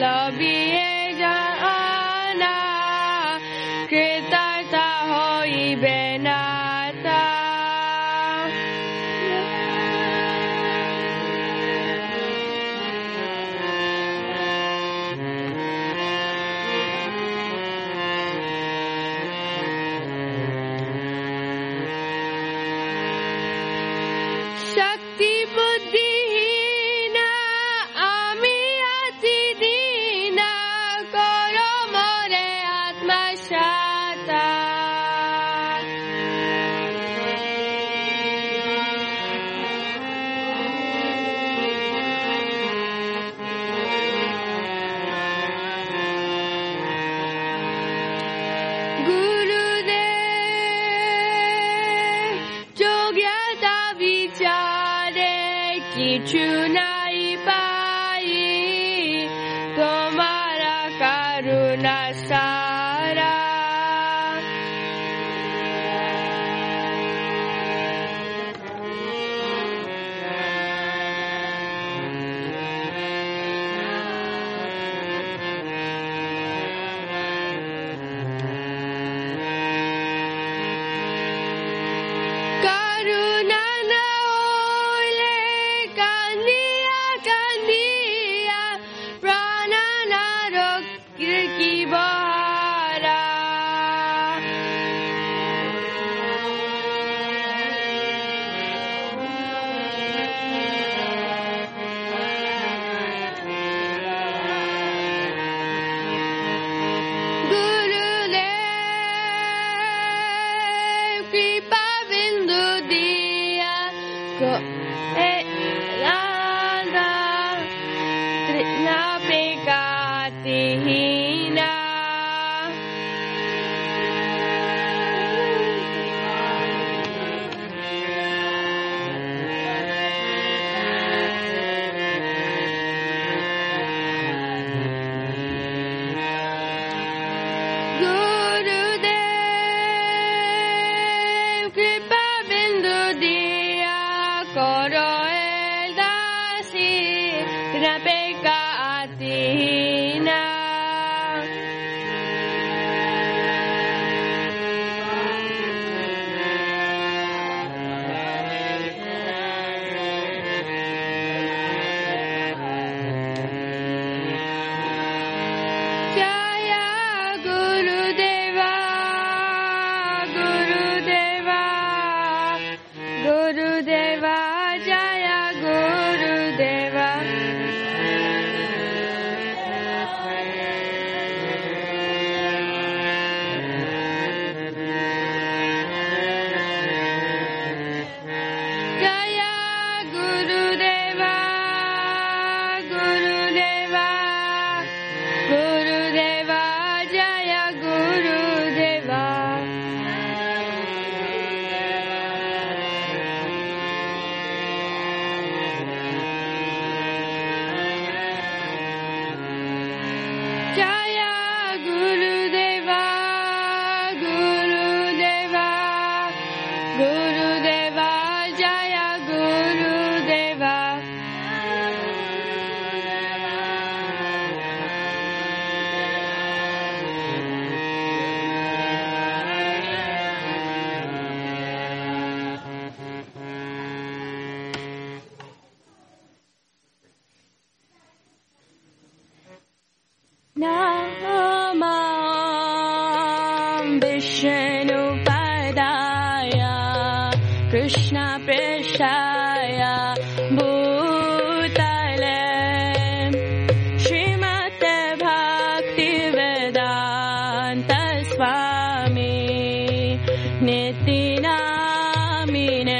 लभिए जाना कृतार्थ होइबे ना शक्ति बुद्धिहीन आमी अति दीन करो मोरे आत्मसात किछु नहीं पाई तुम्हारा करुणा सारा करुणा Krishna Preshaya Bhutale Srimate Bhaktivedanta Swami Nitinamine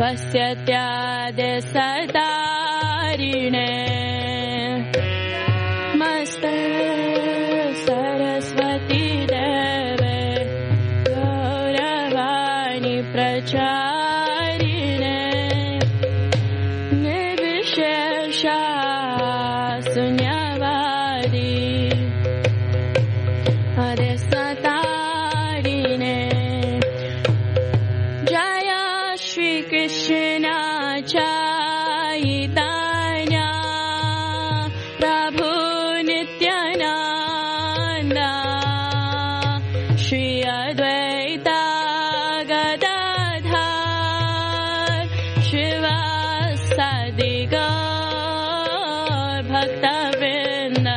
पश्यत्यादि सतारिणे नमस्ते सरस्वती देवे गौरवाणी प्रचारिणे निर्विशेषा शून्यवादी सतारिणे जय श्री कृष्ण चैतन्य प्रभु नित्यानंद श्री अद्वैत गदाधर शिवासादि गौर भक्तवृंद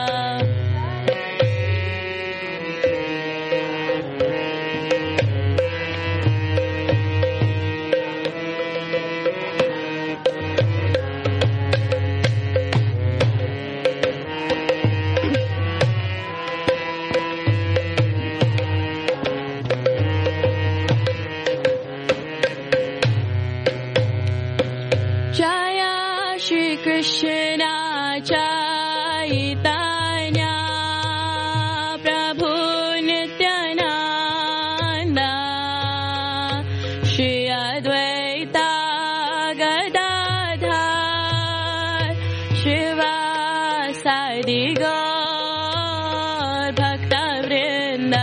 कृष्ण चैतन्य प्रभु नित्यानंद श्री अद्वैत गदाधर शिवासादि गौर भक्तवृंद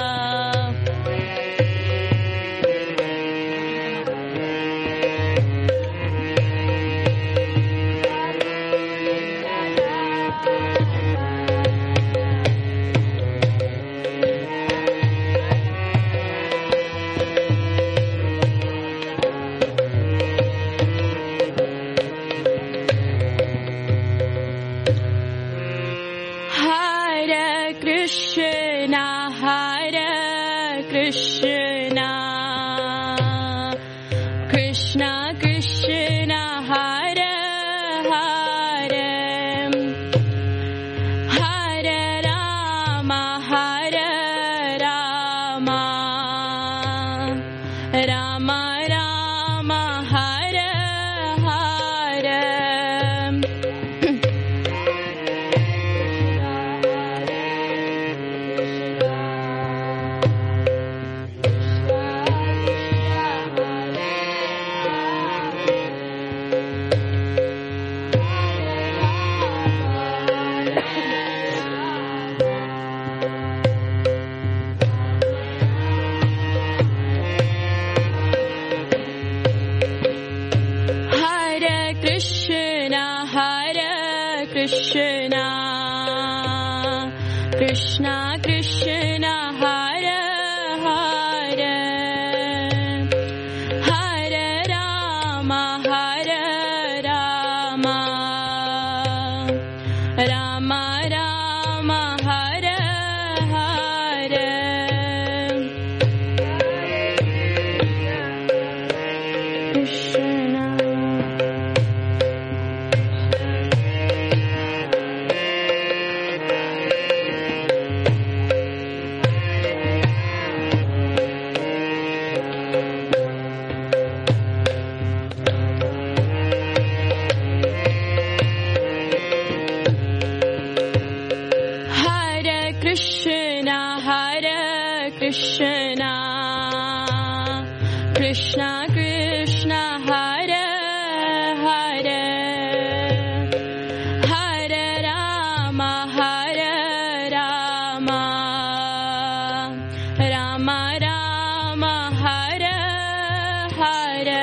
Krishna Krishna Hare Hare Hare Rama Hare Rama Rama Rama Hare Hare Krishna Krishna Krishna Hare Hare Hare Rama Hare Rama Rama Rama Hare Hare Krishna Krishna Krishna Krishna Hare Hare Hare Rama Hare Rama Rama Rama Hare Hare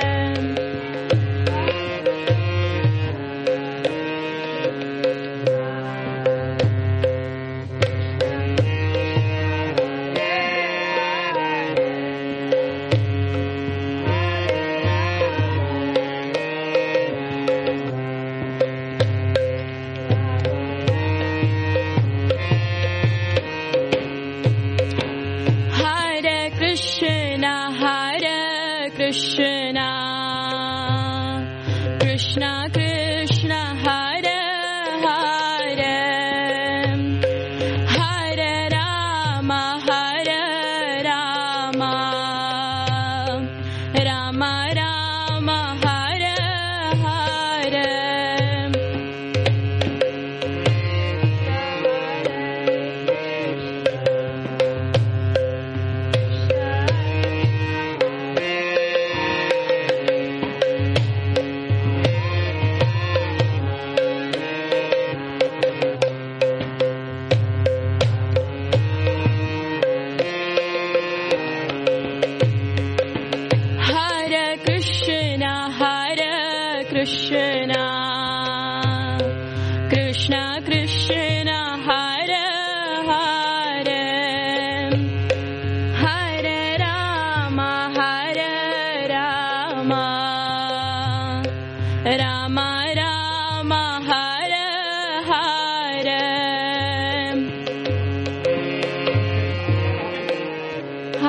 Krishna Krishna Krishna Hare Hare Hare Rama Hare Rama Rama Rama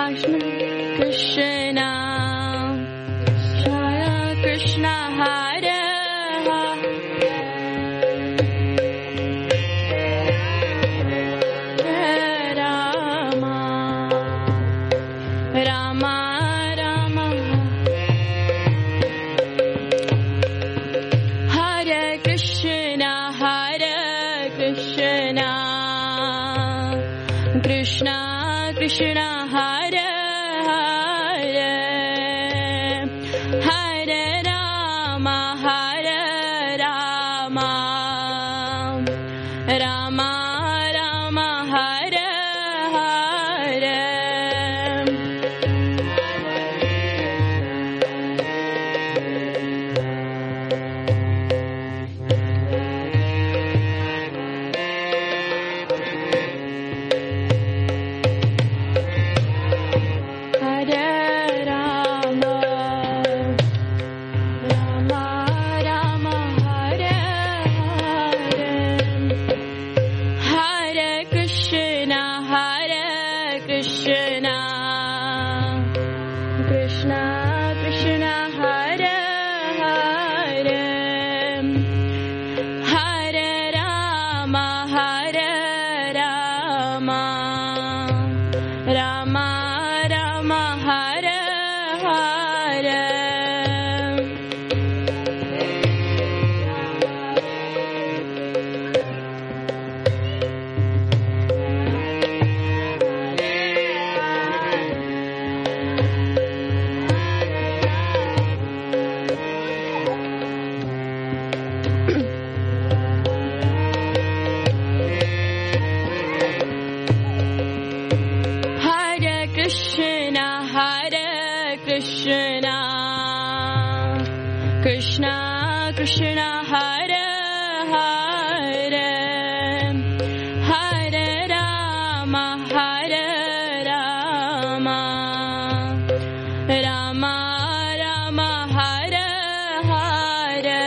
Krishna Krishna Krishna Hare Krishna Hare Hare Hare Rama Hare Rama Rama Rama Hare Hare Krishna Krishna Hare Hare Hare Rama Hare Rama Rama Rama Hare Hare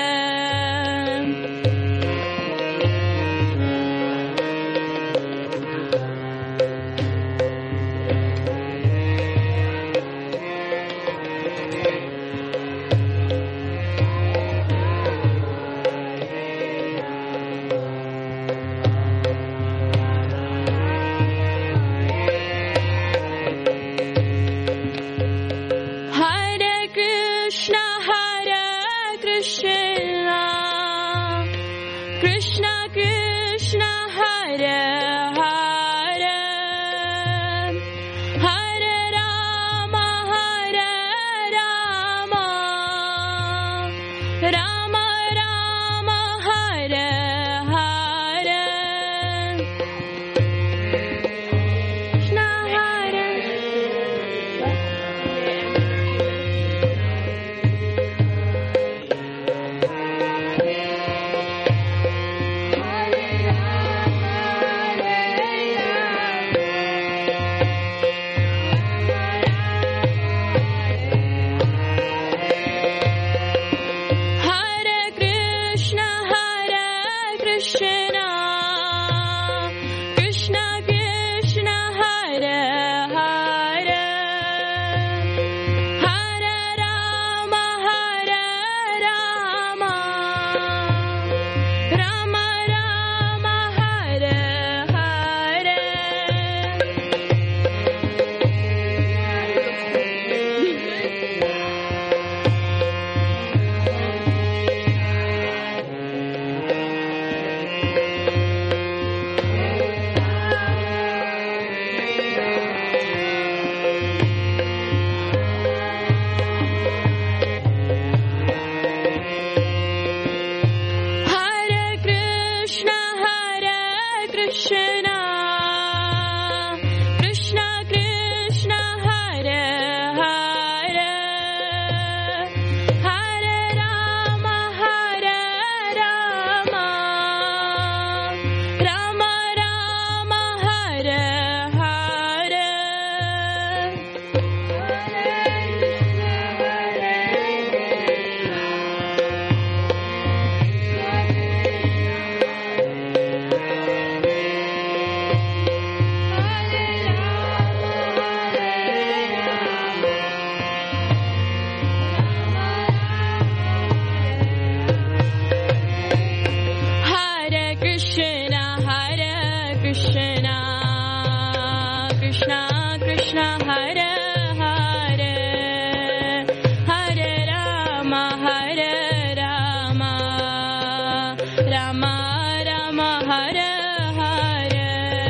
Krishna Krishna Hare Hare Hare Rama Hare Rama Rama Rama Hare Hare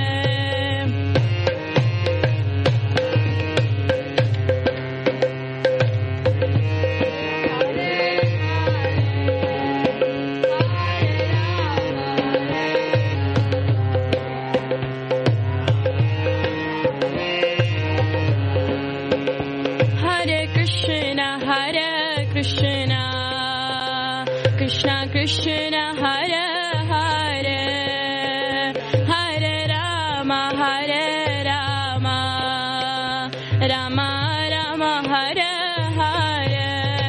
Krishna Krishna Hare Hare Hare Rama Hare Rama Rama Rama Hare Hare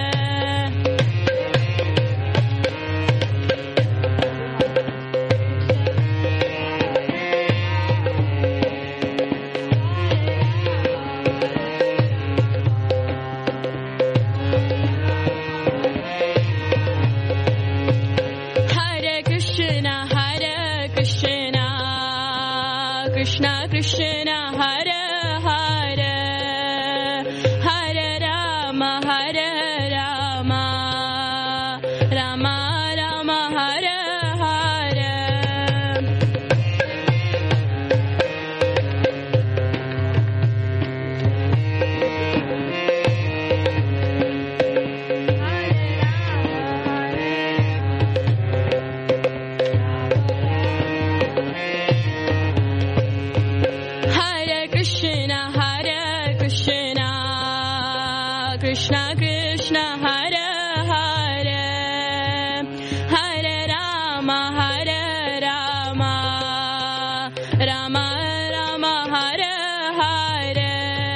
Krishna Krishna Hare Hare Hare Rama Hare Rama Rama Rama Hare Hare Krishna Krishna Hare Hare Hare Rama Hare Rama Rama Rama Hare Hare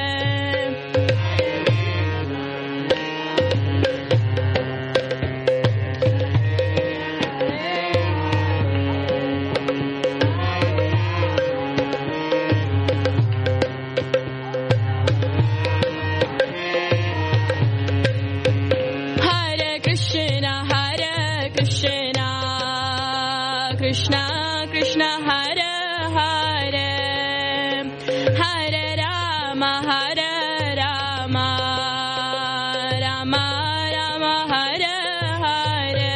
Krishna Krishna Hare Hare Hare Rama Hare Rama Rama Rama Hare Hare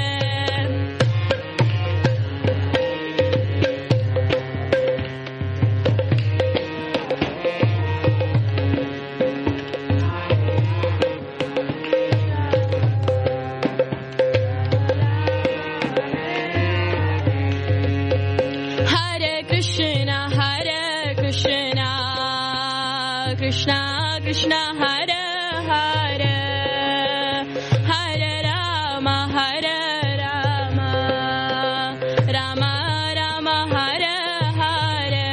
Krishna Krishna Hare Hare Hare Rama Hare Rama Rama Rama Hare Hare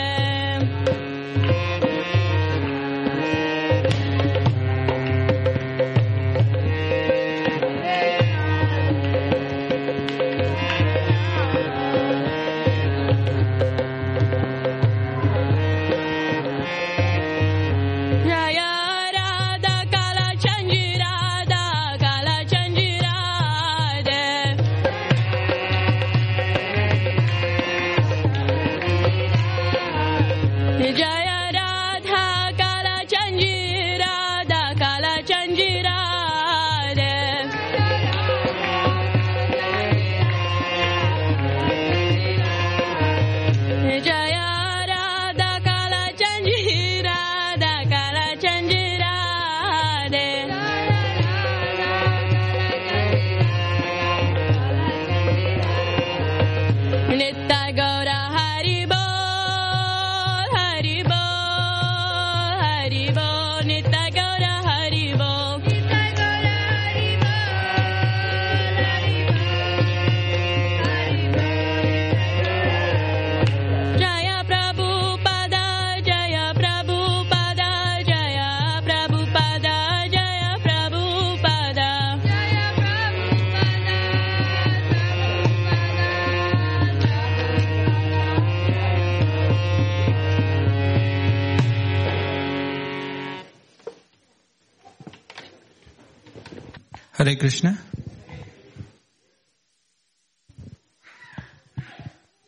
Hare Krishna.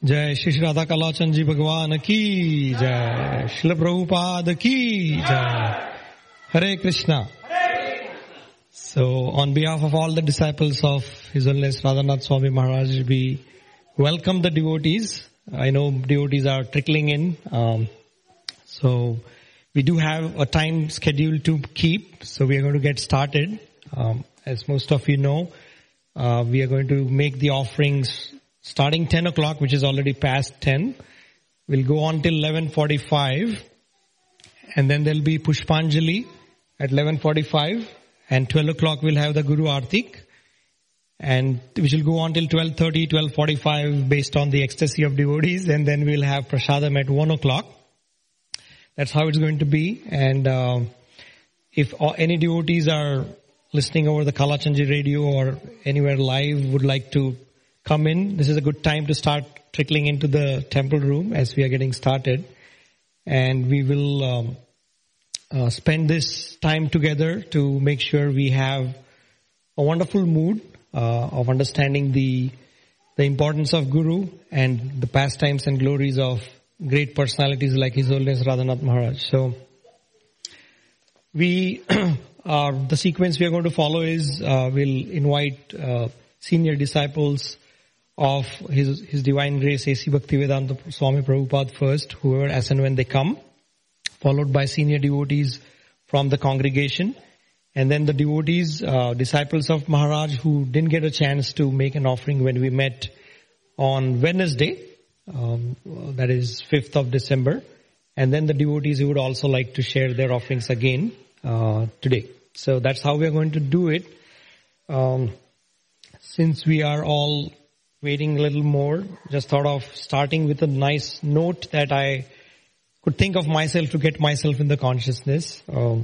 जय श्री राधा कलाचंद जी भगवान की जय, श्रील प्रभुपाद की जय. Hare Krishna. So on behalf of all the disciples of His Holiness Radhanath Swami Maharaj, we welcome the devotees. I know devotees are trickling in. So we do have a time schedule to keep. So we are going to get started. As most of you know, we are going to make the offerings starting 10 o'clock, which is already past 10. We'll go on till 11:45. And then there'll be Pushpanjali at 11:45. And 12 o'clock we'll have the Guru Artik. And which will go on till 12:30, 12:45 based on the ecstasy of devotees. And then we'll have Prasadam at 1 o'clock. That's how it's going to be. And if any devotees are listening over the Kalachandji radio or anywhere live would like to come in, this is a good time to start trickling into the temple room as we are getting started. And we will spend this time together to make sure we have a wonderful mood of understanding the importance of Guru and the pastimes and glories of great personalities like His Holiness Radhanath Maharaj. So the sequence we are going to follow is we'll invite senior disciples of His Divine Grace A.C. Bhaktivedanta Swami Prabhupada first, whoever as and when they come, followed by senior devotees from the congregation, and then the devotees, disciples of Maharaj who didn't get a chance to make an offering when we met on Wednesday, that is 5th of December, and then the devotees who would also like to share their offerings again today. So that's how we are going to do it. Since we are all waiting a little more, just thought of starting with a nice note that I could think of myself to get myself in the consciousness.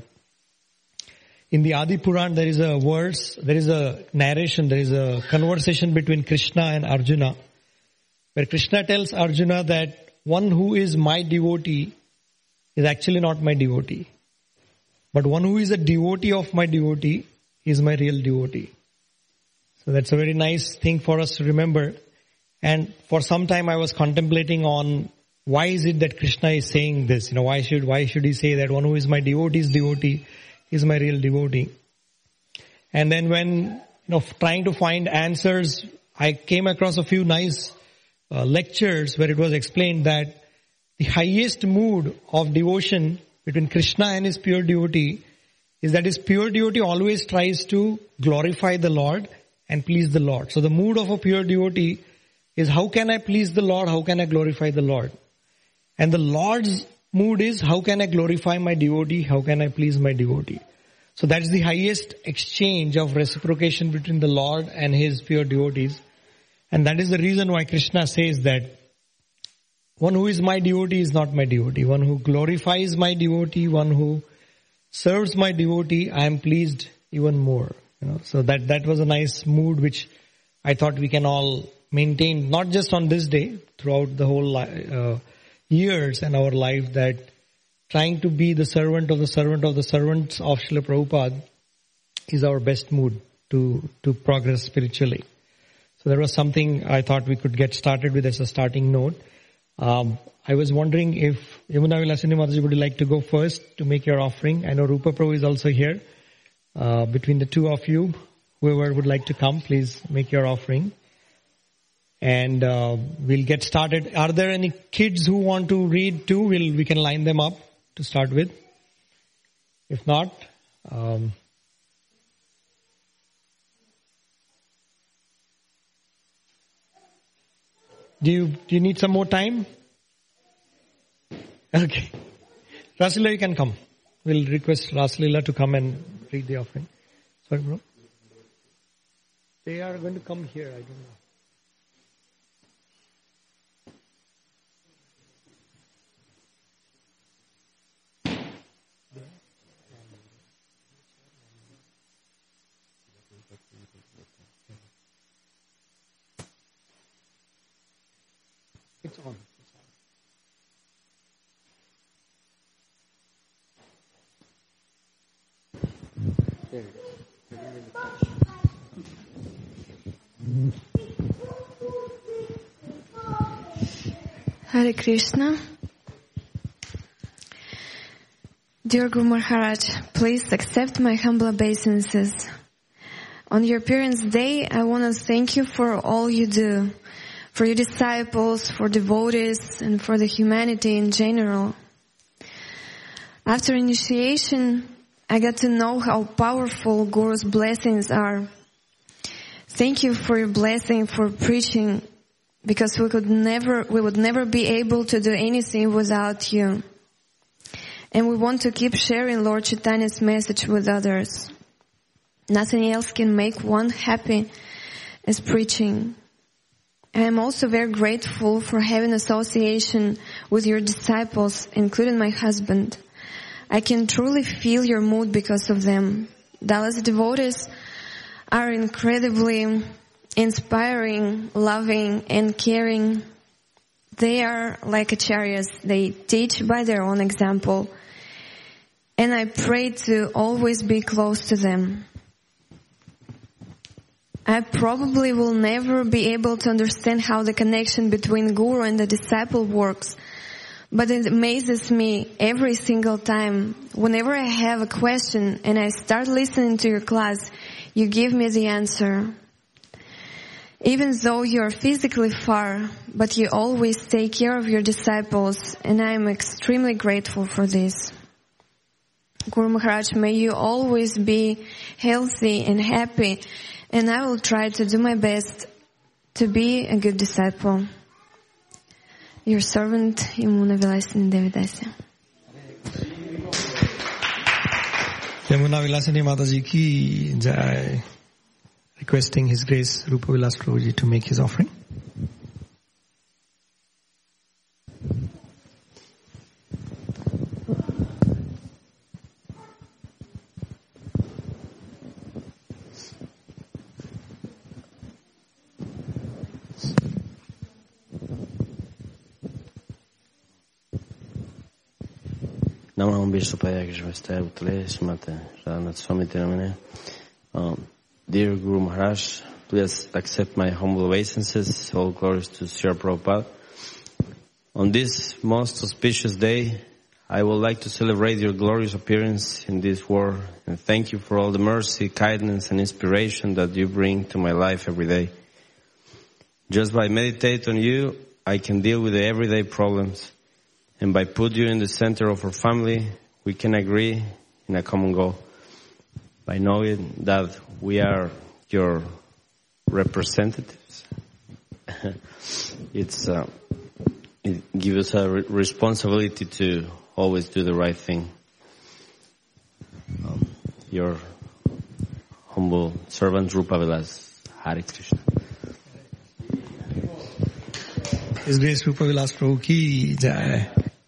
In the Adi Puran, there is a verse, there is a narration, there is a conversation between Krishna and Arjuna, where Krishna tells Arjuna that one who is my devotee is actually not my devotee. But one who is a devotee of my devotee is my real devotee. So that's a very nice thing for us to remember. And for some time I was contemplating on why is it that Krishna is saying this? Why should he say that one who is my devotee's devotee is my real devotee? And then when, trying to find answers, I came across a few nice lectures where it was explained that the highest mood of devotion between Krishna and his pure devotee is that his pure devotee always tries to glorify the Lord and please the Lord. So the mood of a pure devotee is how can I please the Lord, how can I glorify the Lord? And the Lord's mood is how can I glorify my devotee, how can I please my devotee? So that's the highest exchange of reciprocation between the Lord and his pure devotees. And that is the reason why Krishna says that one who is my devotee is not my devotee. One who glorifies my devotee, one who serves my devotee, I am pleased even more. So that was a nice mood which I thought we can all maintain, not just on this day, throughout the whole years and our life, that trying to be the servant of the servant of the servants of Srila Prabhupada is our best mood to progress spiritually. So there was something I thought we could get started with as a starting note. I was wondering if Yamuna Vilasini Mataji would like to go first to make your offering. I know Rupa Prabhu is also here. Between the two of you, whoever would like to come, please make your offering. And we'll get started. Are there any kids who want to read too? We can line them up to start with. If not, do you need some more time? Okay. Rasalila, you can come. We'll request Rasalila to come and read the offering. Sorry, bro. They are going to come here. I don't know. It's on. There it is. Hare Krishna. Dear Guru Maharaj, please accept my humble obeisances. On your appearance day, I want to thank you for all you do, for your disciples, for devotees, and for the humanity in general. After initiation, I got to know how powerful Guru's blessings are. Thank you for your blessing for preaching, because we would never be able to do anything without you. And we want to keep sharing Lord Chaitanya's message with others. Nothing else can make one happy as preaching. I am also very grateful for having association with your disciples, including my husband. I can truly feel your mood because of them. Dallas devotees are incredibly inspiring, loving, and caring. They are like acharyas. They teach by their own example. And I pray to always be close to them. I probably will never be able to understand how the connection between Guru and the disciple works, but it amazes me every single time. Whenever I have a question and I start listening to your class, you give me the answer. Even though you are physically far, but you always take care of your disciples, and I am extremely grateful for this. Guru Maharaj, may you always be healthy and happy, and I will try to do my best to be a good disciple. Your servant, Yamuna Vilasini Devidasi. Yamuna Vilasini Mataji ki jai. Requesting His Grace Rupa Vilas Prabhuji to make his offering. Namah Vishwapaya Krishvastaya Utale Srimate Radhanath Swami Tiramane. Dear Guru Maharaj, please accept my humble obeisances. All glories to Srila Prabhupada. On this most auspicious day, I would like to celebrate your glorious appearance in this world and thank you for all the mercy, kindness, and inspiration that you bring to my life every day. Just by meditating on you, I can deal with the everyday problems. And by putting you in the center of our family, we can agree in a common goal. By knowing that we are your representatives, it gives us a responsibility to always do the right thing. Your humble servant Rupa Vilas. Hare Krishna. His Grace Rupa Vilas Prabhu ki jai.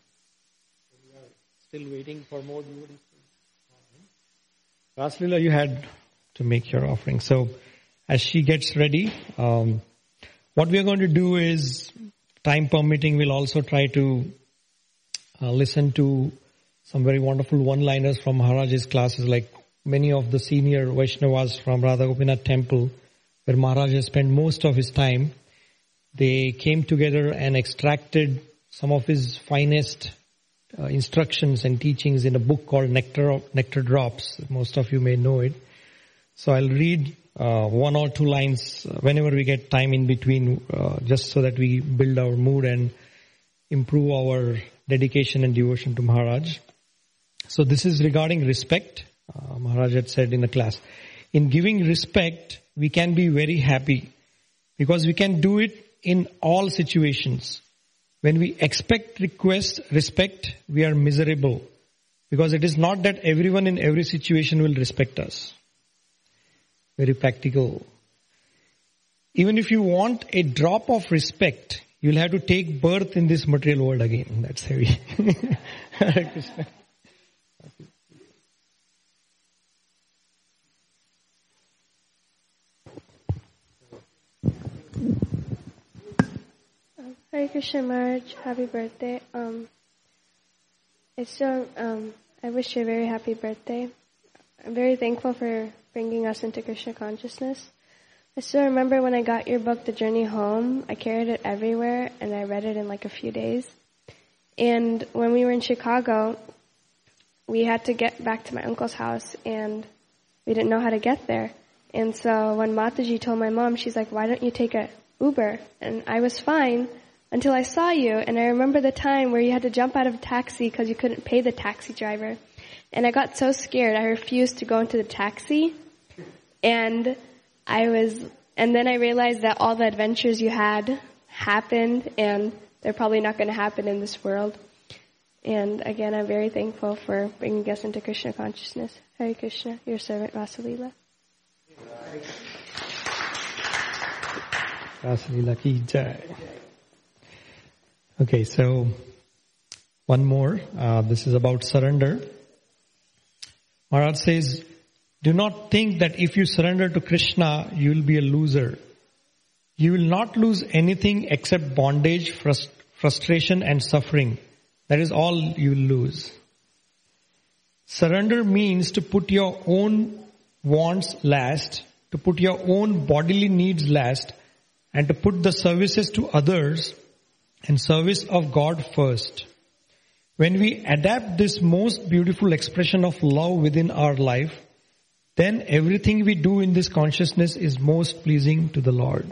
Still waiting for more devotees. Raslila, you had to make your offering. So, as she gets ready, what we are going to do is, time permitting, we'll also try to listen to some very wonderful one-liners from Maharaj's classes, like many of the senior Vaishnavas from Radha Gopinath Temple, where Maharaj has spent most of his time. They came together and extracted some of his finest instructions and teachings in a book called Nectar Drops. Most of you may know it. So I'll read one or two lines whenever we get time in between, just so that we build our mood and improve our dedication and devotion to Maharaj. So this is regarding respect. Maharaj had said in the class, in giving respect, we can be very happy because we can do it in all situations. When we expect respect, we are miserable because it is not that everyone in every situation will respect us. Very practical. Even if you want a drop of respect, you'll have to take birth in this material world again. That's heavy. Hare Krishna. Hare Krishna Maharaj, happy birthday. I wish you a very happy birthday. I'm very thankful for bringing us into Krishna consciousness. I still remember when I got your book, The Journey Home. I carried it everywhere, and I read it in like a few days. And when we were in Chicago, we had to get back to my uncle's house, and we didn't know how to get there. And so when Mataji told my mom, she's like, why don't you take a Uber? And I was fine until I saw you. And I remember the time where you had to jump out of a taxi because you couldn't pay the taxi driver. And I got so scared, I refused to go into the taxi. And then I realized that all the adventures you had happened, and they're probably not going to happen in this world. And again, I'm very thankful for bringing us into Krishna consciousness. Hare Krishna, your servant Rasalila. Rasalila ki jai. Okay, so one more. This is about surrender. Maharaj says, do not think that if you surrender to Krishna, you will be a loser. You will not lose anything except bondage, frustration and suffering. That is all you will lose. Surrender means to put your own wants last, to put your own bodily needs last, and to put the services to others and service of God first. When we adapt this most beautiful expression of love within our life, then everything we do in this consciousness is most pleasing to the Lord.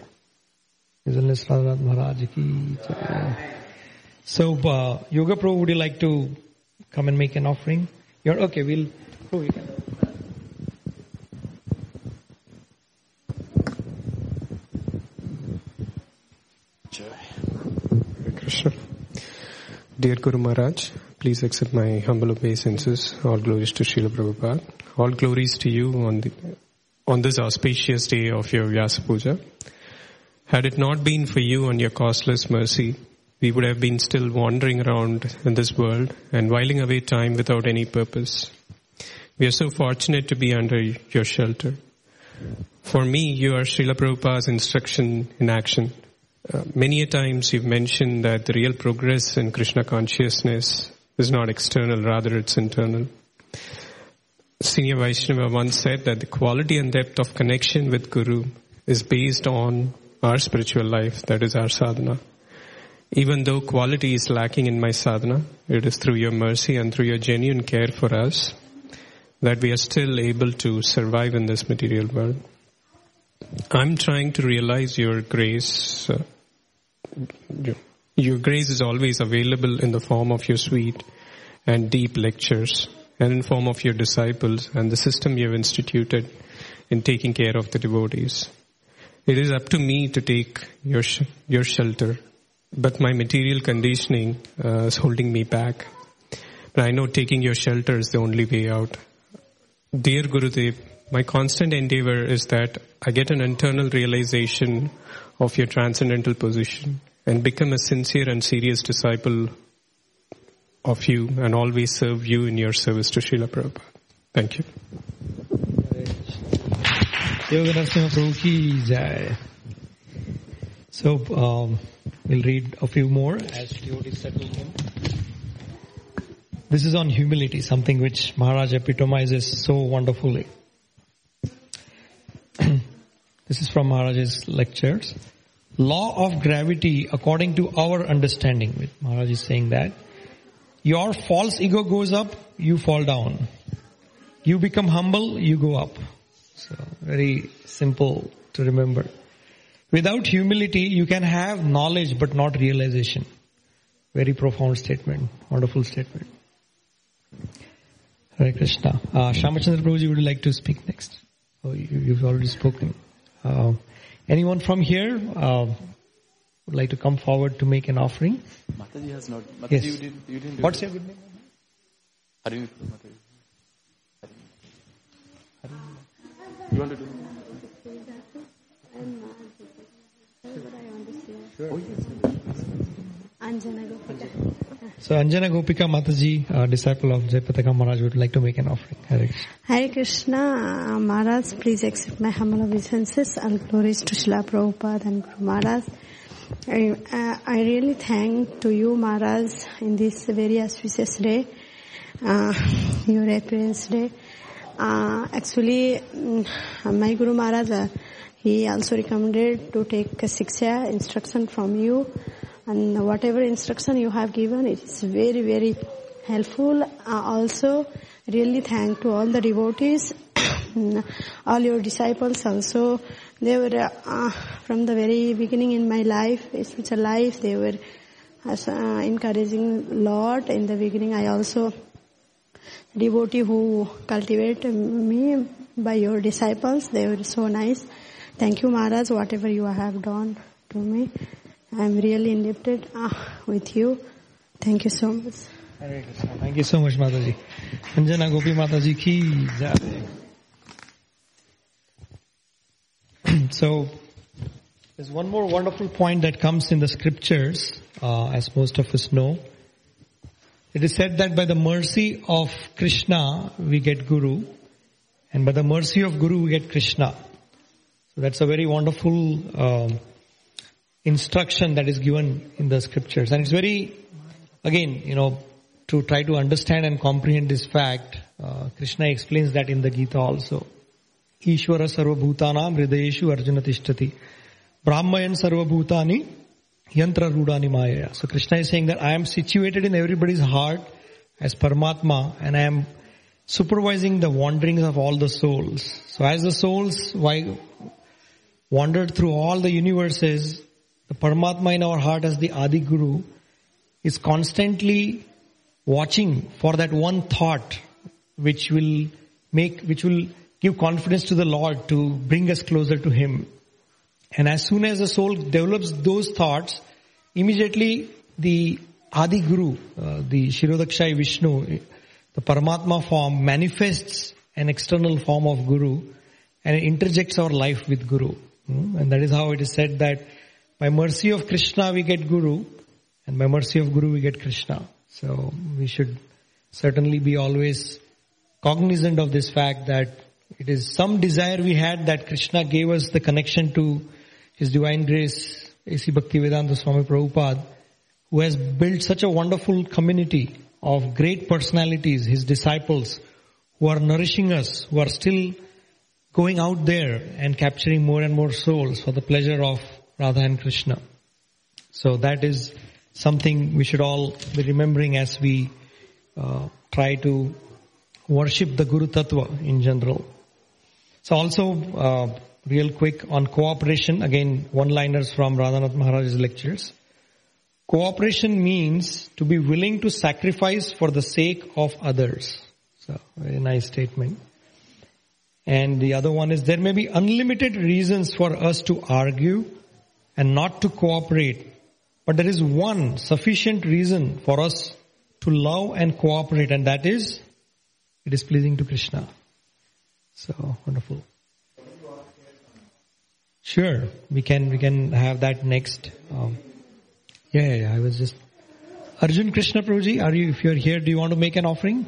So, Yoga Prabhu, would you like to come and make an offering? Okay, Prabhu, you can. Krishna. Dear Guru Maharaj, please accept my humble obeisances. All glories to Srila Prabhupada. All glories to you on this auspicious day of your Vyasa Puja. Had it not been for you and your costless mercy, we would have been still wandering around in this world and whiling away time without any purpose. We are so fortunate to be under your shelter. For me, you are Srila Prabhupada's instruction in action. Many a times you've mentioned that the real progress in Krishna consciousness is not external, rather it's internal. Senior Vaishnava once said that the quality and depth of connection with Guru is based on our spiritual life, that is our sadhana. Even though quality is lacking in my sadhana, it is through your mercy and through your genuine care for us that we are still able to survive in this material world. I'm trying to realize your grace. Your grace is always available in the form of your sweet and deep lectures and in form of your disciples and the system you have instituted in taking care of the devotees. It is up to me to take your shelter, but my material conditioning is holding me back. But I know taking your shelter is the only way out. Dear Gurudev, my constant endeavor is that I get an internal realization of your transcendental position and become a sincere and serious disciple of you and always serve you in your service to Srila Prabhupada. Thank you. So, we'll read a few more as devotees settle in. This is on humility, something which Maharaj epitomizes so wonderfully. This is from Maharaj's lectures. Law of gravity according to our understanding. Maharaj is saying that your false ego goes up, you fall down. You become humble, you go up. So very simple to remember. Without humility, you can have knowledge but not realization. Very profound statement, wonderful statement. Hare Krishna. Shamachandra Prabhuji, would you like to speak next? Oh, you've already spoken. Anyone from here would like to come forward to make an offering? Mataji has not. Mataji, Yes. you didn't do What's it. your good name? Harini, Mataji. You want to do it? So Anjana Gopika Mataji, disciple of Jayapataka Maharaj, would like to make an offering. Hare Krishna. Hare Krishna, Maharaj, please accept my humble obeisances. All glories to Srila Prabhupada and Guru Maharaj. I really thank to you, Maharaj, in this very auspicious day, your appearance day. Actually, my Guru Maharaj, he also recommended to take a Siksha instruction from you. And whatever instruction you have given, it is very, very helpful. Also, really thank to all the devotees, all your disciples also. They were, from the very beginning in my life, spiritual life, they were encouraging a lot. In the beginning, I also devotee who cultivated me by your disciples. They were so nice. Thank you, Maharaj, whatever you have done to me. I am really indebted with you. Thank you so much. Hare Krishna. Thank you so much, Mataji. Anjana Gopi Mataji ki jai. So, there's one more wonderful point that comes in the scriptures, as most of us know. It is said that by the mercy of Krishna, we get Guru, and by the mercy of Guru, we get Krishna. So that's a very wonderful instruction that is given in the scriptures. And it's very, again, to try to understand and comprehend this fact, Krishna explains that in the Gita also. Ishvara sarva bhutanam hridayeshu arjuna tishtati. Brahmayan sarva bhutani yantra rudani maya. So Krishna is saying that I am situated in everybody's heart as Paramatma, and I am supervising the wanderings of all the souls. So as the souls wandered through all the universes, the Paramatma in our heart as the Adi Guru is constantly watching for that one thought which will give confidence to the Lord to bring us closer to Him. And as soon as the soul develops those thoughts, immediately the Adi Guru, the Shirodakshai Vishnu, the Paramatma form manifests an external form of Guru and it interjects our life with Guru. And that is how it is said that by mercy of Krishna we get Guru, and by mercy of Guru we get Krishna. So we should certainly be always cognizant of this fact that it is some desire we had that Krishna gave us the connection to His Divine Grace, A.C. Bhaktivedanta Swami Prabhupada, who has built such a wonderful community of great personalities, His disciples, who are nourishing us, who are still going out there and capturing more and more souls for the pleasure of Radha and Krishna. So that is something we should all be remembering as we try to worship the Guru Tattva in general. So also, real quick on cooperation, again, one-liners from Radhanath Maharaj's lectures. Cooperation means to be willing to sacrifice for the sake of others. So, very nice statement. And the other one is, there may be unlimited reasons for us to argue and not to cooperate, but there is one sufficient reason for us to love and cooperate, and that is, it is pleasing to Krishna. So, wonderful. Sure, we can have that next. I was just... Arjun Krishna Prabhuji, if you're here, do you want to make an offering?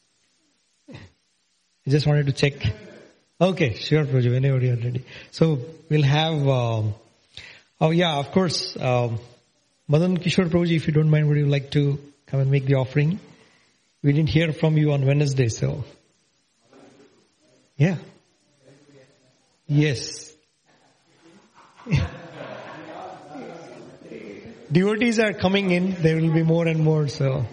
I just wanted to check. Okay, sure, Prabhuji, whenever you're ready. So, we'll have... of course, Madan Kishore Prabhuji, if you don't mind, would you like to come and make the offering? We didn't hear from you on Wednesday, so... Yeah. Yes. Devotees are coming in. There will be more and more, so...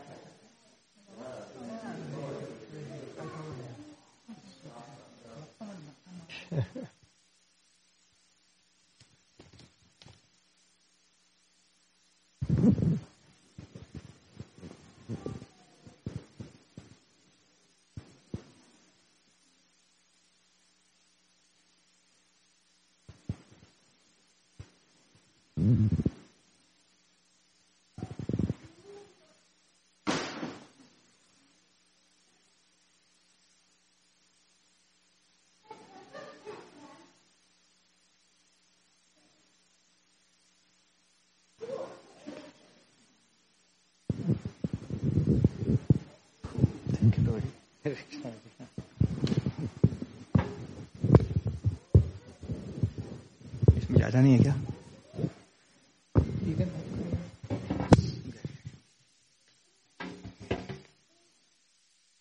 इसमें ज्यादा नहीं है क्या?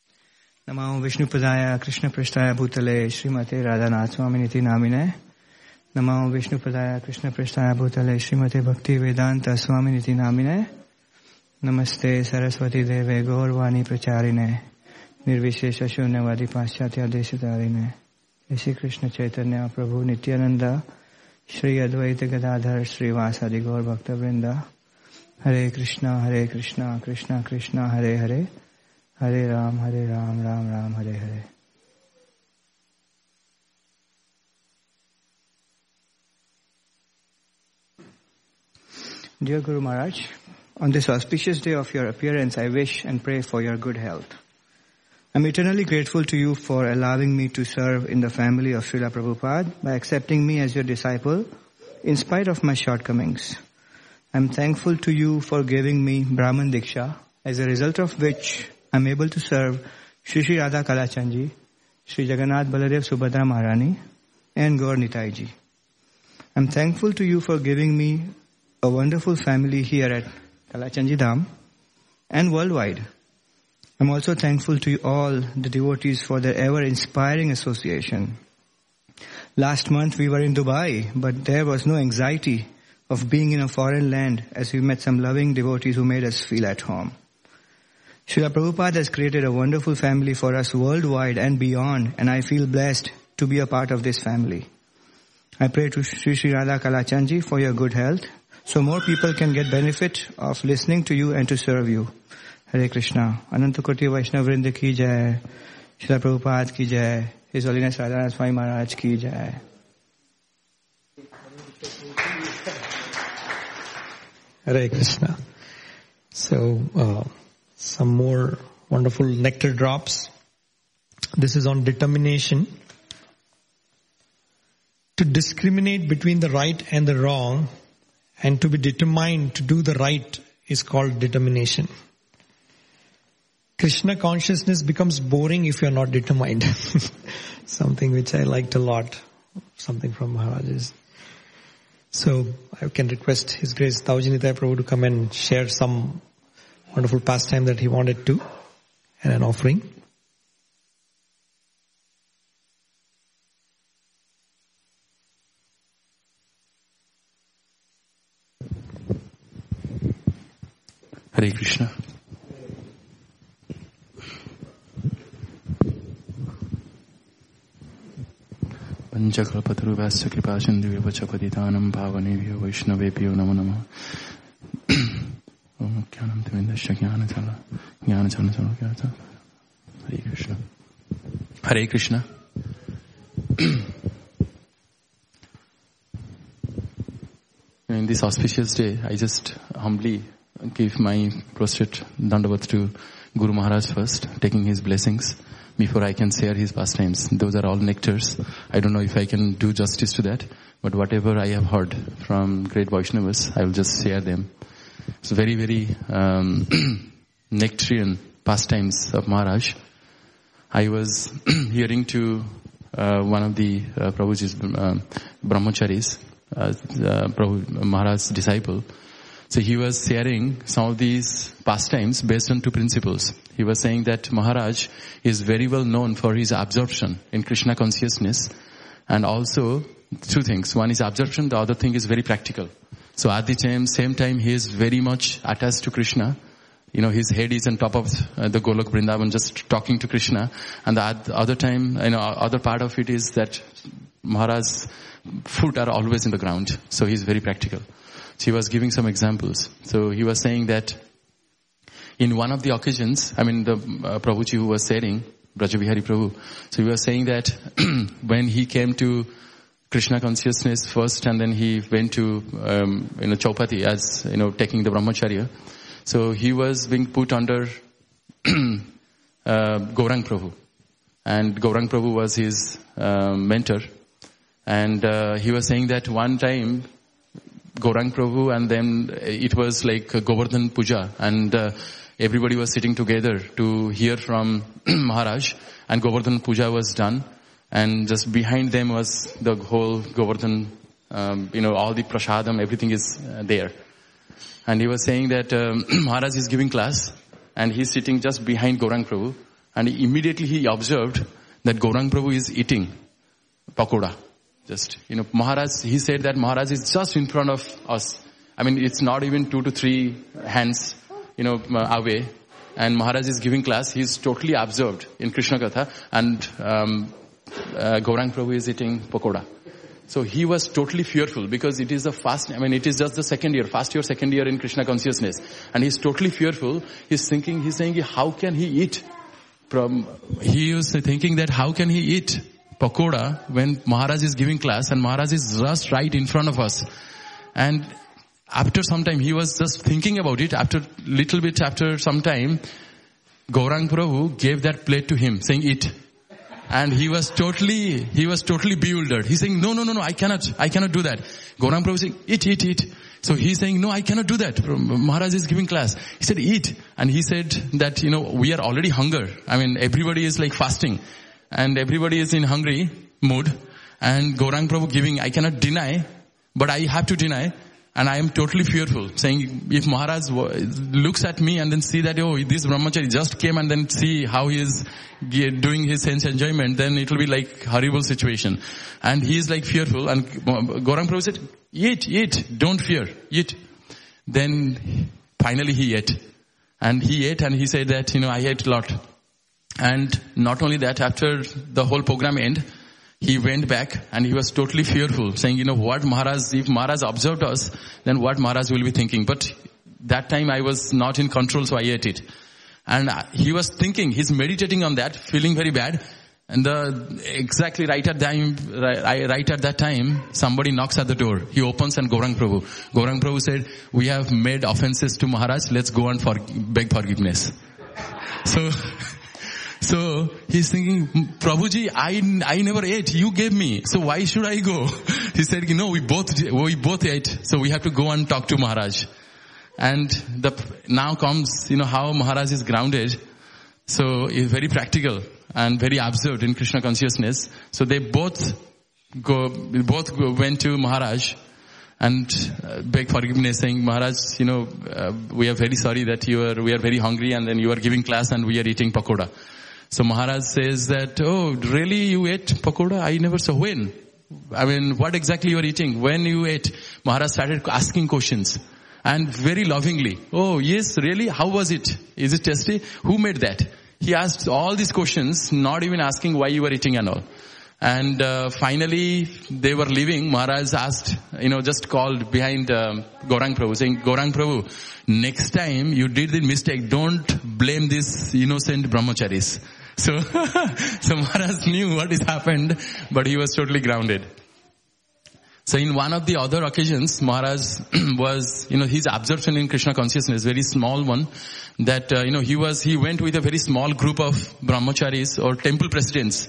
नमो विष्णुपदाय कृष्णपृष्ठाय भूतले श्रीमते Radhanath स्वामिनिति नामिने Namo Vishnupadaya Krishna Prasthaya Bhutale Srimate Bhakti Vedanta Swami Niti Namine Namaste Saraswati Deve Gaurvani Pracharine Nirvishesha Shunyavadi Paschatya Deshitarine Shri Krishna Chaitanya Prabhu Nityananda Shri Advaita Gadadhar Shri Vasadi Gaur Bhakta Vrinda Hare Krishna Krishna Krishna Hare Hare Hare Ram Ram Ram Hare Hare. Dear Guru Maharaj, on this auspicious day of your appearance, I wish and pray for your good health. I am eternally grateful to you for allowing me to serve in the family of Srila Prabhupada by accepting me as your disciple in spite of my shortcomings. I am thankful to you for giving me Brahman Diksha, as a result of which I am able to serve Shri Shri Radha Kalachandji, Shri Jagannath Baladev Subhadra Maharani, and Gaur Nitai Ji. I am thankful to you for giving me a wonderful family here at Kalachandji Dham and worldwide. I'm also thankful to you all the devotees for their ever inspiring association. Last month we were in Dubai, but there was no anxiety of being in a foreign land as we met some loving devotees who made us feel at home. Srila Prabhupada has created a wonderful family for us worldwide and beyond, and I feel blessed to be a part of this family. I pray to Shri Shri Radha Kalachandji for your good health, so more people can get benefit of listening to you and to serve you. Hare Krishna. Anantakoti Vaishnava Vrinda ki jai. Srila Prabhupada ki jai. His Holiness Radhanath Swami Maharaj ki jai. Hare Krishna. So, some more wonderful nectar drops. This is on determination. To discriminate between the right and the wrong, and to be determined to do the right is called determination. Krishna consciousness becomes boring if you are not determined. Something which I liked a lot. Something from Maharaj's. So I can request His Grace Tauji Prabhu to come and share some wonderful pastime that he wanted to, and an offering. Hare Krishna. Panchakalpatarubhasya kripachandivya paditanam bhavanebhyo vaishnavebhyo namo namo. Om Jnanam Timindasya Jnanachala Hare Krishna. Hare Krishna. In this auspicious day, I just humbly give my prostrate dandavat to Guru Maharaj first, taking his blessings before I can share his pastimes. Those are all nectars. I don't know if I can do justice to that, but whatever I have heard from great Vaishnavas, I will just share them. It's very, very nectarian pastimes of Maharaj. I was hearing to one of the Prabhuji's brahmacharis, Prabhu Maharaj's disciple. So he was sharing some of these pastimes based on two principles. He was saying that Maharaj is very well known for his absorption in Krishna consciousness, and also two things. One is absorption, the other thing is very practical. So at the same time, he is very much attached to Krishna. You know, his head is on top of the Golok Vrindavan, just talking to Krishna. And the other time, other part of it is that Maharaj's foot are always in the ground. So he's very practical. So he was giving some examples. So he was saying that in one of the occasions, the Prabhuji who was sharing, Brajabihari Prabhu, so he was saying that when he came to Krishna consciousness first, and then he went to, Chaupati as, taking the brahmacharya. So he was being put under Gaurang Prabhu. And Gaurang Prabhu was his mentor. And he was saying that one time, Gaurang Prabhu, and then it was like Govardhan Puja, and everybody was sitting together to hear from Maharaj, and Govardhan Puja was done. And just behind them was the whole Govardhan, all the prasadam, everything is there. And he was saying that Maharaj is giving class, and he's sitting just behind Gaurang Prabhu, and immediately he observed that Gaurang Prabhu is eating pakoda. Just, Maharaj, he said that Maharaj is just in front of us. I mean, it's not even 2 to 3 hands, away. And Maharaj is giving class. He's totally absorbed in Krishna Katha. And Gaurang Prabhu is eating pakoda. So he was totally fearful because it is it is just the second year in Krishna consciousness. And he's totally fearful. He's saying, how can he eat? He was thinking that how can he eat pakoda when Maharaj is giving class and Maharaj is just right in front of us. And after some time, he was just thinking about it. After some time, Gaurang Prabhu gave that plate to him, saying, eat. And he was totally bewildered. He's saying, no, I cannot do that. Gaurang Prabhu saying, eat. So he's saying, no, I cannot do that. Maharaj is giving class. He said, eat. And he said that, we are already hunger. I mean, everybody is like fasting. And everybody is in hungry mood. And Gaurang Prabhu giving, I cannot deny, but I have to deny. And I am totally fearful, saying if Maharaj looks at me and then see that, this brahmachari just came and then see how he is doing his sense enjoyment, then it will be like horrible situation. And he is like fearful. And Gaurang Prabhu said, eat, don't fear, eat. Then finally he ate. And he ate and he said that, I ate a lot. And not only that, after the whole program ended, he went back and he was totally fearful, saying, if Maharaj observed us, then what Maharaj will be thinking. But that time I was not in control, so I ate it. And he was thinking, he's meditating on that, feeling very bad. And exactly right at that time, somebody knocks at the door. He opens and Gaurang Prabhu said, we have made offenses to Maharaj, let's go and beg forgiveness. So he's thinking, Prabhuji, I never ate. You gave me. So why should I go? He said, we both ate. So we have to go and talk to Maharaj. And now comes, how Maharaj is grounded. So he's very practical and very absorbed in Krishna consciousness. So they both went to Maharaj and beg forgiveness, saying, Maharaj, we are very sorry that we are very hungry and then you are giving class and we are eating pakoda. So Maharaj says that, really you ate pakoda? I never saw. When? I mean, what exactly you are eating? When you ate? Maharaj started asking questions. And very lovingly. Oh, yes, really? How was it? Is it tasty? Who made that? He asked all these questions, not even asking why you were eating and all. And finally, they were leaving. Maharaj asked, just called behind Gaurang Prabhu, saying, Gaurang Prabhu, next time you did the mistake, don't blame these innocent brahmacharis. So Maharaj knew what has happened, but he was totally grounded. So in one of the other occasions, Maharaj was, his absorption in Krishna consciousness, very small one, that, he went with a very small group of brahmacharis or temple presidents,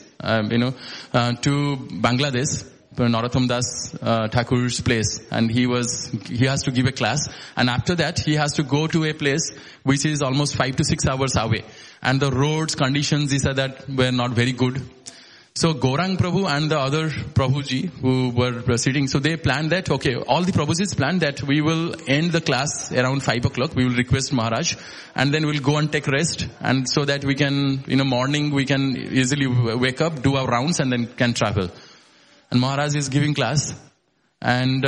to Bangladesh, Narottam Das Thakur's place, and he has to give a class, and after that he has to go to a place which is almost 5 to 6 hours away, and the roads conditions that were not very good. So Gaurang Prabhu and the other Prabhuji who were sitting, so they planned that, okay, all the Prabhujis planned that we will end the class around 5 o'clock, we will request Maharaj, and then we'll go and take rest, and so that we can, morning we can easily wake up, do our rounds, and then can travel. And Maharaj is giving class, and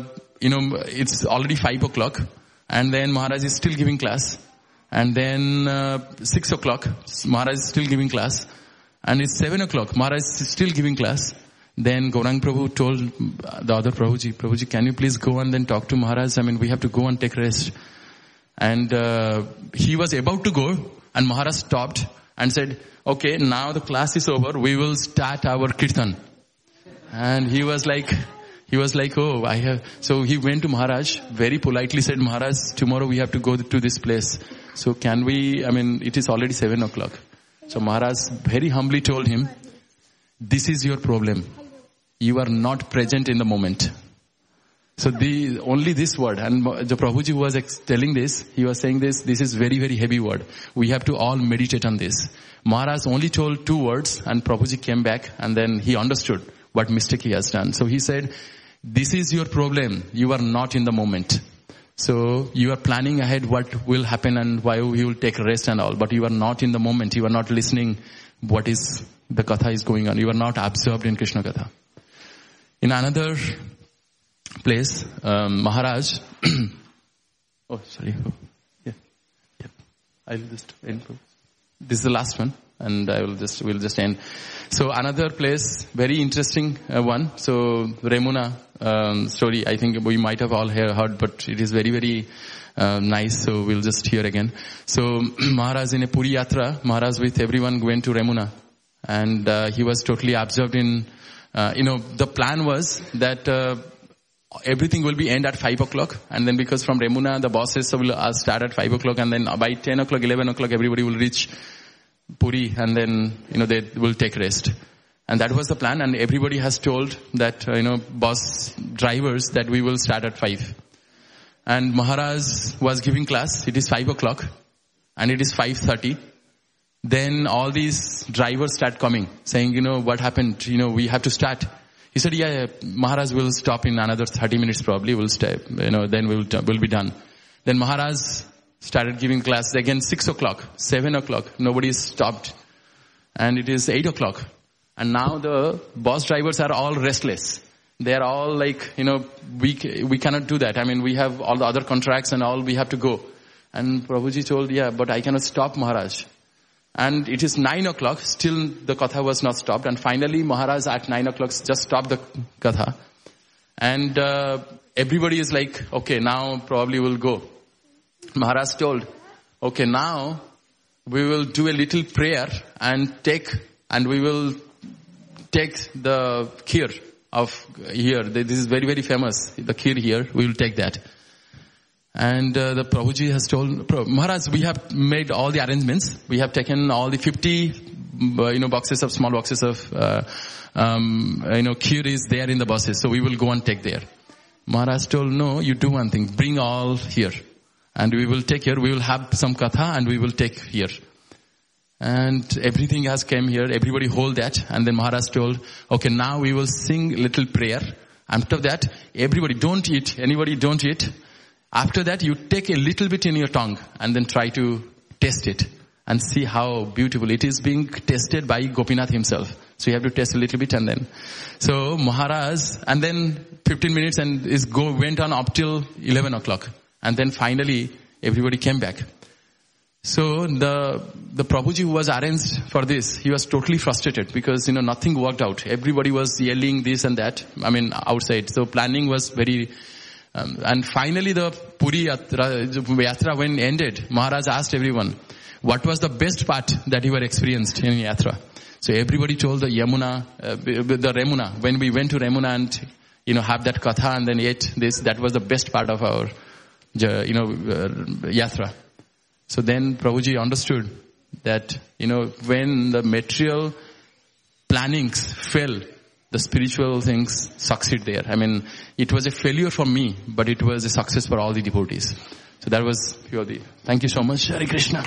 it's already 5 o'clock, and then Maharaj is still giving class, and then 6 o'clock, Maharaj is still giving class, and it's 7 o'clock, Maharaj is still giving class. Then Gaurang Prabhu told the other Prabhuji, can you please go and then talk to Maharaj? I mean, we have to go and take rest. And he was about to go, and Maharaj stopped and said, okay, now the class is over, we will start our kirtan. And he was like, oh, I have, so he went to Maharaj, very politely said, Maharaj, tomorrow we have to go to this place. So can we, it is already 7 o'clock. So Maharaj very humbly told him, this is your problem. You are not present in the moment. So only this word, and the Prabhuji was telling this, he was saying this is very, very heavy word. We have to all meditate on this. Maharaj only told 2 words, and Prabhuji came back, and then he understood what mistake he has done. So he said, this is your problem. You are not in the moment. So you are planning ahead what will happen and why you will take rest and all, but you are not in the moment. You are not listening what is the katha is going on. You are not absorbed in Krishna katha. In another place, Maharaj, oh, sorry. Oh, yeah. I'll just end. This is the last one, and we'll just end. So another place, very interesting one. So Remuna story, I think we might have all heard, but it is very, very nice. So we'll just hear again. So Maharaj in a Puri Yatra, Maharaj with everyone went to Remuna, and he was totally absorbed in, the plan was that everything will be end at 5 o'clock, and then because from Remuna the bosses will start at 5 o'clock, and then by 10 o'clock, 11 o'clock everybody will reach Puri, and then they will take rest. And that was the plan, and everybody has told that boss drivers that we will start at 5. And Maharaj was giving class. It is 5 o'clock, and it is 5:30. Then all these drivers start coming, saying, what happened? We have to start. He said, yeah, Maharaj will stop in another 30 minutes probably. We'll stay, then we'll be done. Then Maharaj started giving class again 6 o'clock, 7 o'clock. Nobody stopped. And it is 8 o'clock. And now the bus drivers are all restless. They are all like, we cannot do that. I mean, we have all the other contracts and all, we have to go. And Prabhuji told, yeah, but I cannot stop Maharaj. And it is 9 o'clock, still the katha was not stopped. And finally Maharaj at 9 o'clock just stopped the katha. And everybody is like, okay, now probably we'll go. Maharaj told, okay, now we will do a little prayer and we will take the kheer of here. This is very, very famous. The kheer here, we will take that. And the Prabhuji has told, Maharaj, we have made all the arrangements. We have taken all the 50, small boxes of, kheer is there in the buses. So we will go and take there. Maharaj told, no, you do one thing. Bring all here. And we will take here. We will have some katha and we will take here. And everything has came here. Everybody hold that. And then Maharaj told, okay, now we will sing little prayer. After that, everybody don't eat. Anybody don't eat. After that, you take a little bit in your tongue and then try to taste it and see how beautiful it is being tasted by Gopinath himself. So you have to taste a little bit and then. So Maharaj, and then 15 minutes and went on up till 11 o'clock. And then finally, everybody came back. So the Prabhuji who was arranged for this, he was totally frustrated because, nothing worked out. Everybody was yelling this and that, outside. So planning was very, and finally the Puri Yatra when ended, Maharaj asked everyone, what was the best part that you were experienced in Yatra? So everybody told the Remuna, when we went to Remuna and, have that katha and then ate this, that was the best part of our, Yatra. So then Prabhuji understood that, when the material plannings fail, the spiritual things succeed there. It was a failure for me, but it was a success for all the devotees. So that was purely. Thank you so much. Hare Krishna.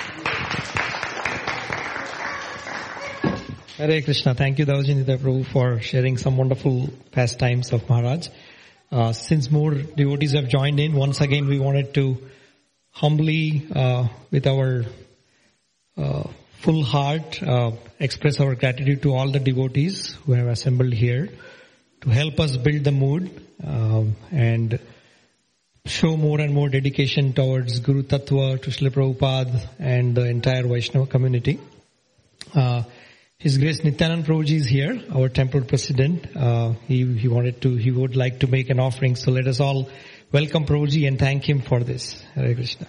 Hare Krishna. Thank you, Davaji Nitya Prabhu, for sharing some wonderful pastimes of Maharaj. Since more devotees have joined in, once again we wanted to humbly, with our full heart, express our gratitude to all the devotees who have assembled here to help us build the mood and show more and more dedication towards Guru Tattva, to Srila Prabhupada and the entire Vaishnava community. His Grace Nityanand Prabhuji is here, our temple president. He would like to make an offering. So let us all welcome Prabhuji and thank him for this. Hare Krishna.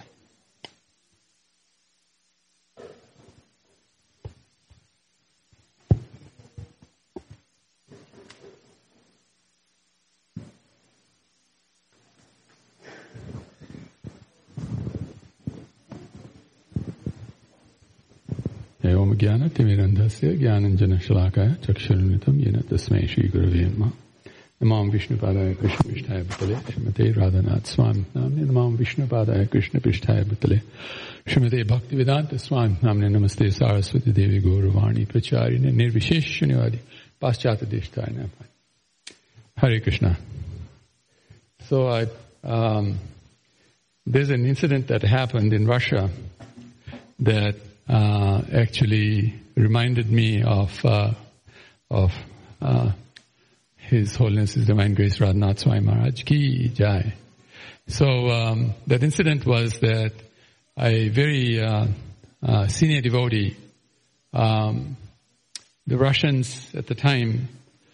एवं ज्ञान तिमिरन्धस्य ज्ञानञ्जनशलाकाय चक्षुरुन्मितं येन तस्मै श्रीगुरवे नमः। नमामि विष्णुपादाय कृष्णपृष्ठाय भूतले श्रीमते राधानाथ स्वामी नाम्ने नमामि विष्णुपादाय कृष्णपृष्ठाय भूतले श्रीमते भक्तिवेदांत स्वामी नाम्ने नमस्ते सारस्वती देवी गौरवाणी प्रचारिणे निर्विशेष शून्यवादी पाश्चात्य देशताय नमः। Hare Krishna. So there's an incident that happened in Russia that actually reminded me of His Holiness His Divine Grace Radhanath Swami Maharaj Ki Jai. So that incident was that a very senior devotee, the Russians at the time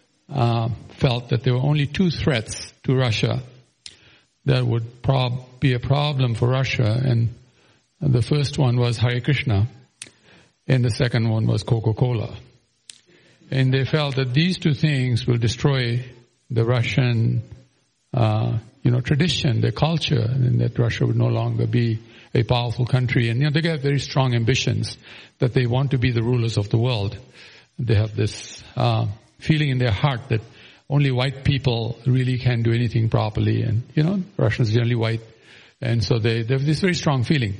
felt that there were only two threats to Russia that would be a problem for Russia, and the first one was Hare Krishna, and the second one was Coca-Cola. And they felt that these two things will destroy the Russian, tradition, their culture, and that Russia would no longer be a powerful country. And they have very strong ambitions that they want to be the rulers of the world. They have this feeling in their heart that only white people really can do anything properly, and Russians are generally white, and so they have this very strong feeling.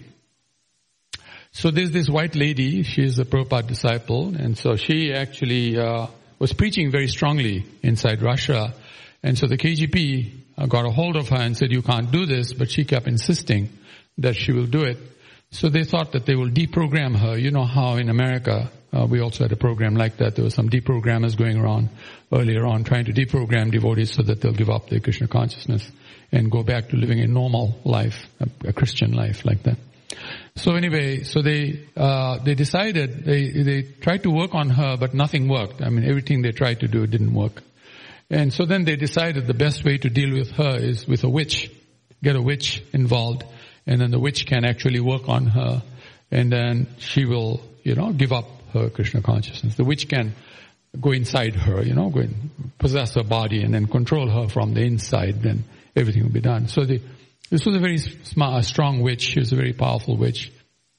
So there's this white lady, she's a Prabhupada disciple, and so she actually was preaching very strongly inside Russia, and so the KGP got a hold of her and said, you can't do this, but she kept insisting that she will do it. So they thought that they will deprogram her. You know how in America, we also had a program like that. There were some deprogrammers going around earlier on trying to deprogram devotees so that they'll give up their Krishna consciousness and go back to living a normal life, a Christian life like that. So anyway, so they decided, they tried to work on her, but nothing worked. I mean, everything they tried to do didn't work. And so then they decided the best way to deal with her is with a witch. Get a witch involved, and then the witch can actually work on her, and then she will, give up her Krishna consciousness. The witch can go inside her, go and possess her body and then control her from the inside, then everything will be done. So this was a very strong witch. She was a very powerful witch.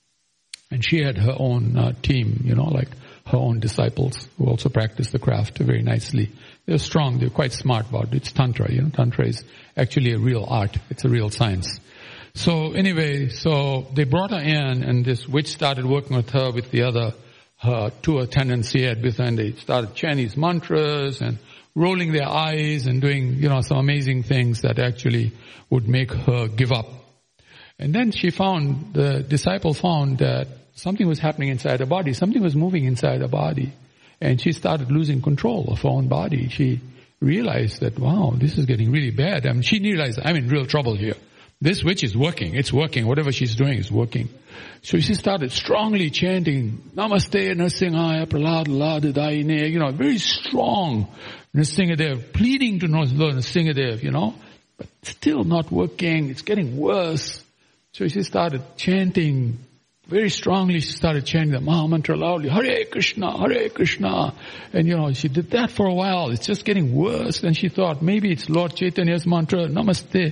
And she had her own team, like her own disciples who also practiced the craft very nicely. They were strong. They were quite smart about it. It's Tantra, Tantra is actually a real art. It's a real science. So anyway, so they brought her in, and this witch started working with her with the other two attendants she had with her, and they started chanting these mantras and rolling their eyes and doing, some amazing things that actually would make her give up. And then the disciple found that something was happening inside her body. Something was moving inside her body. And she started losing control of her own body. She realized that, wow, this is getting really bad. I mean, she realized, I'm in real trouble here. This witch is working. It's working. Whatever she's doing is working. So she started strongly chanting, Namaste Narsingaya Prahlad Daine, very strong Nrsingadev, pleading to Lord Nrsingadev, but still not working. It's getting worse. So she started chanting very strongly. She started chanting the Maha Mantra loudly, Hare Krishna, Hare Krishna. And she did that for a while. It's just getting worse. And she thought maybe it's Lord Chaitanya's mantra, Namaste,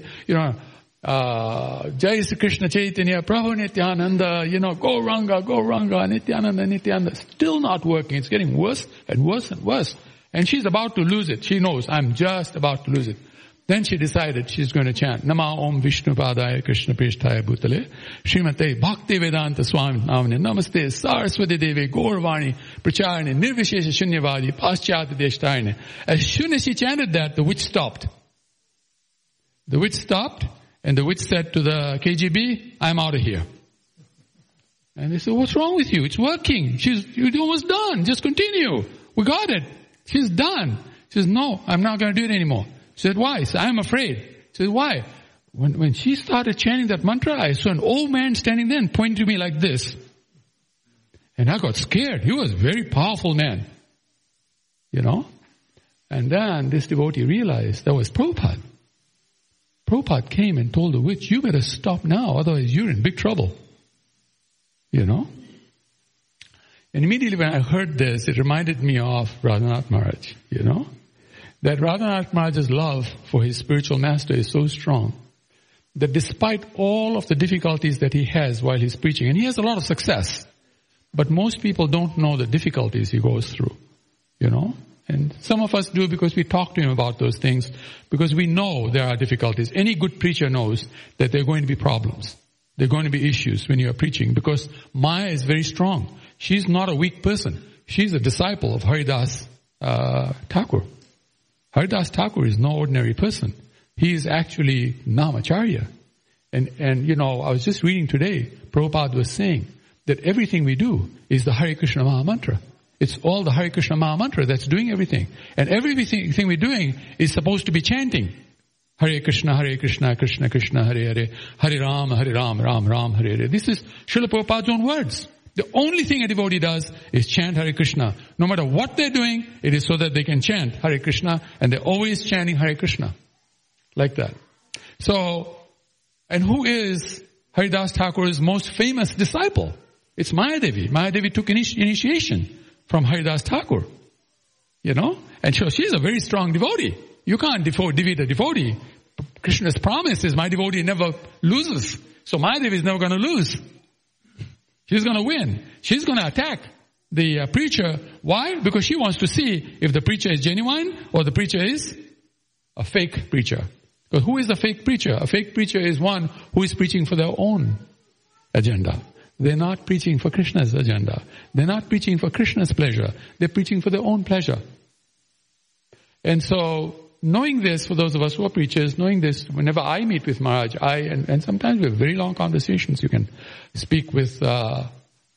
Jai Sri Krishna Chaitanya, Prabhu Nityananda, Go Ranga, Nityananda. Still not working. It's getting worse and worse and worse. And she's about to lose it. She knows, I'm just about to lose it. Then she decided she's going to chant, Nama Om Vishnu Padaya Krishna Prishtaya Bhutale, Srimate Bhakti Vedanta Swami Namane, Namaste Saraswati Devi Gaurvani Pracharane, Nirvishesha Shunyavadi, Paschyata Deshtayane. As soon as she chanted that, the witch stopped. The witch stopped, and the witch said to the KGB, I'm out of here. And they said, what's wrong with you? It's working. You're almost done. Just continue. We got it. She's done. She says, no, I'm not going to do it anymore. She said, why? He said, I'm afraid. She said, why? When she started chanting that mantra, I saw an old man standing there and pointing to me like this. And I got scared. He was a very powerful man. And then this devotee realized that was Prabhupada. Prabhupada came and told the witch, you better stop now, otherwise you're in big trouble. And immediately when I heard this, it reminded me of Radhanath Maharaj, that Radhanath Maharaj's love for his spiritual master is so strong that despite all of the difficulties that he has while he's preaching, and he has a lot of success, but most people don't know the difficulties he goes through, And some of us do because we talk to him about those things, because we know there are difficulties. Any good preacher knows that there are going to be problems. There are going to be issues when you are preaching, because Maya is very strong. She's not a weak person. She's a disciple of Haridas Thakur. Haridas Thakur is no ordinary person. He is actually Namacharya. And I was just reading today, Prabhupada was saying that everything we do is the Hare Krishna Maha Mantra. It's all the Hare Krishna Maha Mantra that's doing everything. And everything we're doing is supposed to be chanting. Hare Krishna, Krishna Krishna, Hare Hare, Hare Ram, Ram Ram, Hare Hare. This is Srila Prabhupada's own words. The only thing a devotee does is chant Hare Krishna. No matter what they're doing, it is so that they can chant Hare Krishna, and they're always chanting Hare Krishna. Like that. So, and who is Haridas Thakur's most famous disciple? It's Mayadevi. Mayadevi took initiation from Haridas Thakur. You know? And so she's a very strong devotee. You can't defeat a devotee. Krishna's promise is my devotee never loses. So Mayadevi is never going to lose. She's going to win. She's going to attack the preacher. Why? Because she wants to see if the preacher is genuine or the preacher is a fake preacher. Because who is a fake preacher? A fake preacher is one who is preaching for their own agenda. They're not preaching for Krishna's agenda. They're not preaching for Krishna's pleasure. They're preaching for their own pleasure. And so, knowing this, for those of us who are preachers, knowing this, whenever I meet with Maharaj, and sometimes we have very long conversations. You can speak with Balaram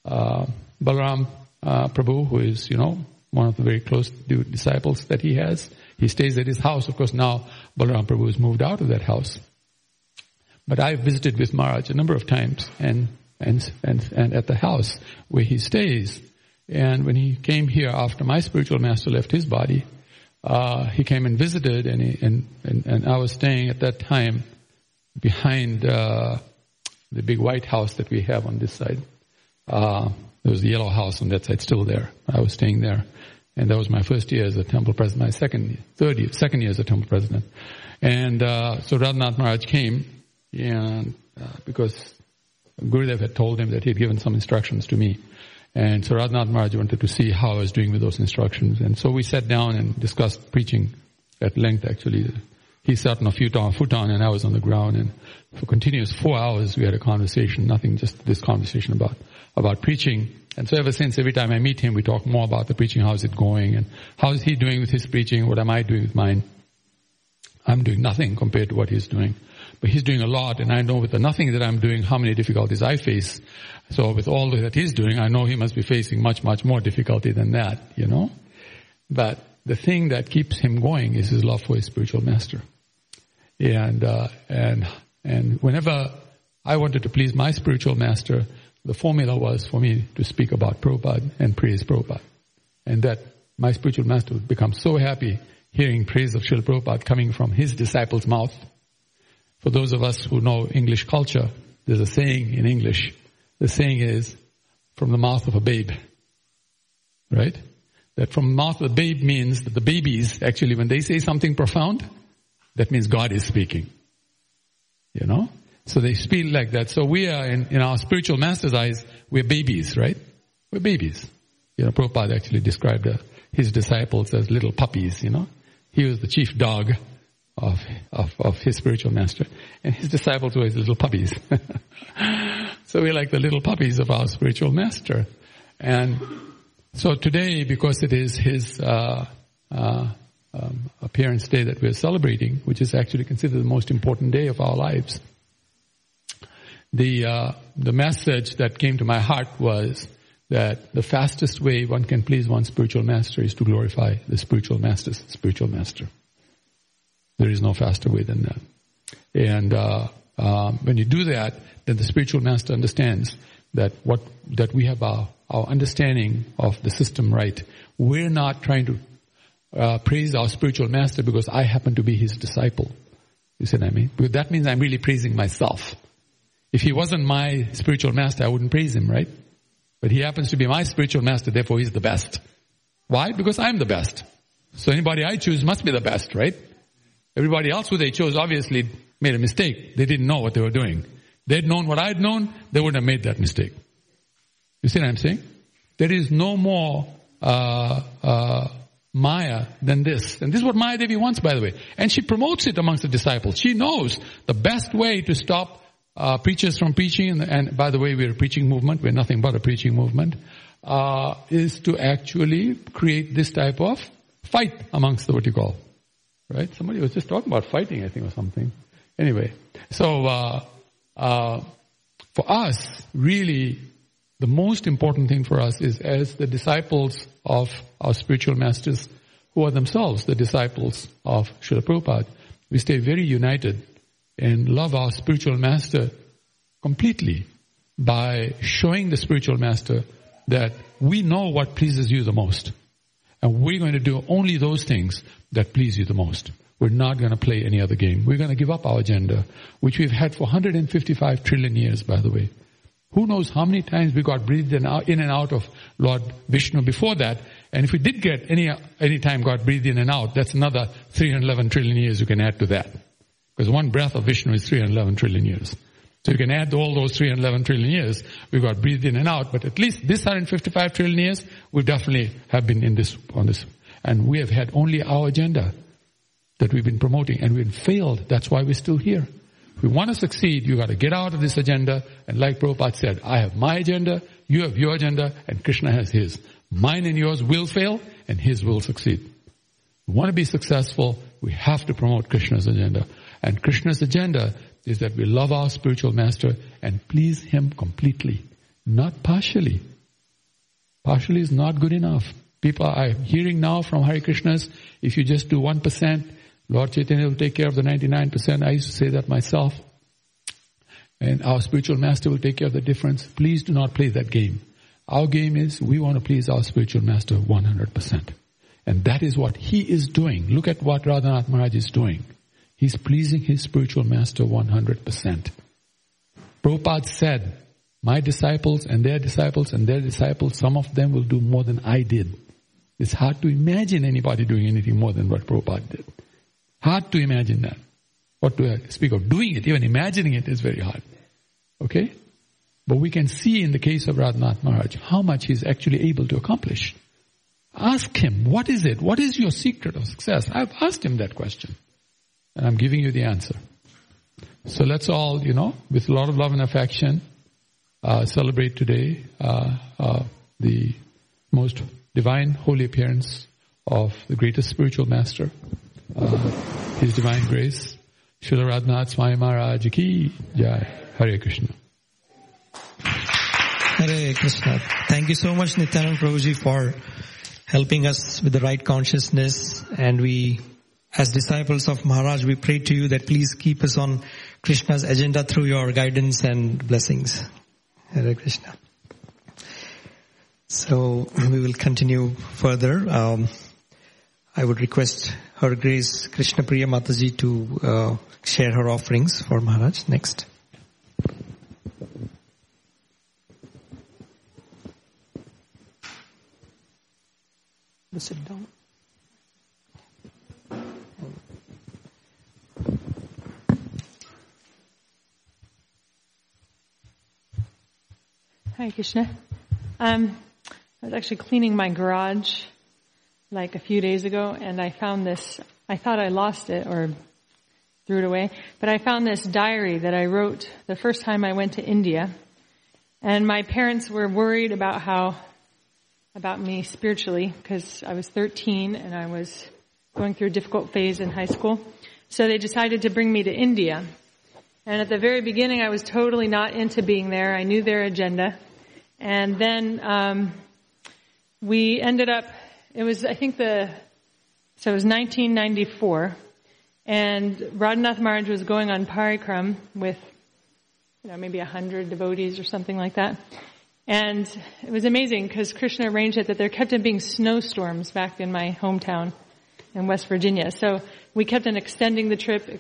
Prabhu, who is, one of the very close disciples that he has. He stays at his house. Of course, now Balaram Prabhu has moved out of that house. But I've visited with Maharaj a number of times and at the house where he stays. And when he came here after my spiritual master left his body, he came and visited, and I was staying at that time behind the big white house that we have on this side. There was the yellow house on that side still there. I was staying there. And that was my first year as a temple president, my second year as a temple president. And so Radhanath Maharaj came, and because Gurudev had told him that he had given some instructions to me. And so Radhanath Maharaj wanted to see how I was doing with those instructions. And so we sat down and discussed preaching at length, actually. He sat on a futon and I was on the ground. And for continuous 4 hours we had a conversation, nothing, just this conversation about preaching. And so ever since, every time I meet him, we talk more about the preaching, how is it going, and how is he doing with his preaching, what am I doing with mine. I'm doing nothing compared to what he's doing. But he's doing a lot, and I know with the nothing that I'm doing, how many difficulties I face. So with all that he's doing, I know he must be facing much, much more difficulty than that, But the thing that keeps him going is his love for his spiritual master. And whenever I wanted to please my spiritual master, the formula was for me to speak about Prabhupada and praise Prabhupada. And that my spiritual master would become so happy hearing praise of Srila Prabhupada coming from his disciple's mouth. For those of us who know English culture, there's a saying in English. The saying is, from the mouth of a babe. Right? That from the mouth of the babe means that the babies, actually, when they say something profound, that means God is speaking. So they speak like that. So we are, in our spiritual master's eyes, we're babies, right? We're babies. Prabhupada actually described his disciples as little puppies, He was the chief dog of his spiritual master. And his disciples were his little puppies. So we're like the little puppies of our spiritual master. And so today, because it is his appearance day that we're celebrating, which is actually considered the most important day of our lives, the message that came to my heart was that the fastest way one can please one's spiritual master is to glorify the spiritual master's spiritual master. There is no faster way than that. And when you do that, then the spiritual master understands that we have our understanding of the system right. We're not trying to praise our spiritual master because I happen to be his disciple. You see what I mean? Because that means I'm really praising myself. If he wasn't my spiritual master, I wouldn't praise him, right? But he happens to be my spiritual master, therefore he's the best. Why? Because I'm the best. So anybody I choose must be the best, right? Everybody else who they chose obviously made a mistake. They didn't know what they were doing. They'd known what I'd known, they wouldn't have made that mistake. You see what I'm saying? There is no more Maya than this. And this is what Maya Devi wants, by the way. And she promotes it amongst the disciples. She knows the best way to stop preachers from preaching, and by the way, we're a preaching movement, we're nothing but a preaching movement, is to actually create this type of fight amongst the vertical. Right? Somebody was just talking about fighting, I think, or something. Anyway, so for us, really, The most important thing for us is, as the disciples of our spiritual masters, who are themselves the disciples of Srila Prabhupada, we stay very united and love our spiritual master completely by showing the spiritual master that we know what pleases you the most. And we're going to do only those things that please you the most. We're not going to play any other game. We're going to give up our agenda, which we've had for 155 trillion years, by the way. Who knows how many times we got breathed in and out of Lord Vishnu before that. And if we did get any time God breathed in and out, that's another 311 trillion years you can add to that. Because one breath of Vishnu is 311 trillion years. So you can add all those 311 trillion years, we got breathed in and out, but at least this 155 trillion years, we definitely have been on this. And we have had only our agenda that we've been promoting, and we've failed. That's why we're still here. If we want to succeed, you got to get out of this agenda, and like Prabhupada said, I have my agenda, you have your agenda, and Krishna has his. Mine and yours will fail, and his will succeed. If we want to be successful, we have to promote Krishna's agenda. And Krishna's agenda is that we love our spiritual master and please him completely, not partially. Partially is not good enough. People are hearing now from Hare Krishnas, if you just do 1%, Lord Chaitanya will take care of the 99%. I used to say that myself. And our spiritual master will take care of the difference. Please do not play that game. Our game is, we want to please our spiritual master 100%. And that is what he is doing. Look at what Radhanath Maharaj is doing. He's pleasing his spiritual master 100%. Prabhupada said, my disciples and their disciples and their disciples, some of them will do more than I did. It's hard to imagine anybody doing anything more than what Prabhupada did. Hard to imagine that. What do I speak of? Doing it, even imagining it is very hard. Okay? But we can see in the case of Radhanath Maharaj how much he's actually able to accomplish. Ask him, what is it? What is your secret of success? I've asked him that question. And I'm giving you the answer. So let's all, with a lot of love and affection, celebrate today the most divine holy appearance of the greatest spiritual master, His Divine Grace, Srila Radhanath Swami Maharaj Ki Jai. Hare Krishna. Hare Krishna. Thank you so much, Nityanand Prabhuji, for helping us with the right consciousness. And we, as disciples of Maharaj, we pray to you that please keep us on Krishna's agenda through your guidance and blessings. Hare Krishna. So we will continue further. I would request Her Grace Krishna Priya Mataji to share her offerings for Maharaj. Next. Sit down. Hare Krishna. I was actually cleaning my garage like a few days ago, and I found this. I thought I lost it or threw it away, but I found this diary that I wrote the first time I went to India. And my parents were worried about me spiritually, because I was 13 and I was going through a difficult phase in high school. So they decided to bring me to India. And at the very beginning, I was totally not into being there. I knew their agenda. And then we ended up, it was 1994, and Radhanath Maharaj was going on parikram with, maybe 100 devotees or something like that. And it was amazing because Krishna arranged it that there kept on being snowstorms back in my hometown in West Virginia. So we kept on extending the trip.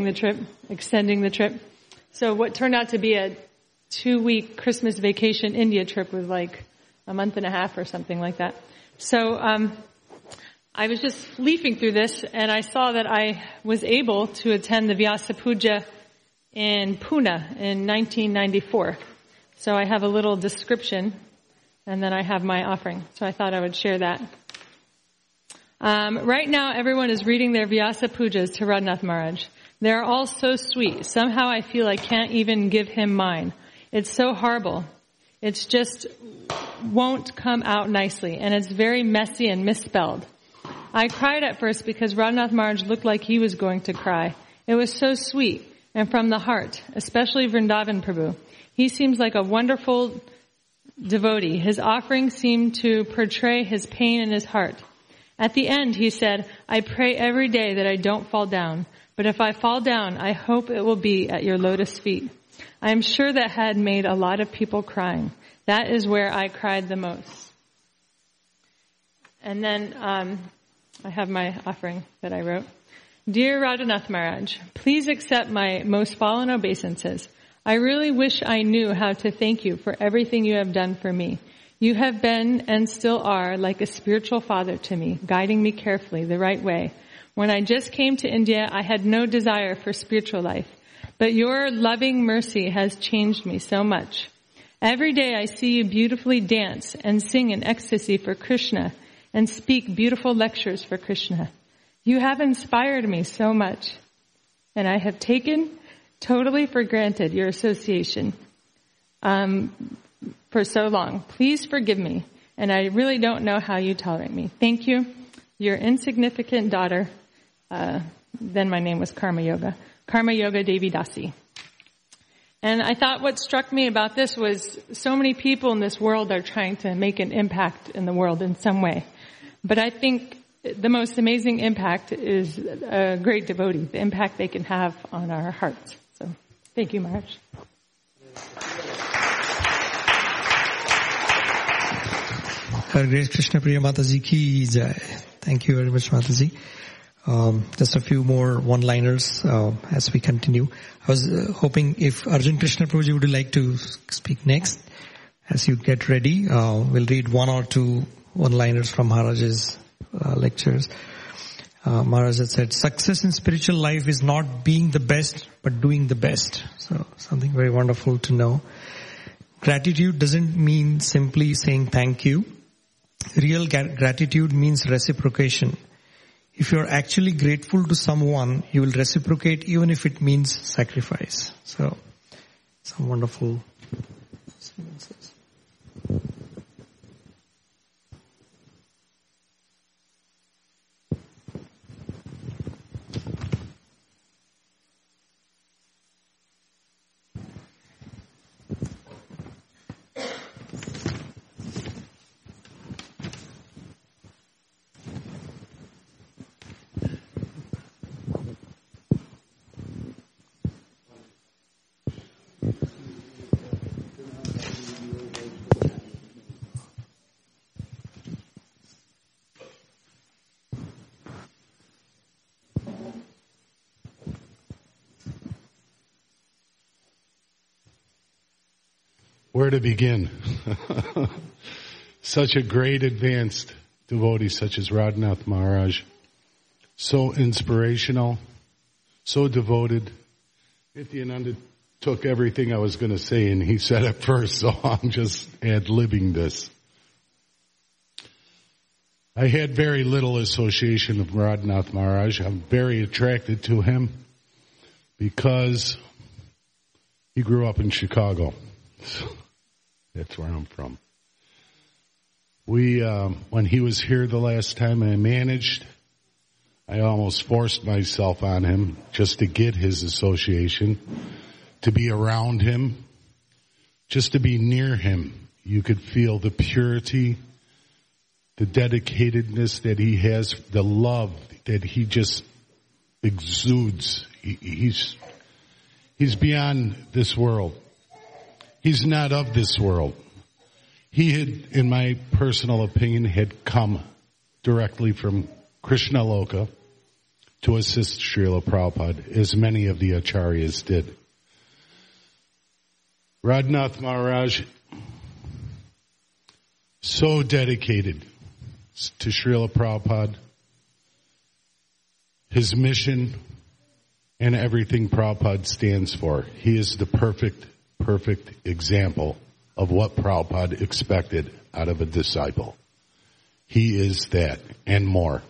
So what turned out to be a 2-week Christmas vacation India trip was like a month and a half or something like that. So I was just leafing through this, and I saw that I was able to attend the Vyasa Puja in Pune in 1994. So I have a little description, and then I have my offering. So I thought I would share that. Right now, everyone is reading their Vyasa Pujas to Radhanath Maharaj. They're all so sweet. Somehow I feel I can't even give him mine. It's so horrible. It's just won't come out nicely, and it's very messy and misspelled. I cried at first because Radhanath Maharaj looked like he was going to cry. It was so sweet and from the heart, especially Vrindavan Prabhu. He seems like a wonderful devotee. His offering seemed to portray his pain in his heart. At the end, he said, I pray every day that I don't fall down, but if I fall down, I hope it will be at your lotus feet. I am sure that had made a lot of people crying. That is where I cried the most. And then I have my offering that I wrote. Dear Radhanath Maharaj, please accept my most fallen obeisances. I really wish I knew how to thank you for everything you have done for me. You have been and still are like a spiritual father to me, guiding me carefully the right way. When I just came to India, I had no desire for spiritual life, but your loving mercy has changed me so much. Every day I see you beautifully dance and sing in ecstasy for Krishna and speak beautiful lectures for Krishna. You have inspired me so much, and I have taken totally for granted your association for so long. Please forgive me, and I really don't know how you tolerate me. Thank you. Your insignificant daughter, then my name was Karma Yoga Devi Dasi. And I thought what struck me about this was so many people in this world are trying to make an impact in the world in some way. But I think the most amazing impact is a great devotee, the impact they can have on our hearts. So thank you, Maharaj. Hare Krishna Priya Mataji ki jai. Thank you very much, Mataji. Just a few more one-liners as we continue. I was hoping if Arjun Krishna Prabhuji would like to speak next. As you get ready, we'll read one or two one-liners from Maharaj's lectures. Maharaj had said, success in spiritual life is not being the best, but doing the best. So something very wonderful to know. Gratitude doesn't mean simply saying thank you. Real gratitude means reciprocation. If you're actually grateful to someone, you will reciprocate even if it means sacrifice. So, some wonderful sentences. Where to begin? Such a great advanced devotee such as Radhanath Maharaj. So inspirational, so devoted. Nityananda took everything I was going to say and he said it first, so I'm just ad-libbing this. I had very little association with Radhanath Maharaj. I'm very attracted to him because he grew up in Chicago. That's where I'm from. When he was here the last time I almost forced myself on him just to get his association, to be around him, just to be near him. You could feel the purity, the dedicatedness that he has, the love that he just exudes. He's beyond this world. He's not of this world. He had, in my personal opinion, had come directly from Krishna Loka to assist Srila Prabhupada, as many of the acharyas did. Radhanath Maharaj, so dedicated to Srila Prabhupada, his mission, and everything Prabhupada stands for. He is the perfect example of what Prabhupada expected out of a disciple. He is that and more.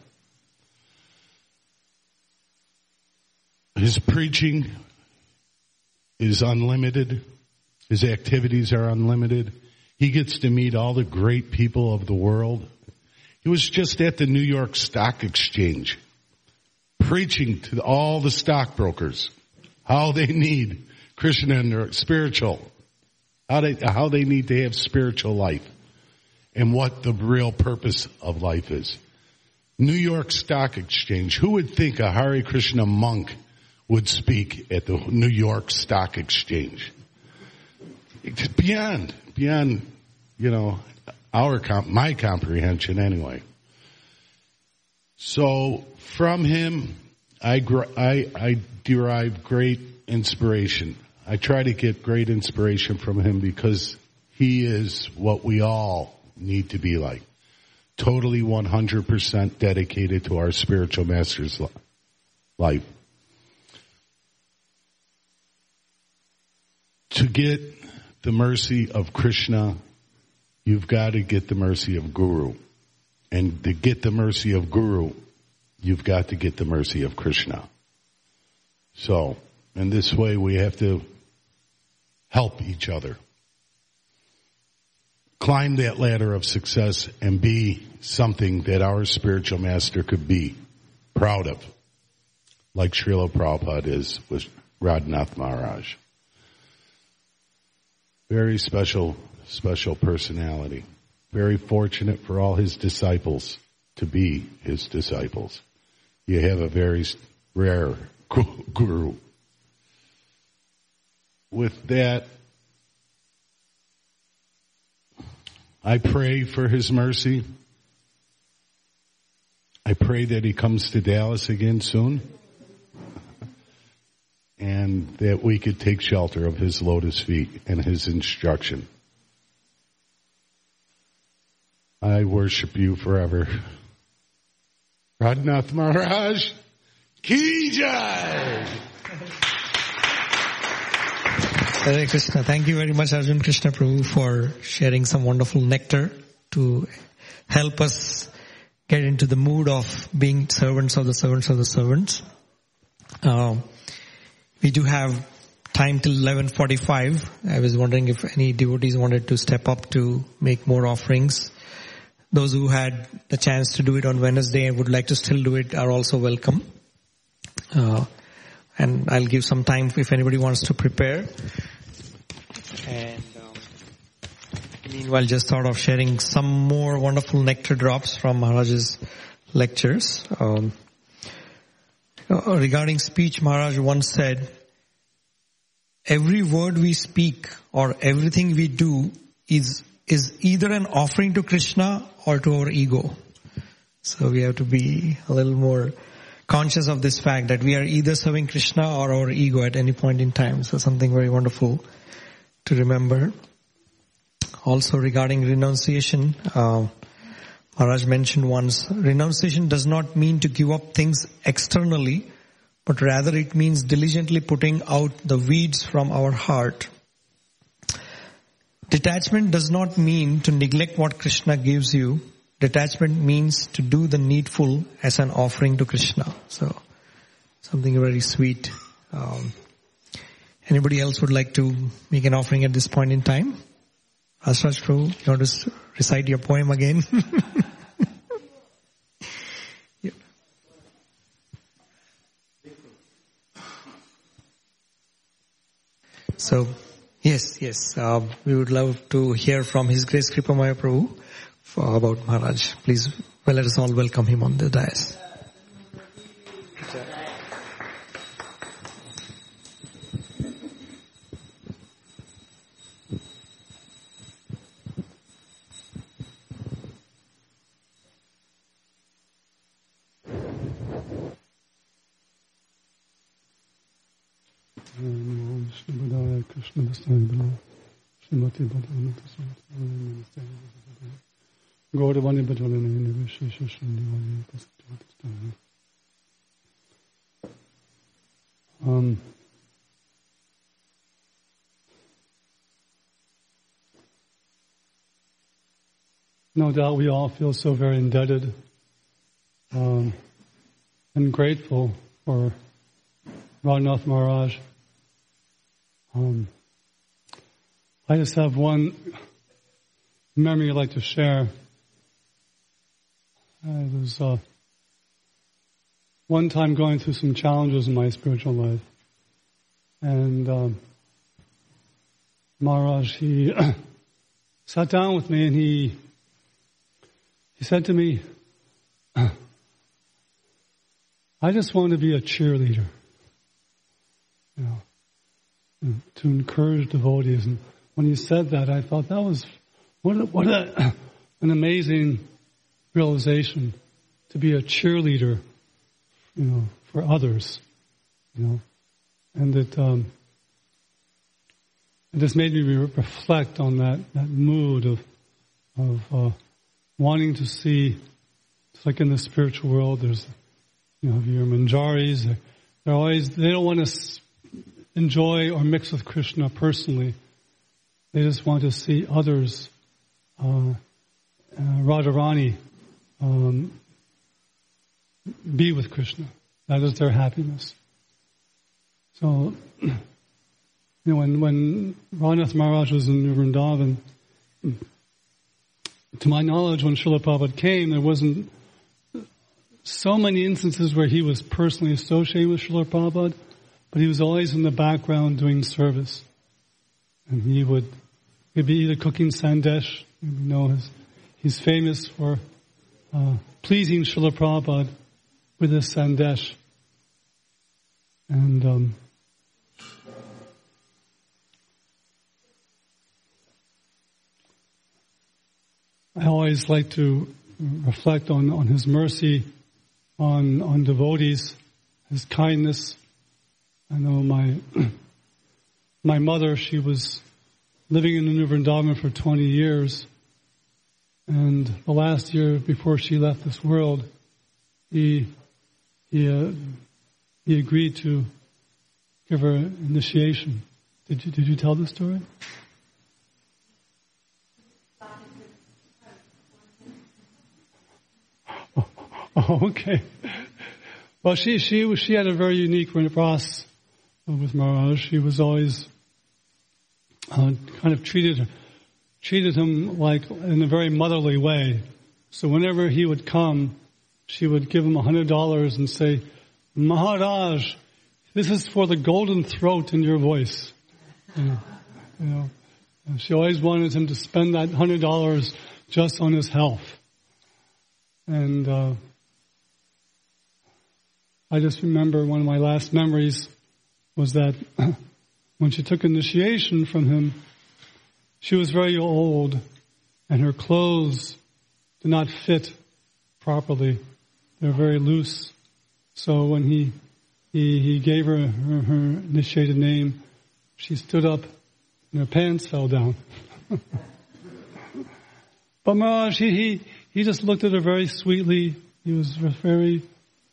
His preaching is unlimited. His activities are unlimited. He gets to meet all the great people of the world. He was just at the New York Stock Exchange preaching to all the stockbrokers how they need Krishna and their spiritual how they need to have spiritual life, and what the real purpose of life is. New York Stock Exchange. Who would think a Hare Krishna monk would speak at the New York Stock Exchange? It's beyond, my comprehension anyway. So from him, I derive great inspiration. I try to get great inspiration from him because he is what we all need to be like. Totally 100% dedicated to our spiritual master's life. To get the mercy of Krishna, you've got to get the mercy of Guru. And to get the mercy of Guru, you've got to get the mercy of Krishna. So, in this way, we have to help each other. Climb that ladder of success and be something that our spiritual master could be proud of, like Srila Prabhupada is with Radhanath Maharaj. Very special personality. Very fortunate for all his disciples to be his disciples. You have a very rare guru. With that, I pray for his mercy. I pray that he comes to Dallas again soon, and that we could take shelter of his lotus feet and his instruction. I worship you forever. Radhanath Maharaj, Ki Jai! Hare Krishna. Thank you very much, Arjun Krishna Prabhu, for sharing some wonderful nectar to help us get into the mood of being servants of the servants of the servants. We do have time till 11:45. I was wondering if any devotees wanted to step up to make more offerings. Those who had the chance to do it on Wednesday and would like to still do it are also welcome. And I'll give some time if anybody wants to prepare. And meanwhile, just thought of sharing some more wonderful nectar drops from Maharaj's lectures. Regarding speech, Maharaj once said, every word we speak or everything we do is either an offering to Krishna or to our ego. So we have to be a little more conscious of this fact that we are either serving Krishna or our ego at any point in time. So something very wonderful to remember. Also regarding renunciation, Maharaj mentioned once, renunciation does not mean to give up things externally, but rather it means diligently putting out the weeds from our heart. Detachment does not mean to neglect what Krishna gives you. Detachment means to do the needful as an offering to Krishna. So, something very sweet. Anybody else would like to make an offering at this point in time? Asraj Prabhu, you want to recite your poem again? Yeah. So, yes. We would love to hear from His Grace Kripamaya Prabhu about Maharaj. Please, let us all welcome him on the dais. No doubt we all feel so very indebted and grateful for Radhanath Maharaj. I just have one memory I'd like to share. I was one time going through some challenges in my spiritual life, and Maharaj, he sat down with me and he said to me, I just want to be a cheerleader, to encourage devotees. And when he said that, I thought that was an amazing realization, to be a cheerleader, for others, and that it just made me reflect on that mood of wanting to see. It's like in the spiritual world, there's your manjaris. They don't want to enjoy or mix with Krishna personally. They just want to see others, Radharani, be with Krishna. That is their happiness. So, when Raghunath Maharaj was in Vrindavan, to my knowledge, when Srila Prabhupada came, there wasn't so many instances where he was personally associated with Srila Prabhupada, but he was always in the background doing service. And he'd be either cooking sandesh, he's famous for pleasing Srila Prabhupada with his sandesh. And I always like to reflect on his mercy on devotees, his kindness. I know my mother, she was living in the New Vrindavan for 20 years, and the last year before she left this world, he agreed to give her initiation. Did you tell the story? Oh, okay. Well, she had a very unique process with Maharaj. She was always kind of treated him like in a very motherly way. So whenever he would come, she would give him $100 and say, Maharaj, this is for the golden throat in your voice. And she always wanted him to spend that $100 just on his health. And I just remember one of my last memories was that when she took initiation from him, she was very old and her clothes did not fit properly. They're very loose. So when he gave her initiated name, she stood up and her pants fell down. But Maharaj, he just looked at her very sweetly. He was very,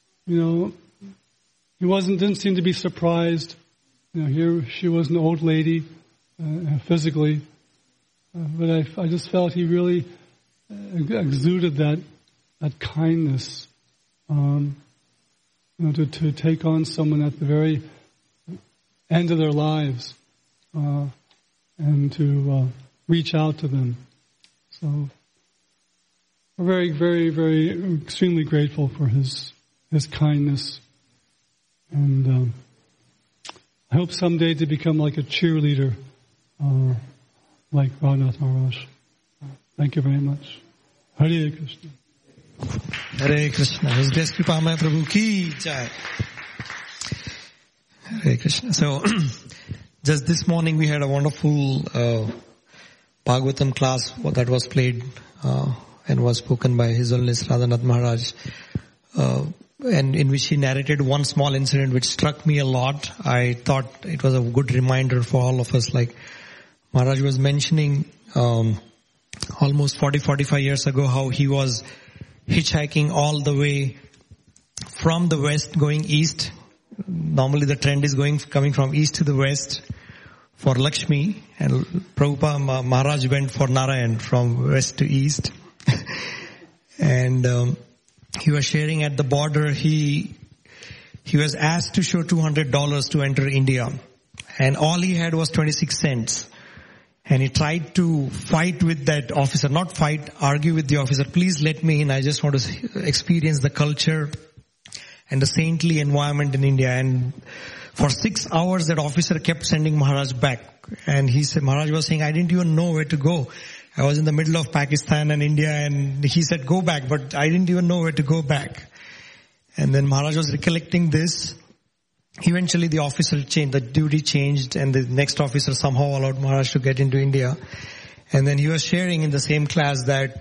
he didn't seem to be surprised. Here she was an old lady, physically. But I just felt he really exuded that kindness, to take on someone at the very end of their lives, and to reach out to them. So we're very, very, very extremely grateful for his kindness, and I hope someday to become like a cheerleader, like Raghunath Maharaj. Thank you very much. Hare Krishna. Hare Krishna. His grace Kripamaya Prabhu ki jai. Hare Krishna. So, just this morning we had a wonderful Bhagavatam class that was played and was spoken by His Holiness Radhanath Maharaj, and in which he narrated one small incident which struck me a lot. I thought it was a good reminder for all of us. Like Maharaj was mentioning almost 40-45 years ago how he was hitchhiking all the way from the west going east. Normally the trend is coming from east to the west for Lakshmi, and Prabhupada Maharaj went for Narayan from west to east. And he was sharing at the border, he was asked to show $200 to enter India, and all he had was 26 cents. And he tried to fight with that officer, argue with the officer, please let me in, I just want to experience the culture. and the saintly environment in India. And for 6 hours, that officer kept sending Maharaj back. And he said, Maharaj was saying, I didn't even know where to go. I was in the middle of Pakistan and India, and he said, go back, but I didn't even know where to go back. And then Maharaj was recollecting this. Eventually the officer changed, the duty changed, and the next officer somehow allowed Maharaj to get into India. And then he was sharing in the same class that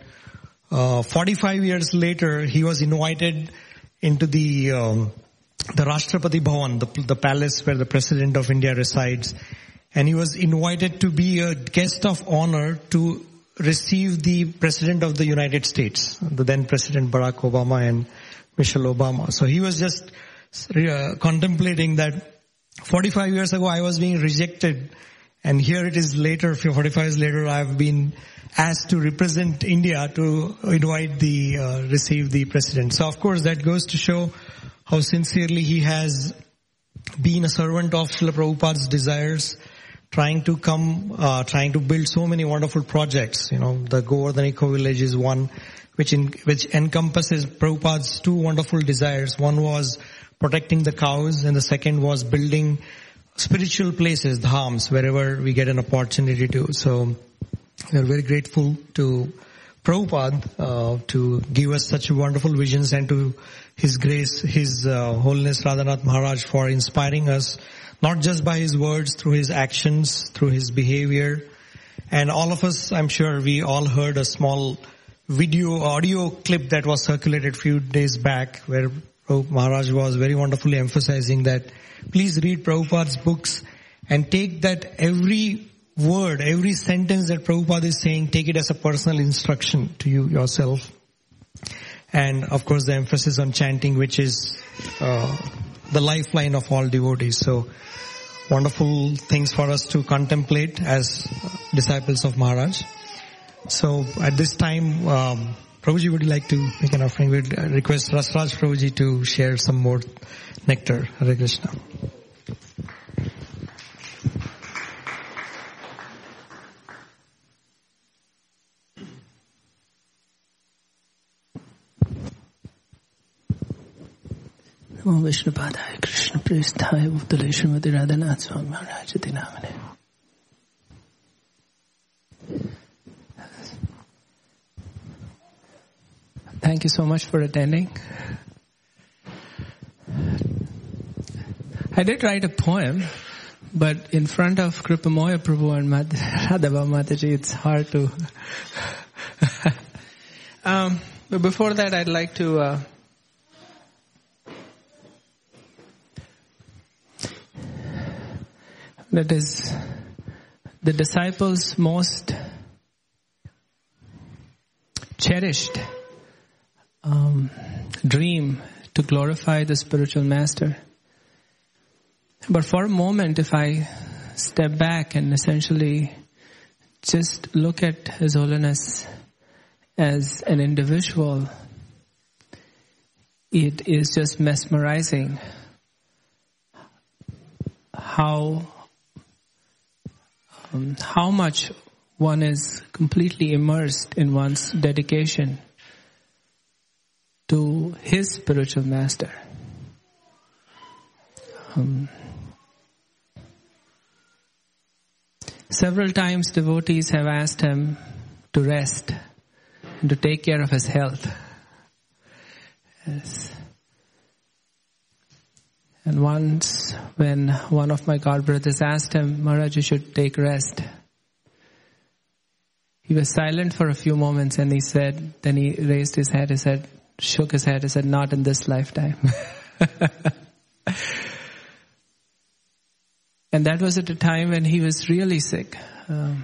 45 years later, he was invited into the Rashtrapati Bhavan, the palace where the President of India resides. And he was invited to be a guest of honor to receive the President of the United States, the then President Barack Obama and Michelle Obama. So he was just contemplating that 45 years ago I was being rejected, and here it is later, 45 years later, I've been asked to represent India to invite receive the President. So of course that goes to show how sincerely he has been a servant of Srila Prabhupada's desires, trying to build so many wonderful projects. The Govardhan Eco Village is one which encompasses Prabhupada's two wonderful desires. One was protecting the cows, and the second was building spiritual places, dhams, wherever we get an opportunity to. So we are very grateful to Prabhupada to give us such wonderful visions, and to His Grace, His Holiness Radhanath Maharaj for inspiring us, not just by his words, through his actions, through his behavior. And all of us, I'm sure we all heard a small audio clip that was circulated a few days back, where Maharaj was very wonderfully emphasizing that please read Prabhupada's books and take that every word, every sentence that Prabhupada is saying, take it as a personal instruction to you yourself. And of course the emphasis on chanting, which is the lifeline of all devotees. So wonderful things for us to contemplate as disciples of Maharaj. So at this time, Prabhuji, would you like to make an offering? We'd request Rasraj Prabhuji to share some more nectar. Hare Krishna. Namo Vishnupadaya Krishna Prestaya Bhutale Srimati Radhanath Swami Maharaj Iti Namane. Thank you so much for attending. I did write a poem, but in front of Kripamoya Prabhu and Radhava Mataji, it's hard to... But before that, I'd like to... that is the disciples' most cherished dream to glorify the spiritual master. But for a moment, if I step back and essentially just look at His Holiness as an individual, it is just mesmerizing how much one is completely immersed in one's dedication to his spiritual master. Several times devotees have asked him to rest and to take care of his health. Yes. And once when one of my god brothers asked him, Maharaj, you should take rest. He was silent for a few moments and then he raised his head, shook his head, he said, not in this lifetime. And that was at a time when he was really sick. And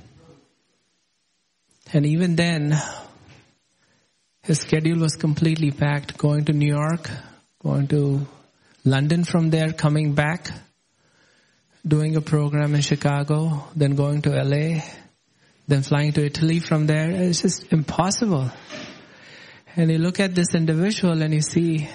even then, his schedule was completely packed, going to New York, going to London from there, coming back, doing a program in Chicago, then going to LA, then flying to Italy from there. It's just impossible. And you look at this individual and you see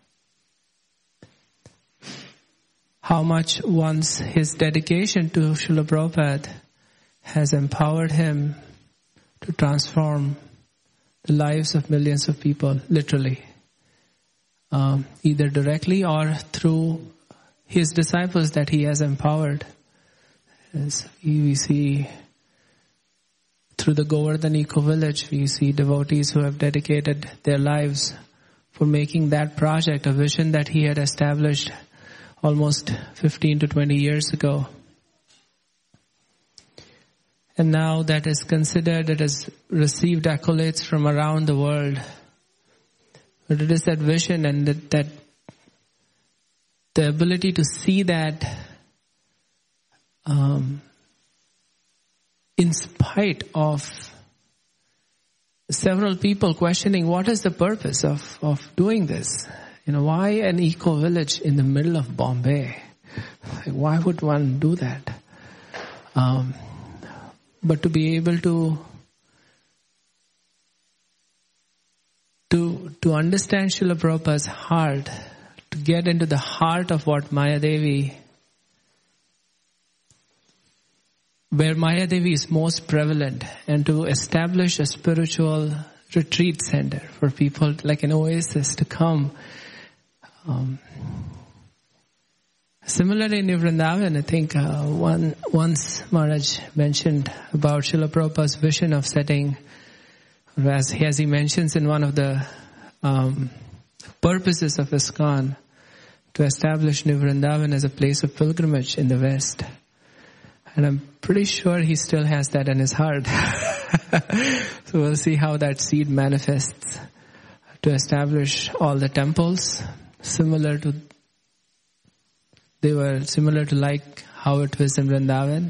how much his dedication to Srila Prabhupada has empowered him to transform the lives of millions of people, literally. either directly or through his disciples that he has empowered. As we see through the Govardhan Eco Village, we see devotees who have dedicated their lives for making that project a vision that he had established almost 15 to 20 years ago. And now that is considered, it has received accolades from around the world. But it is that vision and that the ability to see that in spite of several people questioning what is the purpose of doing this. Why an eco village in the middle of Bombay? Why would one do that? But to be able to understand Srila Prabhupada's heart, to get into the heart of what Mayadevi, where Mayadevi is most prevalent, and to establish a spiritual retreat center for people, like an oasis, to come. Similarly in Vrindavan, I think once Maharaj mentioned about Srila Prabhupada's vision of setting, as he mentions in one of the purposes of ISKCON, to establish New Vrindavan as a place of pilgrimage in the West. And I'm pretty sure he still has that in his heart. So we'll see how that seed manifests, to establish all the temples similar to like how it was in Vrindavan.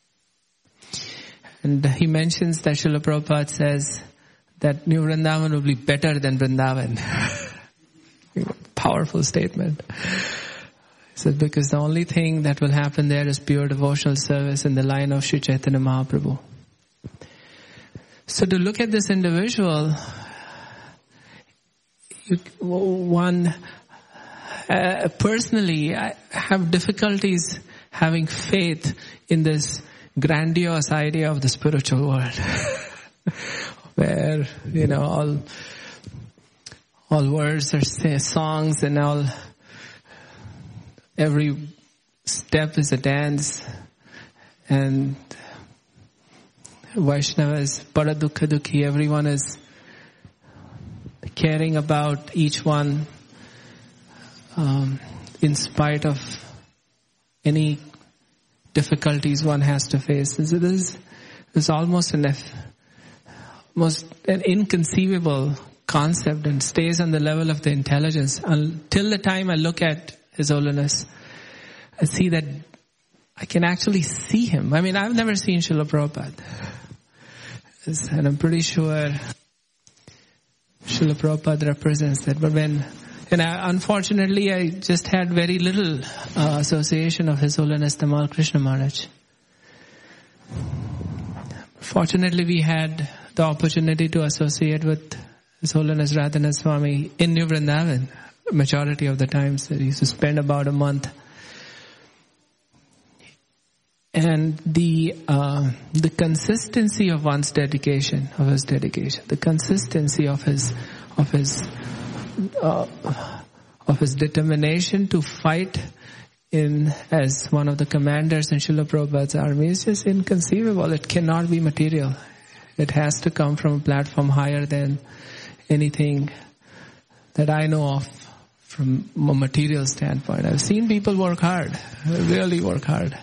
And he mentions that Srila Prabhupada says that New Vrindavan will be better than Vrindavan. Powerful statement. He said, because the only thing that will happen there is pure devotional service in the line of Sri Chaitanya Mahaprabhu. So to look at this individual, personally, I have difficulties having faith in this grandiose idea of the spiritual world, where all words are songs, and every step is a dance, and Vaishnavas, Paradukha Dukhi, everyone is caring about each one in spite of any difficulties one has to face. So this is almost an inconceivable concept, and stays on the level of the intelligence. Until the time I look at His Holiness, I see that I can actually see Him. I mean, I've never seen Srila Prabhupada. And I'm pretty sure Srila Prabhupada represents that. But unfortunately, I just had very little association of His Holiness Tamal Krishna Maharaj. Fortunately, we had the opportunity to associate with His Holiness Radhanath Swami in New Vrindavan. Majority of the times, that he used to spend about a month. And the consistency of one's dedication, the consistency of his determination to fight as one of the commanders in Srila Prabhupada's army is just inconceivable. It cannot be material. It has to come from a platform higher than anything that I know of from a material standpoint. I've seen people work hard, really work hard.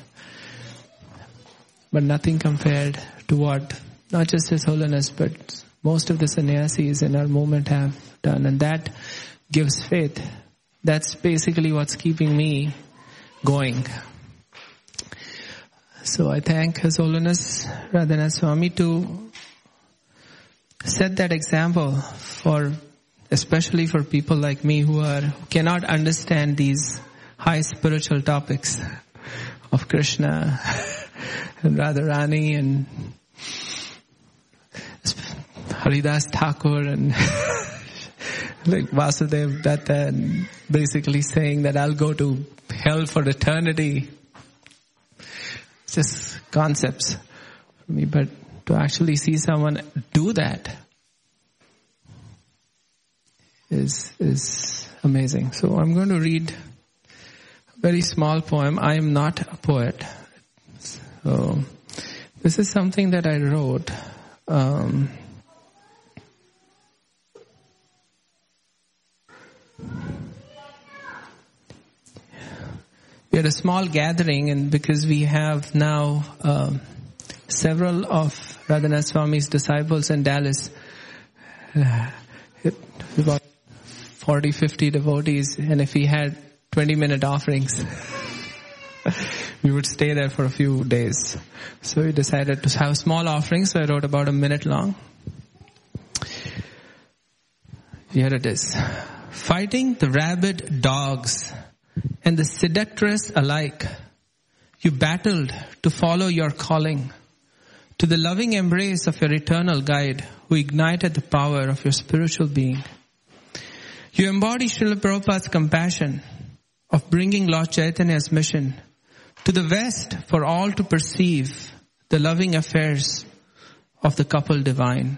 But nothing compared to what not just His Holiness, but most of the sannyasis in our movement have done. And that gives faith. That's basically what's keeping me going. So I thank His Holiness Radhanath Swami to set that example especially for people like me who cannot understand these high spiritual topics of Krishna and Radharani and Haridas Thakur and like Vasudev Datta, and basically saying that I'll go to hell for eternity. It's just concepts for me, but to actually see someone do that is amazing. So I'm going to read a very small poem. I am not a poet. So this is something that I wrote. We had a small gathering, and because we have now several of Radhanath Swami's disciples in Dallas, about 40, 50 devotees, and if we had 20-minute offerings, we would stay there for a few days. So we decided to have small offerings, so I wrote about a minute long. Here it is. Fighting the rabid dogs and the seductress alike, you battled to follow your calling to the loving embrace of your eternal guide who ignited the power of your spiritual being. You embody Srila Prabhupada's compassion of bringing Lord Chaitanya's mission to the West for all to perceive the loving affairs of the couple divine.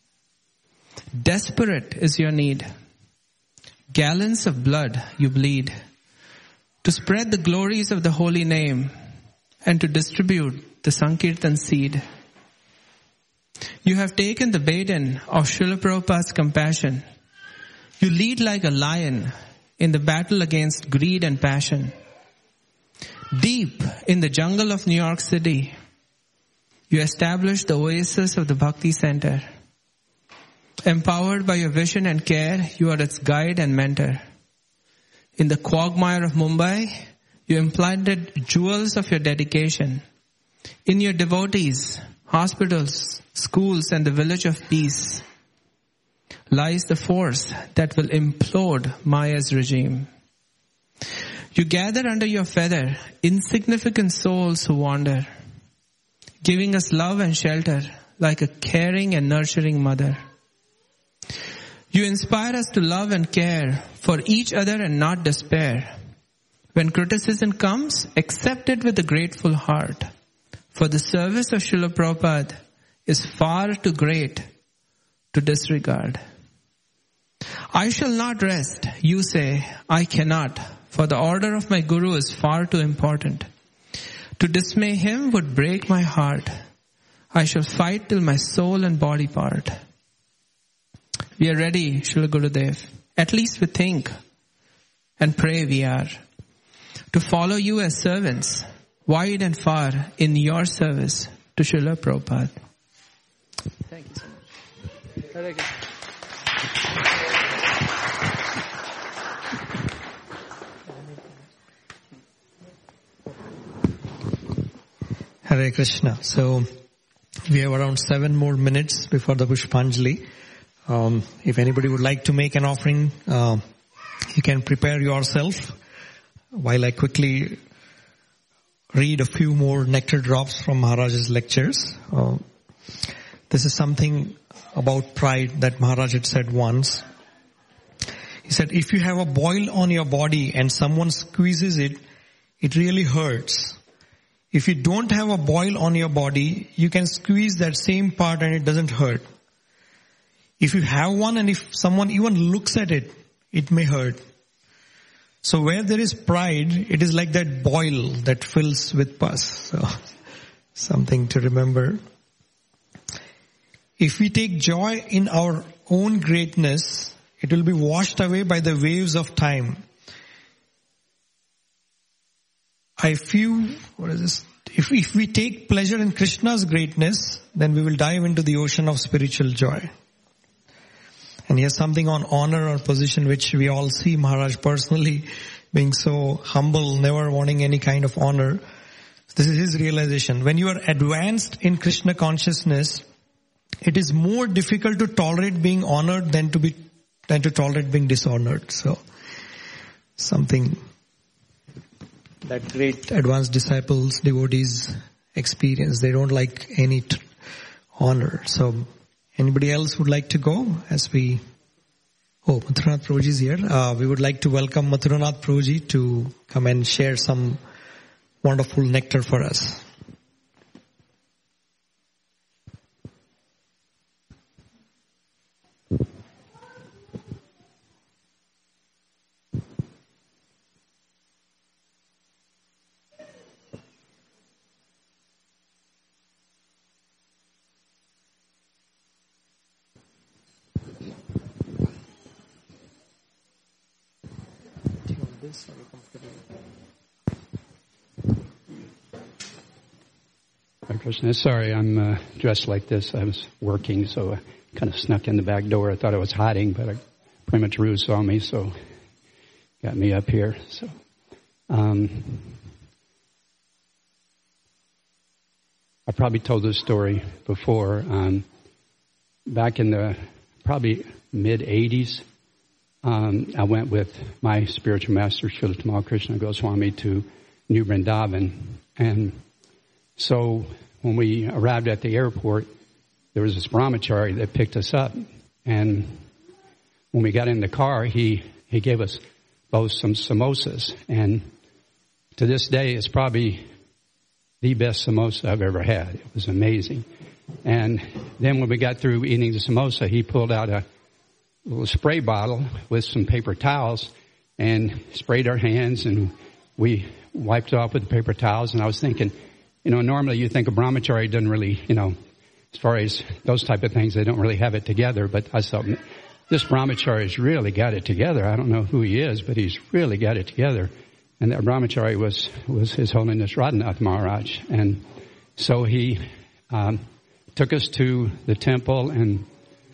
Desperate is your need. Gallons of blood you bleed to spread the glories of the holy name and to distribute the Sankirtan seed. You have taken the baton of Srila Prabhupada's compassion. You lead like a lion in the battle against greed and passion. Deep in the jungle of New York City, you establish the oasis of the Bhakti Center. Empowered by your vision and care, you are its guide and mentor. In the quagmire of Mumbai, you implanted jewels of your dedication. In your devotees, hospitals, schools, and the village of peace lies the force that will implode Maya's regime. You gather under your feather insignificant souls who wander, giving us love and shelter like a caring and nurturing mother. You inspire us to love and care for each other and not despair. When criticism comes, accept it with a grateful heart. For the service of Srila Prabhupada is far too great to disregard. I shall not rest, you say, I cannot, for the order of my Guru is far too important. To dismay him would break my heart. I shall fight till my soul and body part. We are ready, Srila Gurudev. At least we think and pray we are. To follow you as servants, wide and far, in your service to Srila Prabhupada. Thank you so much. Hare Krishna. Hare Krishna. So we have around 7 more minutes before the Pushpanjali. If anybody would like to make an offering, you can prepare yourself while I quickly read a few more nectar drops from Maharaj's lectures. This is something about pride that Maharaj had said once. He said, if you have a boil on your body and someone squeezes it, it really hurts. If you don't have a boil on your body, you can squeeze that same part and it doesn't hurt. If you have one and if someone even looks at it, it may hurt. So where there is pride, it is like that boil that fills with pus. So something to remember. If we take joy in our own greatness, it will be washed away by the waves of time. I feel, what is this? If we take pleasure in Krishna's greatness, then we will dive into the ocean of spiritual joy. And here's something on honor or position which we all see Maharaj personally being so humble, never wanting any kind of honor. This is his realization. When you are advanced in Krishna consciousness, it is more difficult to tolerate being honored than to tolerate being dishonored. So something that great advanced disciples, devotees experience. They don't like any honor. So anybody else would like to go as we... Oh, Mathuranath Prabhuji is here. We would like to welcome Mathuranath Prabhuji to come and share some wonderful nectar for us. this? Are you comfortable? Hare Krishna. Sorry, I'm dressed like this. I was working, so I kind of snuck in the back door. I thought I was hiding, but Prema Taru saw me, so got me up here. So, I probably told this story before. Back in the probably mid-'80s, I went with my spiritual master, Srila Tamal Krishna Goswami, to New Vrindavan. And so when we arrived at the airport, there was this brahmachari that picked us up. And when we got in the car, he gave us both some samosas. And to this day, it's probably the best samosa I've ever had. It was amazing. And then when we got through eating the samosa, he pulled out a little spray bottle with some paper towels and sprayed our hands, and we wiped it off with the paper towels. And I was thinking, normally you think a brahmachari doesn't really, as far as those type of things, they don't really have it together. But I thought, this brahmachari's really got it together. I don't know who he is, but he's really got it together. And that brahmachari was His Holiness Radhanath Maharaj. And so he took us to the temple, and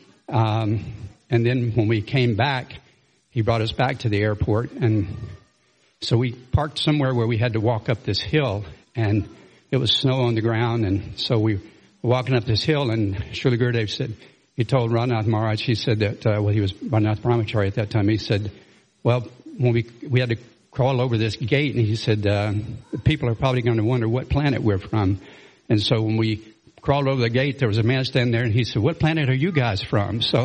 then when we came back, he brought us back to the airport. And so we parked somewhere where we had to walk up this hill, and it was snow on the ground. And so we were walking up this hill, and Srila Gurudev said, he told Radhanath Maharaj, he said that, he was Radhanath Brahmachari at that time, he said, well, when we had to crawl over this gate, and he said, people are probably going to wonder what planet we're from. And so when we crawled over the gate, there was a man standing there, and he said, what planet are you guys from? So,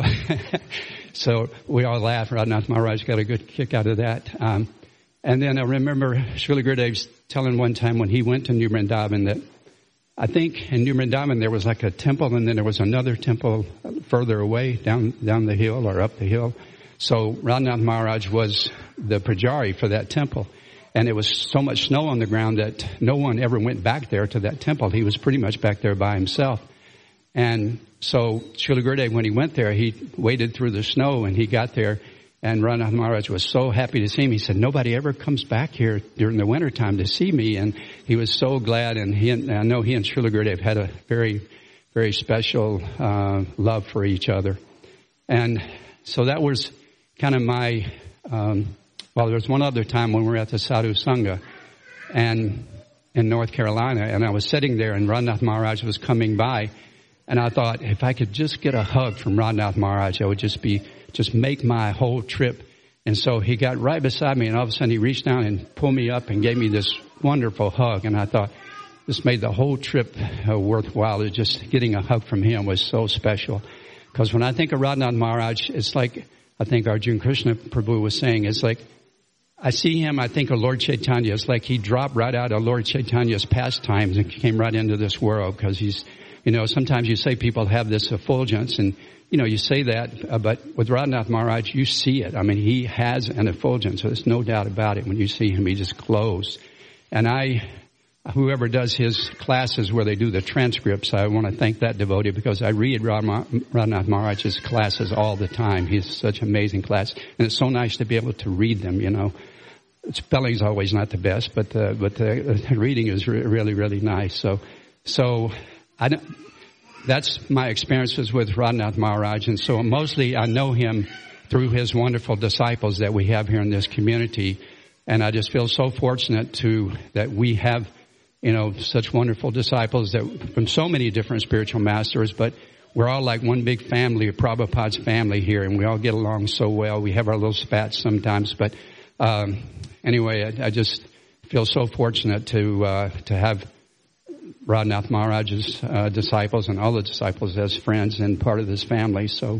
so we all laughed. Radhanath Maharaj got a good kick out of that. And then I remember Srila Gurudev telling one time when he went to New Vrindavan that I think in New Vrindavan there was like a temple, and then there was another temple further away down the hill or up the hill. So Radhanath Maharaj was the pujari for that temple. And it was so much snow on the ground that no one ever went back there to that temple. He was pretty much back there by himself. And so Srila Gurudev, when he went there, he waded through the snow, and he got there, and Radhanath Maharaj was so happy to see him. He said, nobody ever comes back here during the wintertime to see me. And he was so glad, and I know he and Srila Gurudev had a very, very special love for each other. And so that was kind of my... there was one other time when we were at the Sadhu Sangha and in North Carolina, and I was sitting there, and Radhanath Maharaj was coming by, and I thought, if I could just get a hug from Radhanath Maharaj, I would just make my whole trip. And so he got right beside me, and all of a sudden he reached down and pulled me up and gave me this wonderful hug. And I thought, this made the whole trip worthwhile. Just getting a hug from him was so special. Because when I think of Radhanath Maharaj, it's like, I think Arjuna Krishna Prabhu was saying, it's like, I see him, I think of Lord Chaitanya. It's like he dropped right out of Lord Chaitanya's pastimes and came right into this world, because he's, sometimes you say people have this effulgence, and, you say that, but with Radhanath Maharaj, you see it. I mean, he has an effulgence, so there's no doubt about it. When you see him, he just glows. And whoever does his classes where they do the transcripts, I want to thank that devotee, because I read Radhanath Maharaj's classes all the time. He's such an amazing class. And it's so nice to be able to read them, Spelling's always not the best, but the reading is really, really nice. So that's my experiences with Radhanath Maharaj. And so mostly I know him through his wonderful disciples that we have here in this community. And I just feel so fortunate that we have such wonderful disciples from so many different spiritual masters, but we're all like one big family, Prabhupada's family here, and we all get along so well. We have our little spats sometimes, but anyway, I just feel so fortunate to have Radhanath Maharaj's disciples and all the disciples as friends and part of this family. So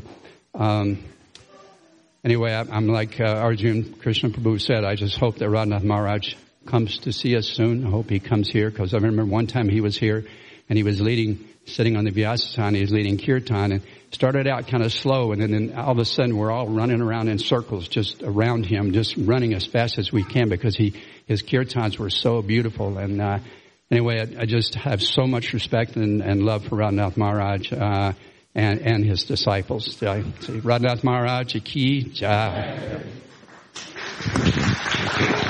anyway, I'm like Arjuna Krishna Prabhu said, I just hope that Radhanath Maharaj comes to see us soon. I hope he comes here, because I remember one time he was here and he was sitting on the Vyasasana, he was leading kirtan, and started out kind of slow, and then all of a sudden we're all running around in circles just around him, just running as fast as we can, because his kirtans were so beautiful. And anyway, I just have so much respect and love for Radhanath Maharaj and his disciples. Radhanath Maharaj ki jai.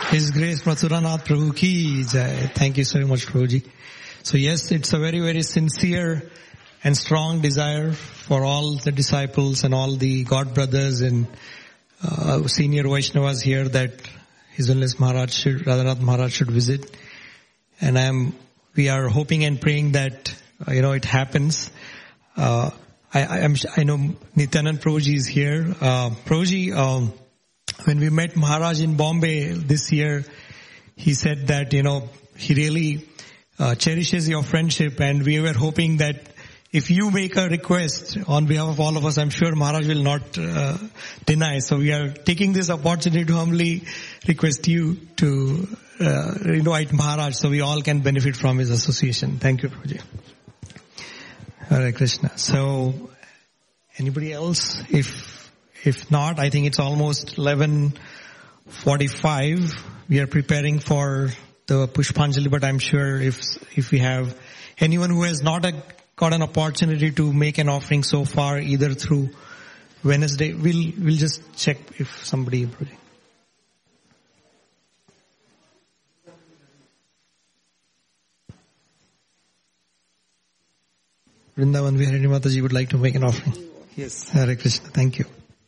His Grace Mathuranath Prabhu ki jai. Thank you so much, Prabhuji. So yes, it's a very, very sincere and strong desire for all the disciples and all the God brothers and senior Vaishnavas here that His Holiness Maharaj Radhanath Maharaj should visit. And we are hoping and praying that, it happens. I know Nityanand Prabhuji is here. Prabhuji, when we met Maharaj in Bombay this year, he said that, he really cherishes your friendship, and we were hoping that if you make a request on behalf of all of us, I'm sure Maharaj will not deny. So we are taking this opportunity to humbly request you to invite Maharaj so we all can benefit from his association. Thank you, Prabhuji. Hare Krishna. So, anybody else? If not, I think it's almost 11:45. We are preparing for the Pushpanjali, but I'm sure if we have anyone who has not got an opportunity to make an offering so far, either through Wednesday, we'll just check if somebody. Vrindavan Viharini Mataji would like to make an offering. Yes. Hare Krishna. Thank you.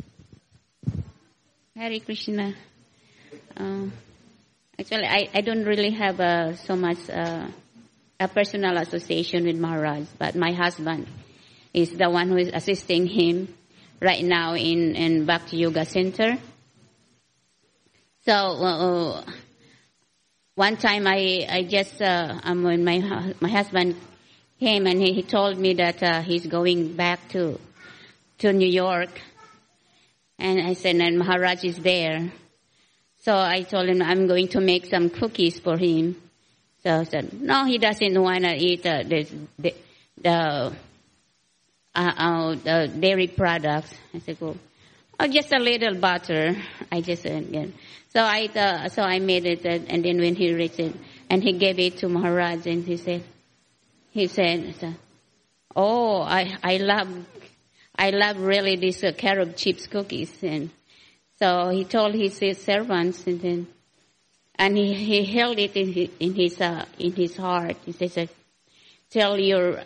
Hare Krishna. Actually, I don't really have so much a personal association with Maharaj, but my husband is the one who is assisting him right now in Bhakti Yoga Center. So one time I just when my husband came and he told me that he's going back to New York, and I said, and Maharaj is there. So I told him I'm going to make some cookies for him. So I said, no, he doesn't want to eat the dairy products. I said, oh, just a little butter. I just said, yeah. So I made it, and then when he reached it, and he gave it to Maharaj, and he said, oh, I love really these carob chips cookies. And so he told his servants, and he held it in his heart. He says, tell your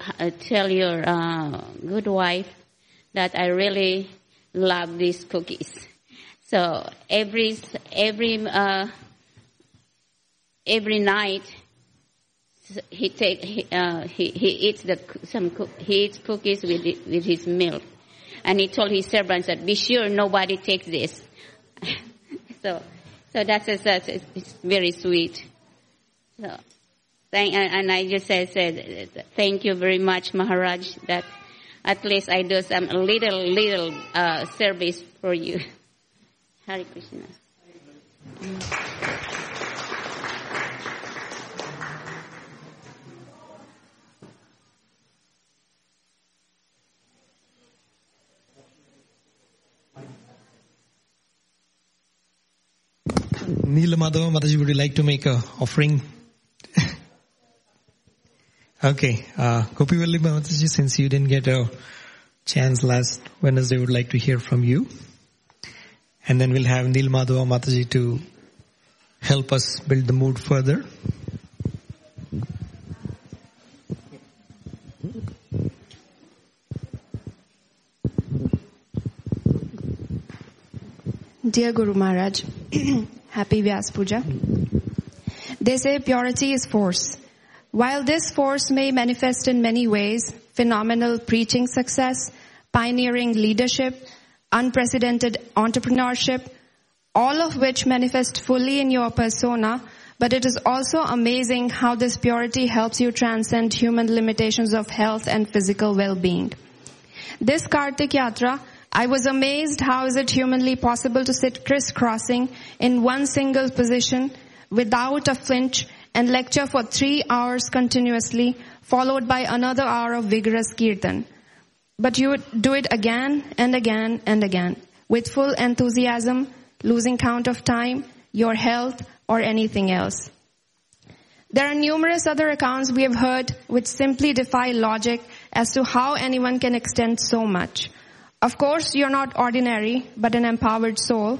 good wife that I really love these cookies. So every night he eats cookies with his milk, and he told his servants that be sure nobody takes this. So that's it's very sweet. So and I just said thank you very much, Maharaj, that at least I do some little service for you. Hare Krishna. Neela Madhava Mataji, would you like to make a offering? Okay. Gopi Vallabha Mataji, since you didn't get a chance last Wednesday, would like to hear from you. And then we'll have Neela Madhava Mataji to help us build the mood further. Dear Guru Maharaj, Happy Vyas Puja. They say purity is force. While this force may manifest in many ways, phenomenal preaching success, pioneering leadership, unprecedented entrepreneurship, all of which manifest fully in your persona, but it is also amazing how this purity helps you transcend human limitations of health and physical well-being. This Kartik Yatra, I was amazed how is it humanly possible to sit crisscrossing in one single position without a flinch and lecture for 3 hours continuously, followed by another hour of vigorous kirtan. But you would do it again and again and again, with full enthusiasm, losing count of time, your health, or anything else. There are numerous other accounts we have heard which simply defy logic as to how anyone can extend so much. Of course, you're not ordinary, but an empowered soul.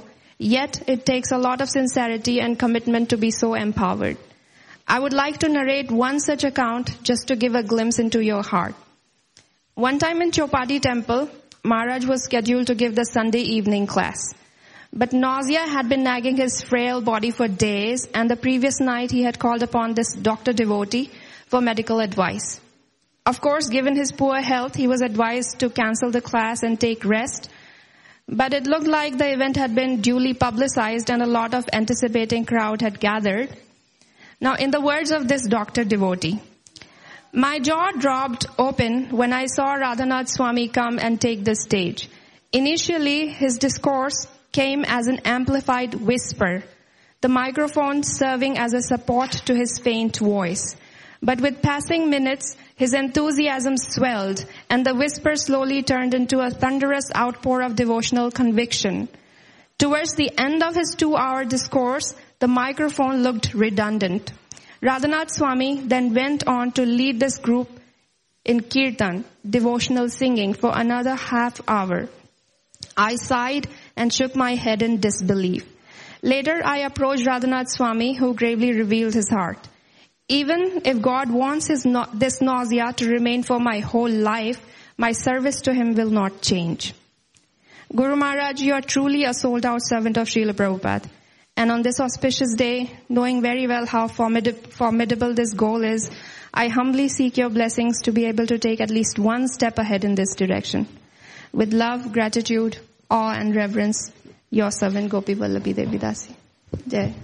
Yet it takes a lot of sincerity and commitment to be so empowered. I would like to narrate one such account just to give a glimpse into your heart. One time in Chopati temple, Maharaj was scheduled to give the Sunday evening class. But nausea had been nagging his frail body for days, and the previous night he had called upon this doctor devotee for medical advice. Of course, given his poor health, he was advised to cancel the class and take rest. But it looked like the event had been duly publicized and a lot of anticipating crowd had gathered. Now, in the words of this doctor devotee, my jaw dropped open when I saw Radhanath Swami come and take the stage. Initially, his discourse came as an amplified whisper, the microphone serving as a support to his faint voice. But with passing minutes, his enthusiasm swelled, and the whisper slowly turned into a thunderous outpour of devotional conviction. Towards the end of his 2-hour discourse, the microphone looked redundant. Radhanath Swami then went on to lead this group in kirtan, devotional singing, for another half hour. I sighed and shook my head in disbelief. Later, I approached Radhanath Swami, who gravely revealed his heart. Even if God wants this nausea to remain for my whole life, my service to him will not change. Guru Maharaj, you are truly a sold-out servant of Srila Prabhupada. And on this auspicious day, knowing very well how formidable this goal is, I humbly seek your blessings to be able to take at least one step ahead in this direction. With love, gratitude, awe and reverence, your servant Gopi Vallabhi Devi Dasi. Jai.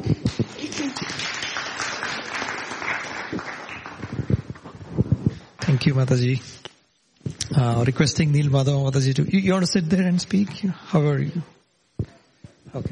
Thank you, Mataji. Requesting Neel Madhava Mataji to... You want to sit there and speak? How are you? Okay.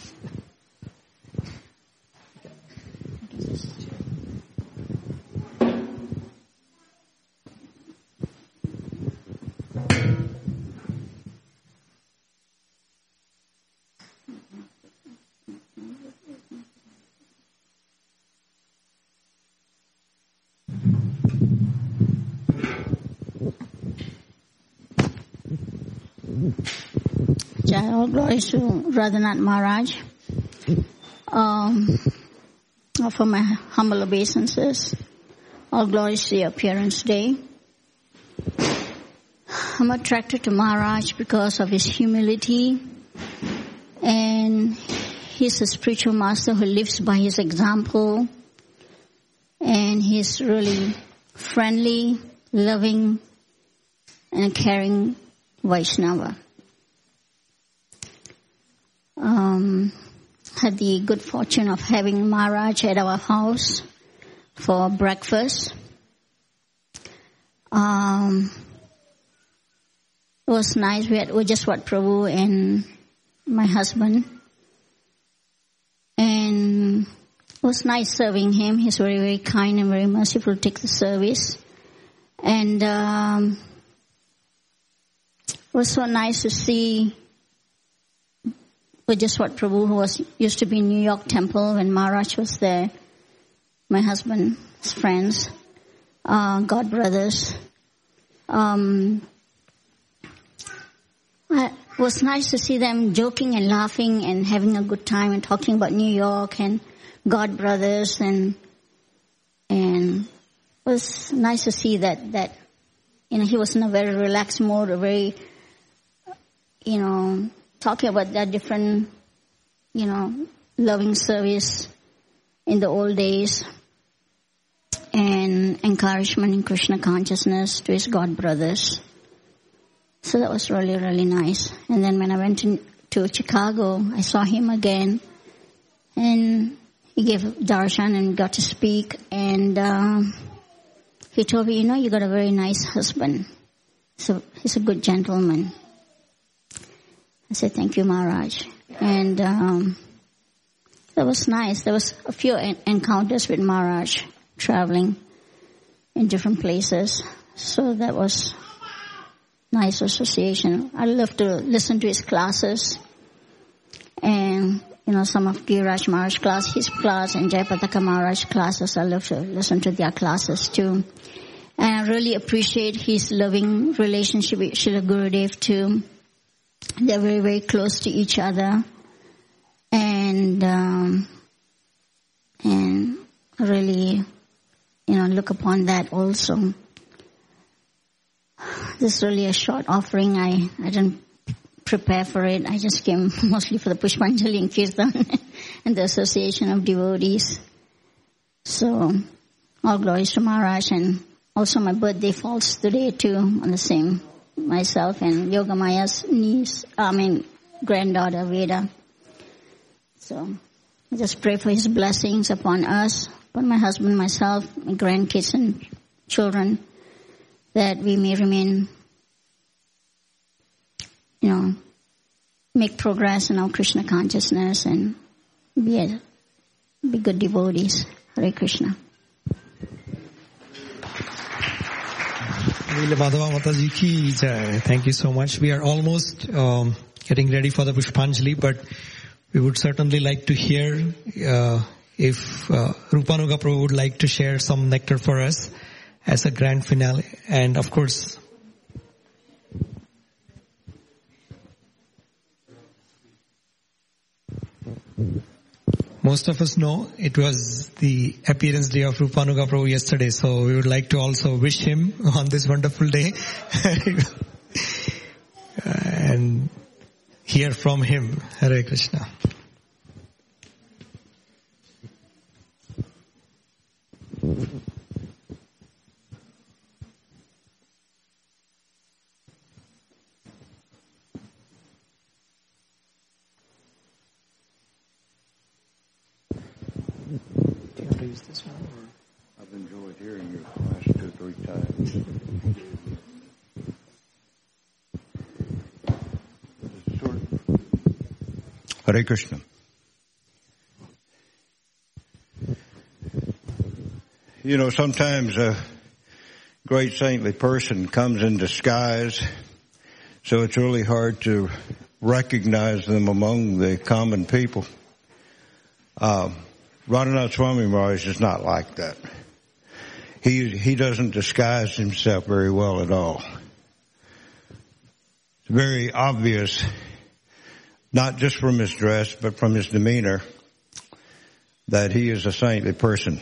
Jai, all glories to Radhanath Maharaj. For my humble obeisances, all glories to your appearance day. I'm attracted to Maharaj because of his humility, and he's a spiritual master who lives by his example, and he's really friendly, loving, and a caring Vaishnava. Had the good fortune of having Maharaj at our house for breakfast. It was nice. We had Ujjaswat Prabhu and my husband. And it was nice serving him. He's very, very kind and very merciful to take the service. And it was so nice to see Ujjaswat Prabhu, who used to be in New York Temple when Maharaj was there. My husband's friends, God brothers. It was nice to see them joking and laughing and having a good time and talking about New York and God brothers, and it was nice to see that he was in a very relaxed mode, a very talking about that different, loving service in the old days and encouragement in Krishna consciousness to his God brothers. So that was really, really nice. And then when I went to Chicago, I saw him again, and he gave darshan and got to speak, and he told me, you got a very nice husband. So he's a good gentleman. I said, thank you, Maharaj. And that was nice. There was a few encounters with Maharaj traveling in different places. So that was nice association. I love to listen to his classes. And, some of Giriraj Maharaj class, his class, and Jayapataka Maharaj classes. I love to listen to their classes too. And I really appreciate his loving relationship with Srila Gurudev too. They're very, very close to each other. and really, look upon that also. This is really a short offering. I didn't prepare for it. I just came mostly for the Pushpanjali and Kirtan and the Association of Devotees. So, all glories to Maharaj, and also my birthday falls today too, on the same, myself and Yogamaya's granddaughter Veda. So, I just pray for his blessings upon us, upon my husband, myself, my grandkids and children, that we may remain, make progress in our Krishna consciousness and be good devotees. Hare Krishna. Thank you so much. We are almost getting ready for the Pushpanjali, but we would certainly like to hear if Rupanuga Prabhu would like to share some nectar for us as a grand finale. And of course, most of us know it was the appearance day of Rupanuga Prabhu yesterday, so we would like to also wish him on this wonderful day and hear from him. Hare Krishna. Use this one? I've enjoyed hearing you the last 2 or 3 times. Hare Krishna. Sometimes a great saintly person comes in disguise, so it's really hard to recognize them among the common people. Radhanath Swami Maharaj is not like that. He doesn't disguise himself very well at all. It's very obvious, not just from his dress, but from his demeanor, that he is a saintly person.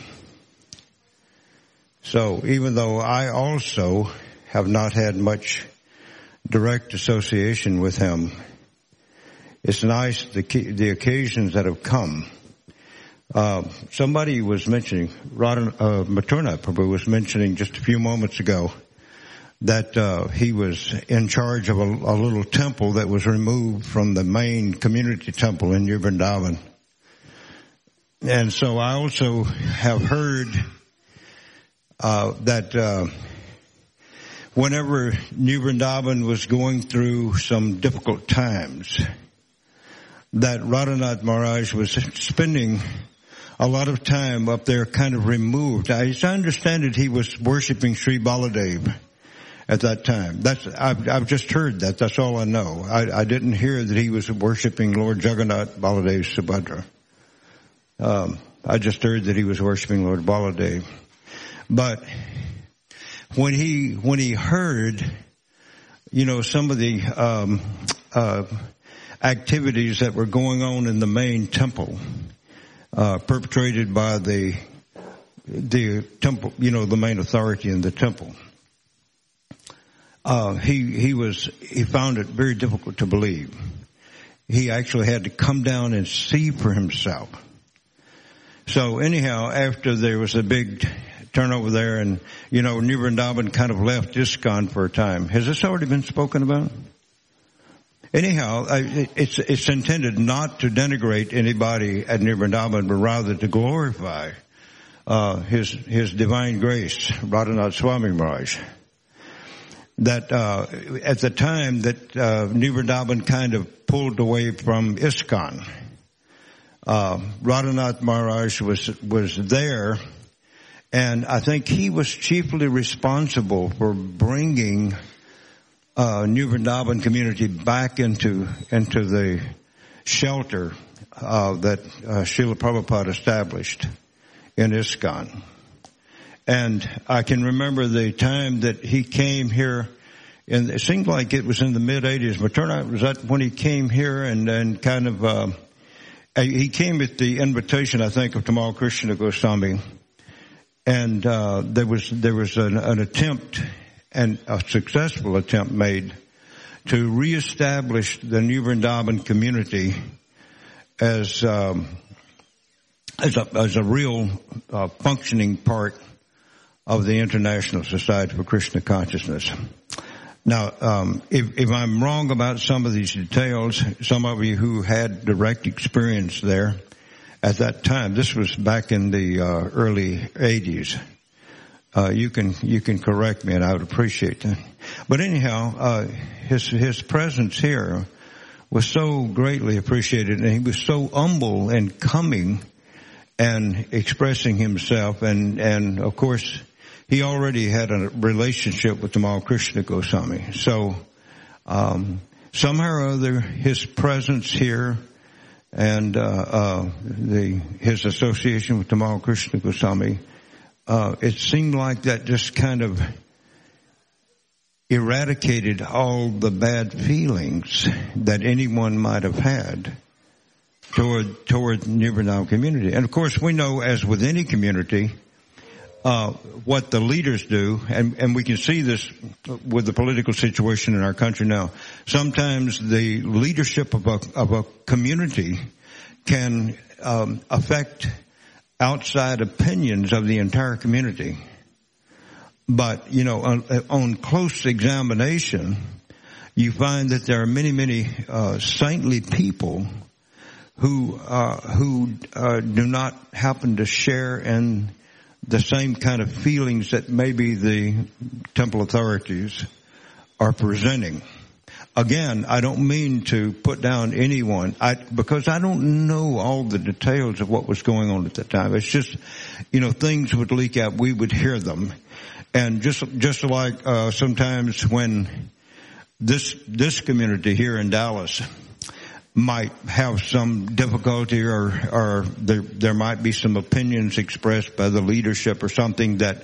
So even though I also have not had much direct association with him, it's nice the occasions that have come. Somebody was mentioning, Maturna Prabhu was mentioning just a few moments ago that he was in charge of a little temple that was removed from the main community temple in New Vrindavan. And so I also have heard that whenever New Vrindavan was going through some difficult times, that Radhanath Maharaj was spending a lot of time up there kind of removed. As I understand it, he was worshiping Sri Baladev at that time. I've just heard that. That's all I know. I didn't hear that he was worshiping Lord Jagannath Baladev Subhadra. I just heard that he was worshiping Lord Baladev. But when he heard, some of the activities that were going on in the main temple, perpetrated by the temple, the main authority in the temple, he found it very difficult to believe. He actually had to come down and see for himself. So anyhow, after there was a big turnover there, and New Vrindavan kind of left ISKCON for a time. Has this already been spoken about? Anyhow, it's intended not to denigrate anybody at New Vrindavan, but rather to glorify his divine grace, Radhanath Swami Maharaj. That at the time that New Vrindavan kind of pulled away from ISKCON, Radhanath Maharaj was there, and I think he was chiefly responsible for bringing New Vrindavan community back into the shelter that Srila Prabhupada established in ISKCON. And I can remember the time that he came here, and it seemed like it was in the mid-'80s. Maturna, was that when he came here and kind of he came at the invitation, I think, of Tamal Krishna Goswami, and there was an attempt, and a successful attempt made, to reestablish the New Vrindavan community as a real functioning part of the International Society for Krishna Consciousness. Now, if I'm wrong about some of these details, some of you who had direct experience there at that time, this was back in the early 80s. You can correct me, and I would appreciate that. But anyhow, his presence here was so greatly appreciated, and he was so humble and coming and expressing himself, and of course, he already had a relationship with Tamal Krishna Goswami. So, somehow or other, his presence here and, his association with Tamal Krishna Goswami, it seemed like that just kind of eradicated all the bad feelings that anyone might have had toward the New Vrindavan community. And of course, we know, as with any community, what the leaders do, and we can see this with the political situation in our country now. Sometimes the leadership of a community can affect outside opinions of the entire community. But, on close examination, you find that there are many saintly people who do not happen to share in the same kind of feelings that maybe the temple authorities are presenting. Again, I don't mean to put down anyone, because I don't know all the details of what was going on at that time. It's just, things would leak out, we would hear them. And just like, sometimes when this community here in Dallas might have some difficulty, or there might be some opinions expressed by the leadership or something that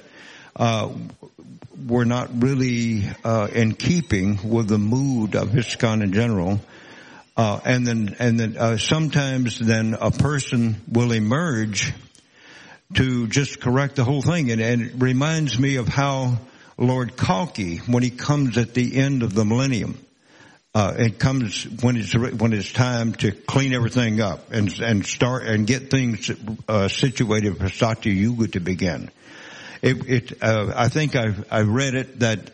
were not really in keeping with the mood of ISKCON in general. And then sometimes then a person will emerge to just correct the whole thing. And it reminds me of how Lord Kalki, when he comes at the end of the millennium, it comes when it's time to clean everything up and start and get things situated for Satya Yuga to begin. I think I read it that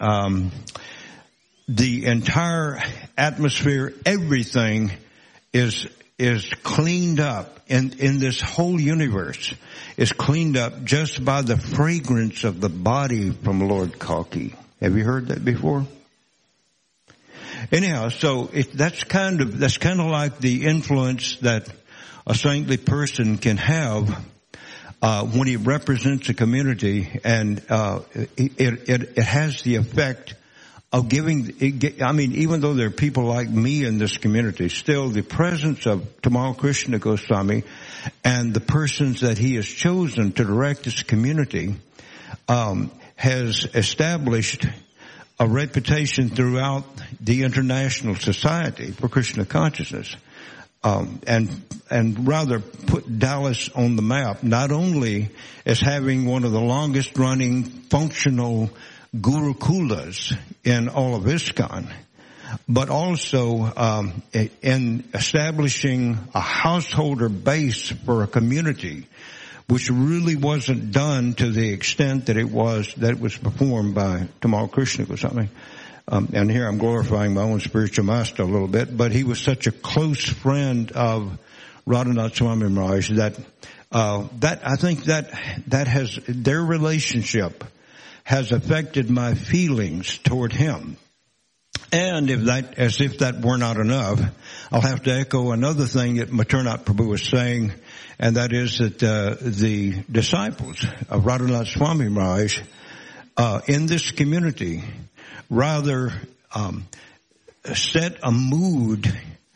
the entire atmosphere, everything is cleaned up in this whole universe is cleaned up just by the fragrance of the body from Lord Kalki. Have you heard that before? Anyhow, so that's kind of like the influence that a saintly person can have when he represents a community, and it has the effect of giving. Even though there are people like me in this community, still the presence of Tamal Krishna Goswami and the persons that he has chosen to direct this community has established a reputation throughout the International Society for Krishna Consciousness, and rather put Dallas on the map, not only as having one of the longest running functional gurukulas in all of ISKCON, but also in establishing a householder base for a community, which really wasn't done to the extent that it was performed by Tamal Krishna Goswami. And here I'm glorifying my own spiritual master a little bit, but he was such a close friend of Radhanath Swami Maharaj that I think that has, their relationship has affected my feelings toward him. And as if that were not enough, I'll have to echo another thing that Maturnath Prabhu was saying, and that is that the disciples of Radhanath Swami Maharaj in this community rather set a mood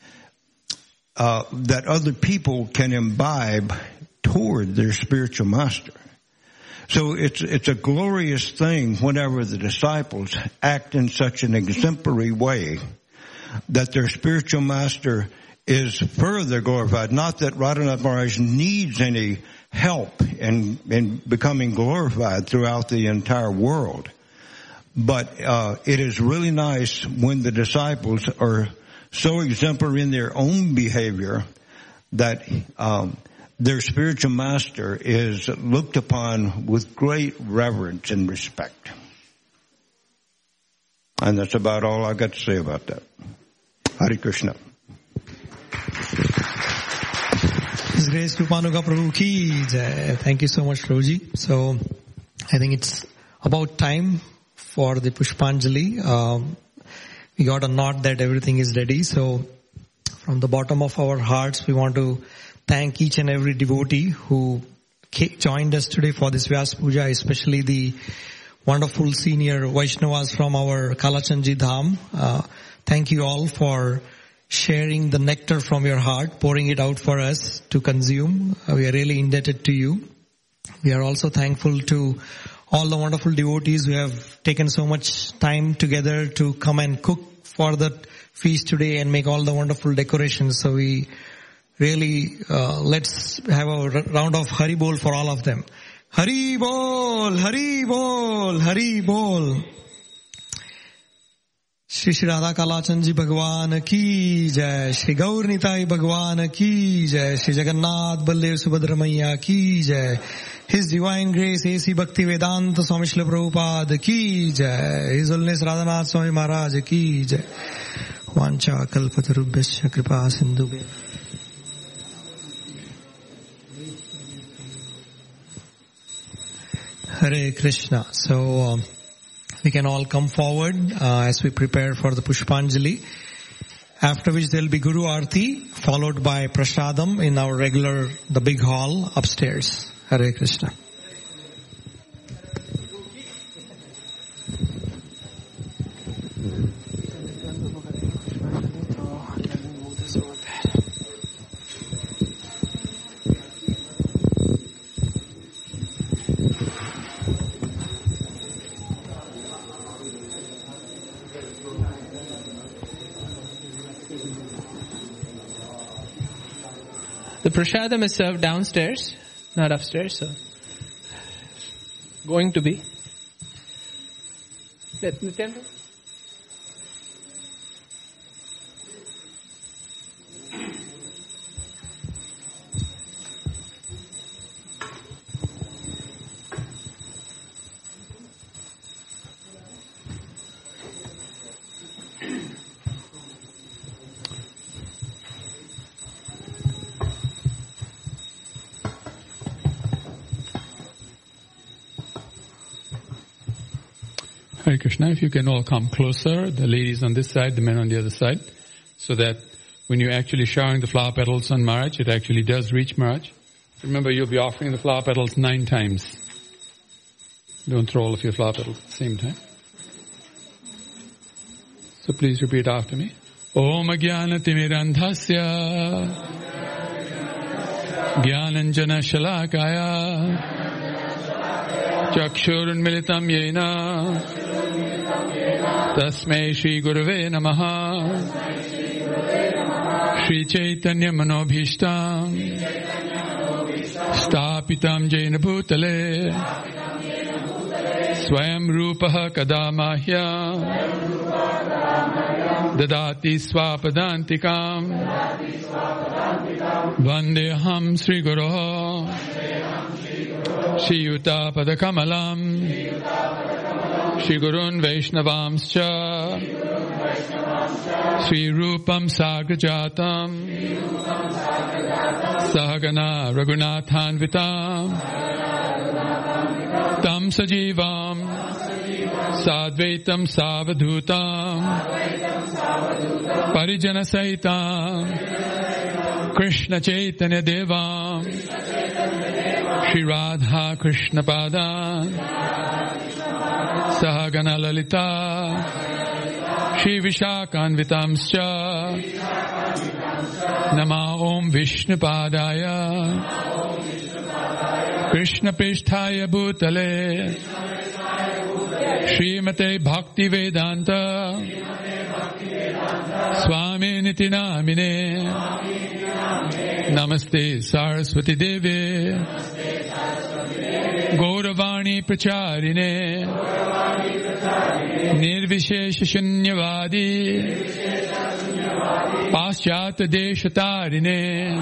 that other people can imbibe toward their spiritual master. So it's a glorious thing whenever the disciples act in such an exemplary way that their spiritual master is further glorified. Not that Radhanath Maharaj needs any help in becoming glorified throughout the entire world. But it is really nice when the disciples are so exemplary in their own behavior that their spiritual master is looked upon with great reverence and respect. And that's about all I got to say about that. Hare Krishna. His Grace Rupanuga Prabhu ki jai. Thank you so much, Prabhuji. So, I think it's about time for the Pushpanjali. We got a nod that everything is ready. So, from the bottom of our hearts, we want to thank each and every devotee who joined us today for this Vyas Puja, especially the wonderful senior Vaishnavas from our Kalachandji Dham. Thank you all for sharing the nectar from your heart, pouring it out for us to consume. We are really indebted to you. We are also thankful to all the wonderful devotees who have taken so much time together to come and cook for the feast today and make all the wonderful decorations. So we really, let's have a round of Hari Bol for all of them. Hari Bol, Hari Bol, Hari Bol. Shri Shri Radha Kalachandji Bhagwan ki jai, Shri Gaur Nitai Bhagwan ki jai, Shri Jagannath Baldev Subhadra Maiya ki jai, His Divine Grace A.C. Bhakti Vedanta Swami Srila Prabhupada ki jai, His Holiness Radhanath Swami Maharaj ki jai. Vancha kalpatarubhyasya kripa sindhubhya. Hare Krishna. So, we can all come forward as we prepare for the Pushpanjali. After which there will be Guru Aarti, followed by Prasadam in our regular, the big hall upstairs. Hare Krishna. The prasadam is served downstairs, not upstairs, so going to be. The temple? Hare Krishna, if you can all come closer, the ladies on this side, the men on the other side, so that when you're actually showering the flower petals on Maharaj, it actually does reach Maharaj. Remember, you'll be offering the flower petals 9 times. Don't throw all of your flower petals at the same time. So please repeat after me. Om Jnana Timirandhasya Jnananjana Shalakaya Chakshurunmilitam Yena Tasmai Shri Gurave Namaha Shri Chaitanya Manobhishtam Stapitam Jaina Bhutale Swayam Rupaha Kadamahya Dadati Swapadantikam Vandeham Sri Guruho Shri Yuta Padakamalam Shri Gurun Vaishnavamscha Shri Rupam Sagrajatam Sahagana Raghunathanvitam Tam Sajivam Sadvaitam Savadhutam Parijana Saitam Krishna Chaitanya Devam Shri Radha Krishna Padan Sahagana Lalita Shri Vishakhanvitamscha Nama Om Vishnu Padaya Krishna Pristhaya Bhutale Srimate Bhakti Vedanta Swami Niti Namine Namaste Saraswati Devi Gauravani Pracharine Nirvishesha Shunyavadi Paschata Deshatarine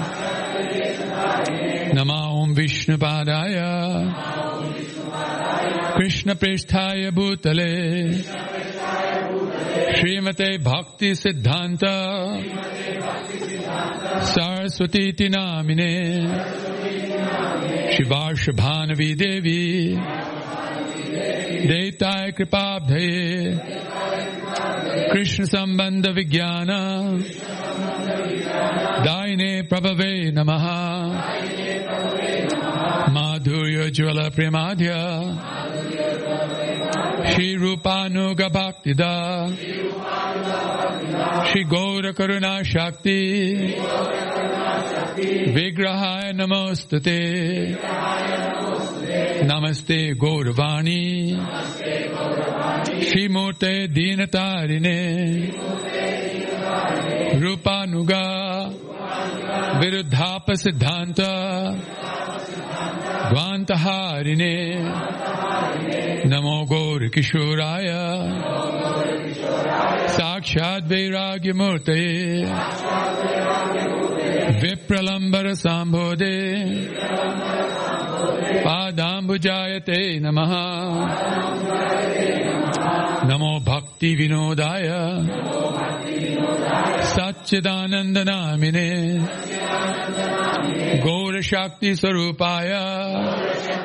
Namaham Vishnu Padaya Krishna Preshthaya Bhutale Srimate Bhakti Siddhanta Saraswati Namine Shivarsha Bhanavi Devi Deitaya Kripabdhaye Krishna Sambandha Vijnana Daine Prabhave Namaha Madhurya Jvala Premadhya Shri Rupanuga Bhaktida Shri Gaura Karuna Shakti Vigrahaya Namostate Namaste Gauravani Shri Murte Dinatarine Rupanuga Viruddhapa Siddhanta Dvantaharine Namo Gaur Kishoraya Sakshad Vairagya Murtaye Vipralambara Sambhode Padambujayate Namaha Namo Bhakti Vinodaya Satchidananda Namine Gaura Shakti Sarupaya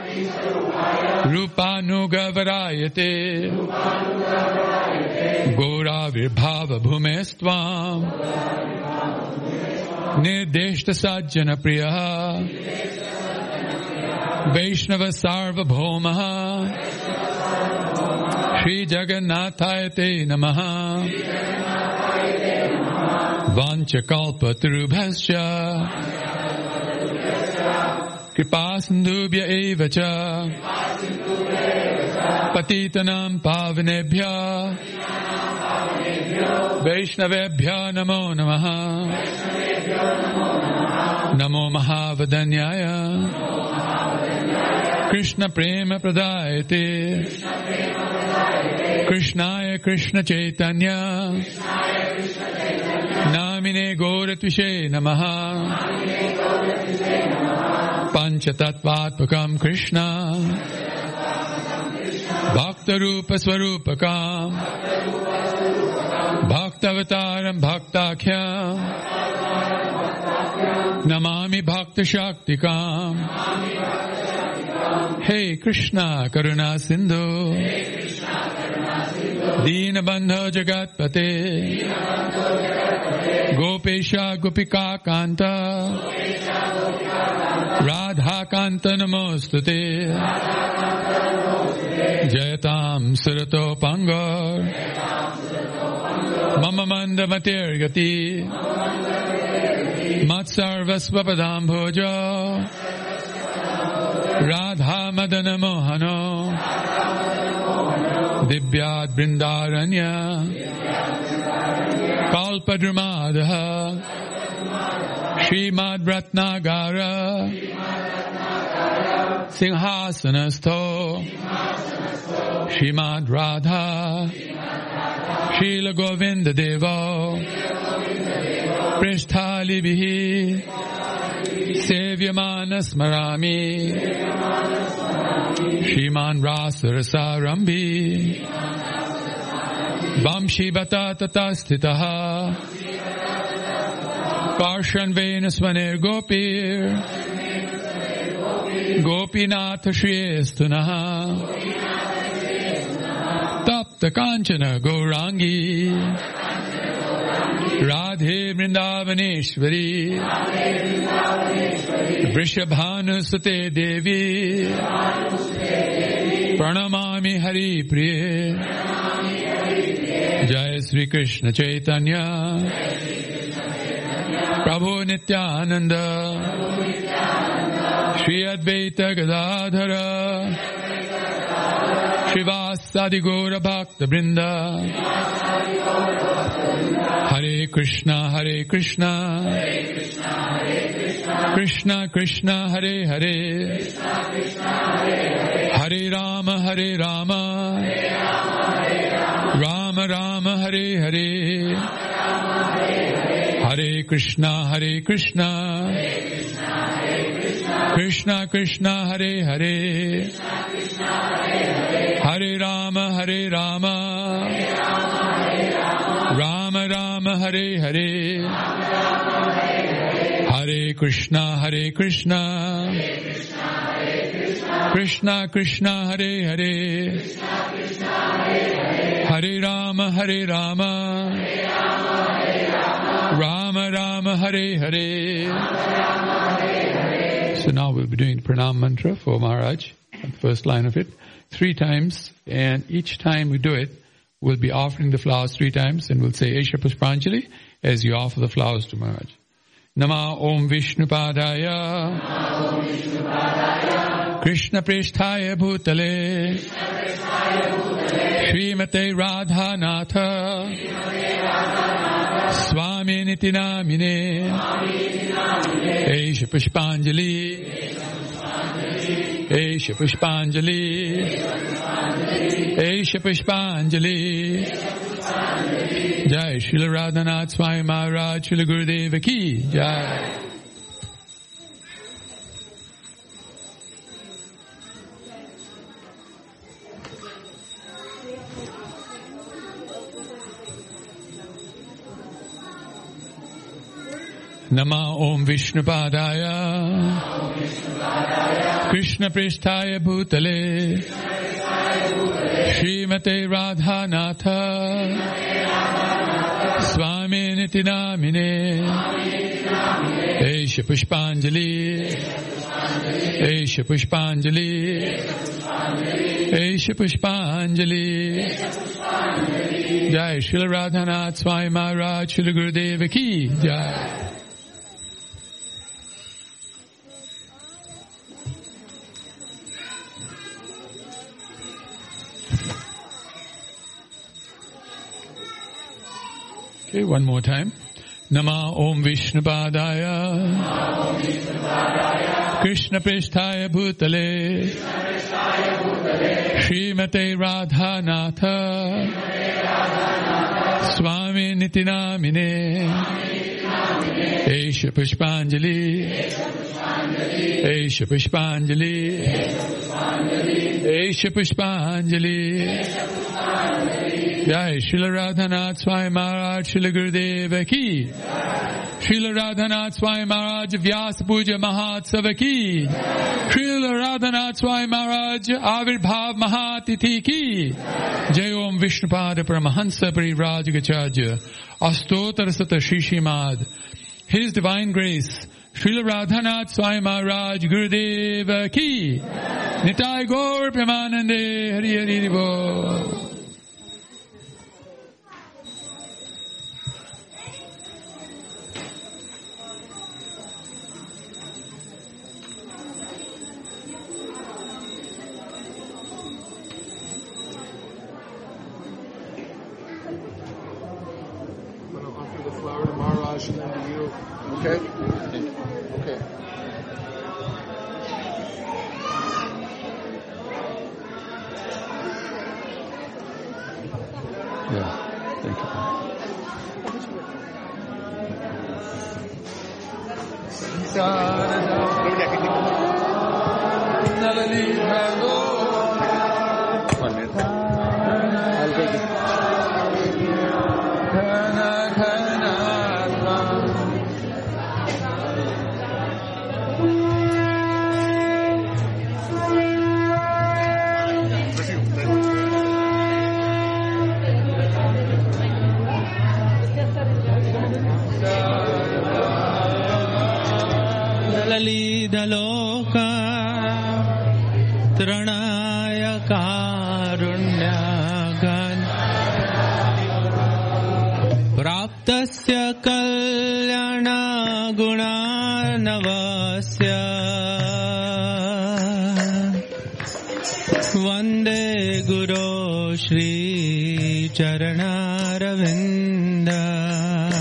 Rupanuga Varayate Gaura Virbhava Bhumestvam Nirdeshta Sajjana Priya Vaishnava Sarvabhaumaha Shri Jagannathayate Namaha Vanchakalpa Tarubhascha Kripasindubhya evacha Patitanam pavanebhya Vaishnavebhya namo namaha Namo Mahavadanyaya Krishna Prema Pradayate Krishnaya Krishna Chaitanya Namine Gauratvishe Namaha Panchatattvatmakam Krishna Bhaktarupa Swarupakam Bhaktavataram Bhaktakyam Namami Bhakta Shaktikam Hey Krishna Karuna Sindhu Deenabandha Jagatpate Gopesha Gopika Kanta Radha Kanta Namostute Jayatam Surato Pangar Mama Manda Matirgati Matsarvasvapadam Bhoja Radha Madana Mohano Divyad Brindaranya Kalpadramadaha Srimad Ratnagara Singhasanasto Srimad Radha Srila Govinda Deva Pristhali Bihi Sevyamana Smarami Shriman Rasa Rasarambi Vamshi Bata Tatastitaha Parshan Venusmanir Gopir Gopinath Shriyestunaha Tapta Kanchana Gaurangi Radhe Vrindavaneshwari Vrishabhanusute Devi Pranamami Hari Priye Jai Sri Krishna Chaitanya Prabhu Nityananda Shri Advaita Gadadhara Shivasadi Gaura Bhakta Brinda Hare Krishna, Hare Krishna, Krishna Krishna, Hare Hare, Hare Rama, Hare Rama, Rama Rama, Hare Hare, Hare Krishna, Hare Krishna, Krishna Krishna, Hare Hare, Hare Rama, Hare Rama, Rama Rama, Hare Hare, Hare Krishna, Hare Krishna, Krishna Krishna, Hare Hare, Hare Rama, Hare Rama, Rama Rama, Hare Hare. So now we'll be doing the Pranam Mantra for Maharaj, the first line of it, 3 times, and each time we do it, we'll be offering the flowers 3 times, and we'll say Esha Pushpanjali as you offer the flowers to Maharaj. Nama Om Vishnupadaya, Krishna Prishthaya Bhutale, Srimate Radha Natha, Swami Niti Namine, Esha Pushpanjali, Esha Pushpanjali, Esha Pushpanjali. Jai Srila Radhanath Swami Maharaj, Srila Gurudeva Ki Jai. Nama Om Vishnupadaya, Krishna Pristhaya Bhutale, Srimate Radha Natha, Swami Niti Namine, Esha Pushpanjali, Esha Pushpanjali, Esha Pushpanjali. Jai Srila Radhanath Swami Maharaj, Srila Gurudeva Ki Jai. Okay, one more time. Nama Om Vishnupadaya, Krishna Pristhaya Bhutale, Srimate Radha Natha, Swami Niti Namine, Esha Pushpanjali, Esha Pushpanjali, Esha Pushpanjali. Jai Srila Radhanath Swami Maharaj, Srila Gurudeva Ki. Srila Radhanath Swami Maharaj, Vyasa Puja Mahatsava Ki. Srila Radhanath Swami Maharaj, Avirbhav Mahatithi Ki. Jai Om Vishnupada Paramahansa Parirajagacharya, Astotar Sata Shishimad. His Divine Grace, Srila Radhanath Swami Maharaj, Gurudeva Ki. Nitai Gaur Premanande, Hari Hari Bo. Okay? Okay. Yeah, thank you. I'll take it. Loka Tranaya Karunyagan Praptasya Kalyana Gunanavasya Vande Guru Shri Charanaravinda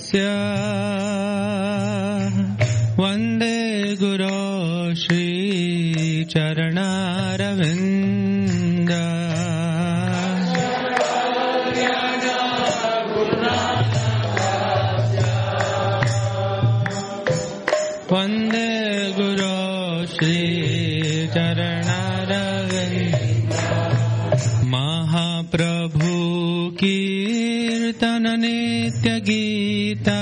प्राप्तस्य वन्दे गुरो श्रीचरणारविन्द वन्दे गुरो श्रीचरणारविन्द महाप्रभु कीर्तन नित्य गीता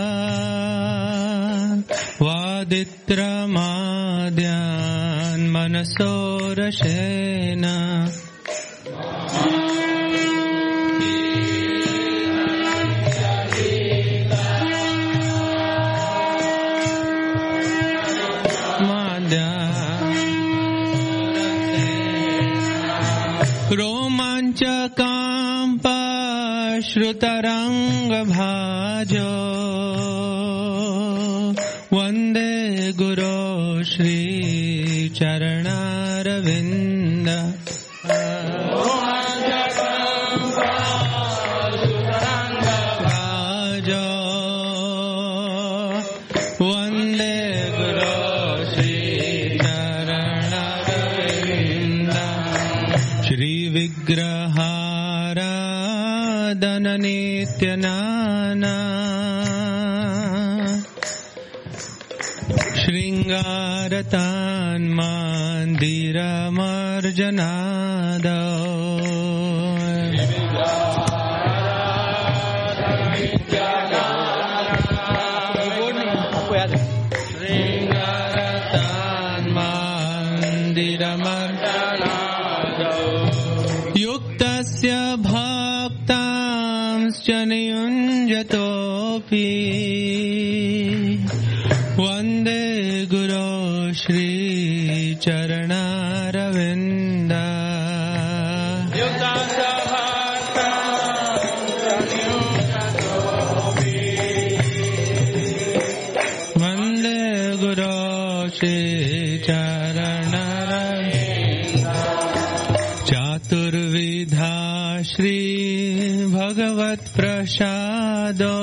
वादित्रमाद्यान् मनसोरशेन रोमाञ्चकाम्पश्रुतरङ्गभाजो वन्दे गुरो श्रीचरणारविन्द भाजो वन्दे गुरो श्रीचरणारविन्द श्रीविग्रहाराधन नित्यनाना शृङ्गारतान् मन्दिरमर्जनादौ शृङ्गारतान् मन्दिरमर्जनादौ युक्तस्य भक्तांश्च नियुञ्जतोऽपि वन्दे गुरो श्रीचरणारविन्द वन्दे गुरो श्रीचरणारविन्द चातुर्विधा श्री भगवत्प्रसादो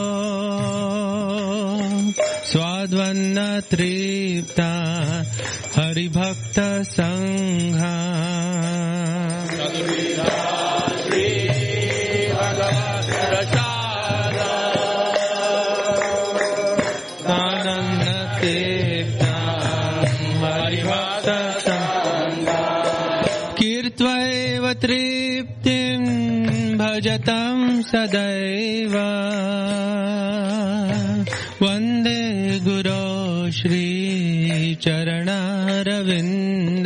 स्वाद्वन्न तृप्ता हरिभक्त संघा स्वाद्वन्न तृप्ता हरिभक्त संघा कीर्त्वैव तृप्तिं भजतं सदैव वन्दे गुरो श्रीचरणारविन्द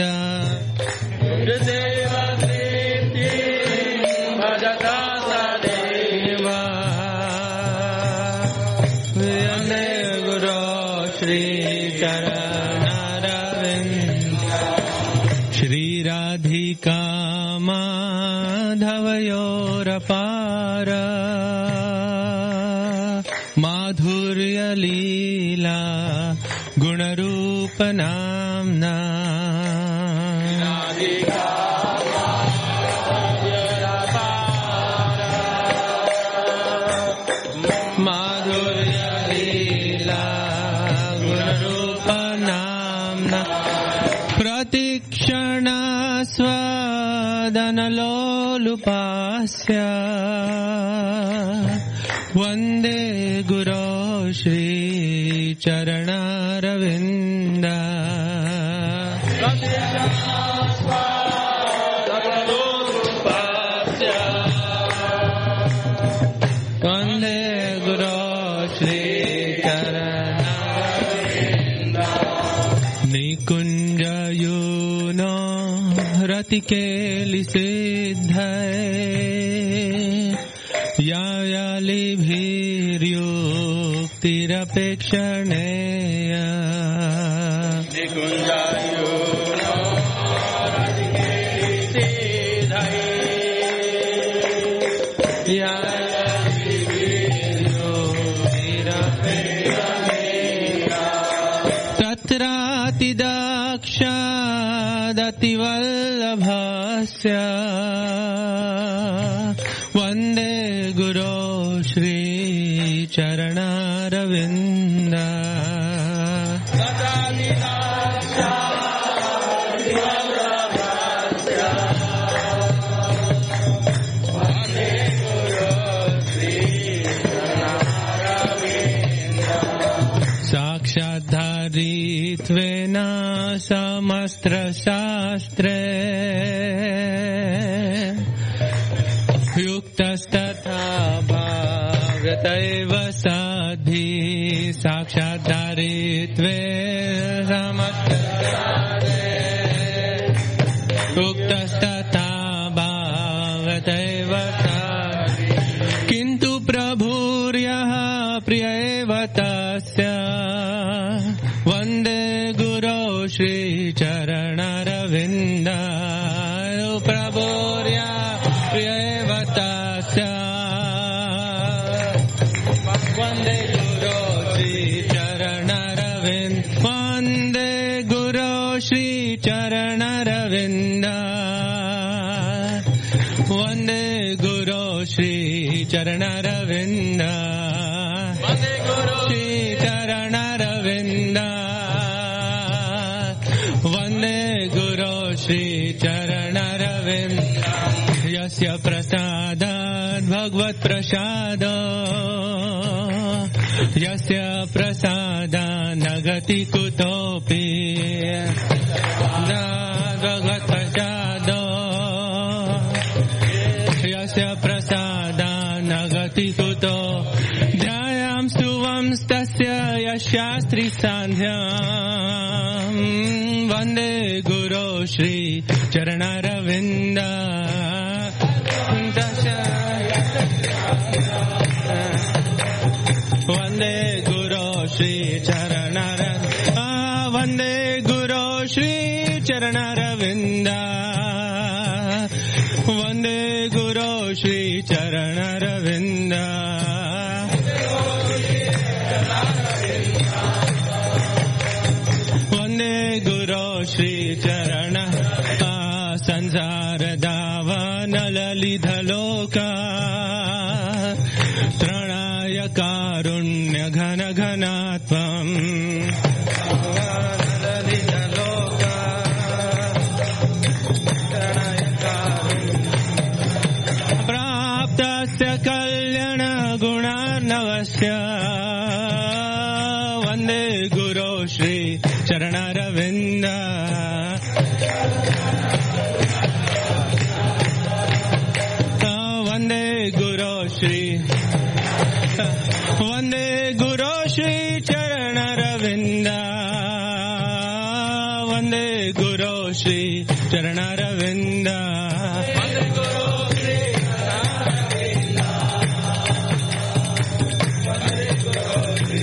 वन्दे गुरो श्रीचरणारविन्द श्रीराधिका माधवयोरपार माधुर्यलीला गुणरूपनाम्ना माधुर्यलीला गुणरूपनाम्ना प्रतिक्षणा स्वदनलोलुपास्य वन्दे गुरो श्रीचरणारविन्द वन्दे गुरो श्रीचरणारविन्द निकुञ्जयूनो रतिकेलिसिद्धये यायालिभिर्युक्तिरपेक्षणेय तत्रातिदक्षादतिवल्लभस्य वन्दे गुरो श्रीचरणा Charanaravinda Sakshatdharitvena samastra shastre Yuktastatha bhagataiva sadhi Sakshatdharitvena samastra shastre Yuktastatha bhagataiva sadhi Kintu prabhuryaha priyaiva tasya Vande Guru Shri Charanaravinda Prabhurya Priyaiva tasya Vande Guru Shri Charanaravinda Vande Guru Shri Charanaravinda Vande Guru Shri Charanaravinda Vande Guru Shri Charanaravinda Vande Guru Shri Charanaravinda Yasya prasadat bhagavad prasada Yasya prasada nagati kutopi Bhagavad prasada Yasya prasada nagati kuto Dhyayam stuvam stasya yashastri sandhyam Vande Guru Shri Charanaravinda Vande Guru Shri Charanaravinda Vande Guru Shri Charanaravinda Vande Guru Shri Charanaravinda Vande Guru Shri Charana Sansara Davana Lalidha Loka Tranaya Karunya Ghana Ghanatvam Lalidha Loka Tranaya Karunya Praptasya Kalyana Gunarnavasya Vande Guru Shri Charanaravinda Vande Guru Shri Vande Guru Shri Charanaravinda Vande Guru Shri Charanaravinda Vande Guru Shri Charanaravinda Vande Guru Shri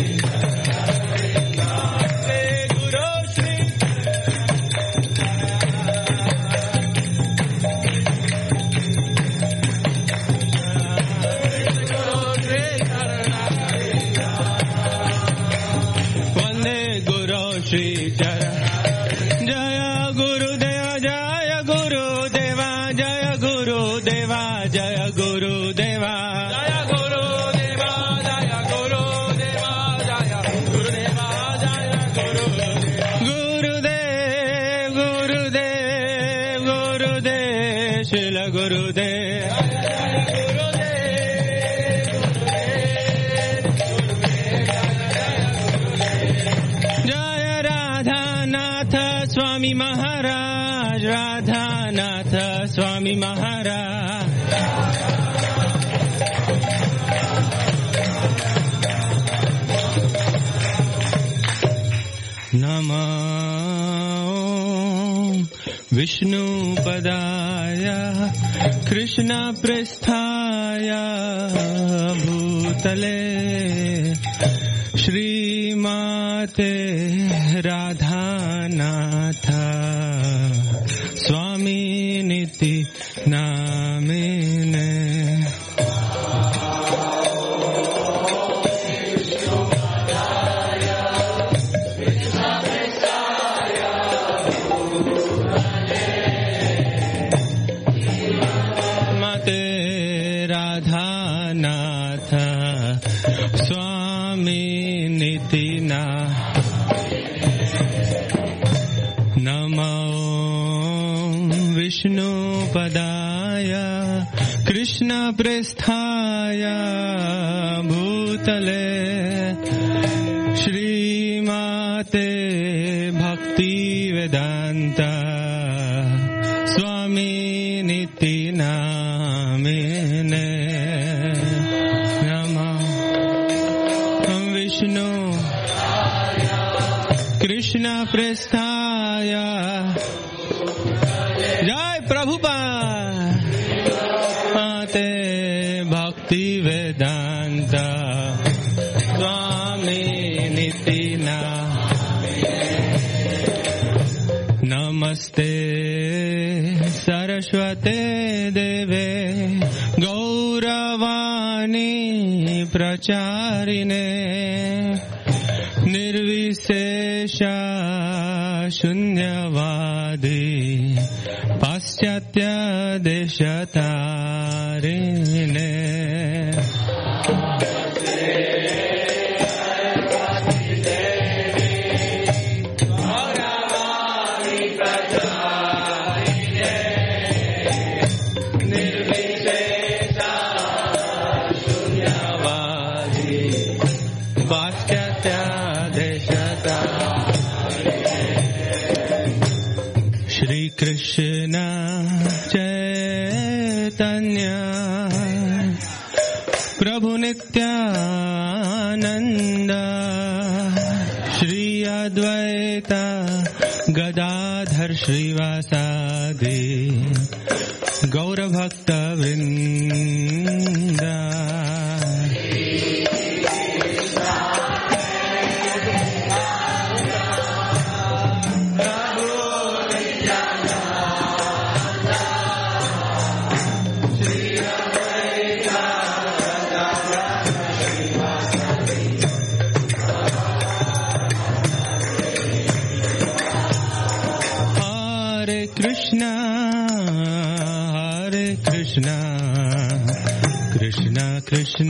Shri Charan Jaya Guru Deva Jaya Guru Deva Jaya Guru Deva Jaya Guru Deva Jaya Guru Deva Jaya Guru Deva Jaya Guru Deva Jaya Guru Gurudev Gurudev Gurudev Shila Gurudev Swami Maharaj, Radhanatha Swami Maharaj. Namo Vishnu Padaya Krishna Pristhaya Bhutale Shri Mate Radhanatha Swami Niti Namine Mate Radhanatha Swami नितिना नमो विष्णुपदाय कृष्णप्रेष्ठाय भूतले श्रीमाते भक्तिवेदान्ता स्वामी निति नामिने नमः विष्णु कृष्ण प्रेष्ठाय जय प्रभुपाद भक्ति वेदांत स्वामी निति नमस्ते सरस्वते देवे गौरवाणी प्रचारिणे निर्विशेष शून्यवादी पाश्चात्य देशतारिणे कृष्ण चैतन्य प्रभु नित्यानंद श्री अद्वैत गदाधर श्रीवासादि गौर भक्त वृंद Krishna Krishna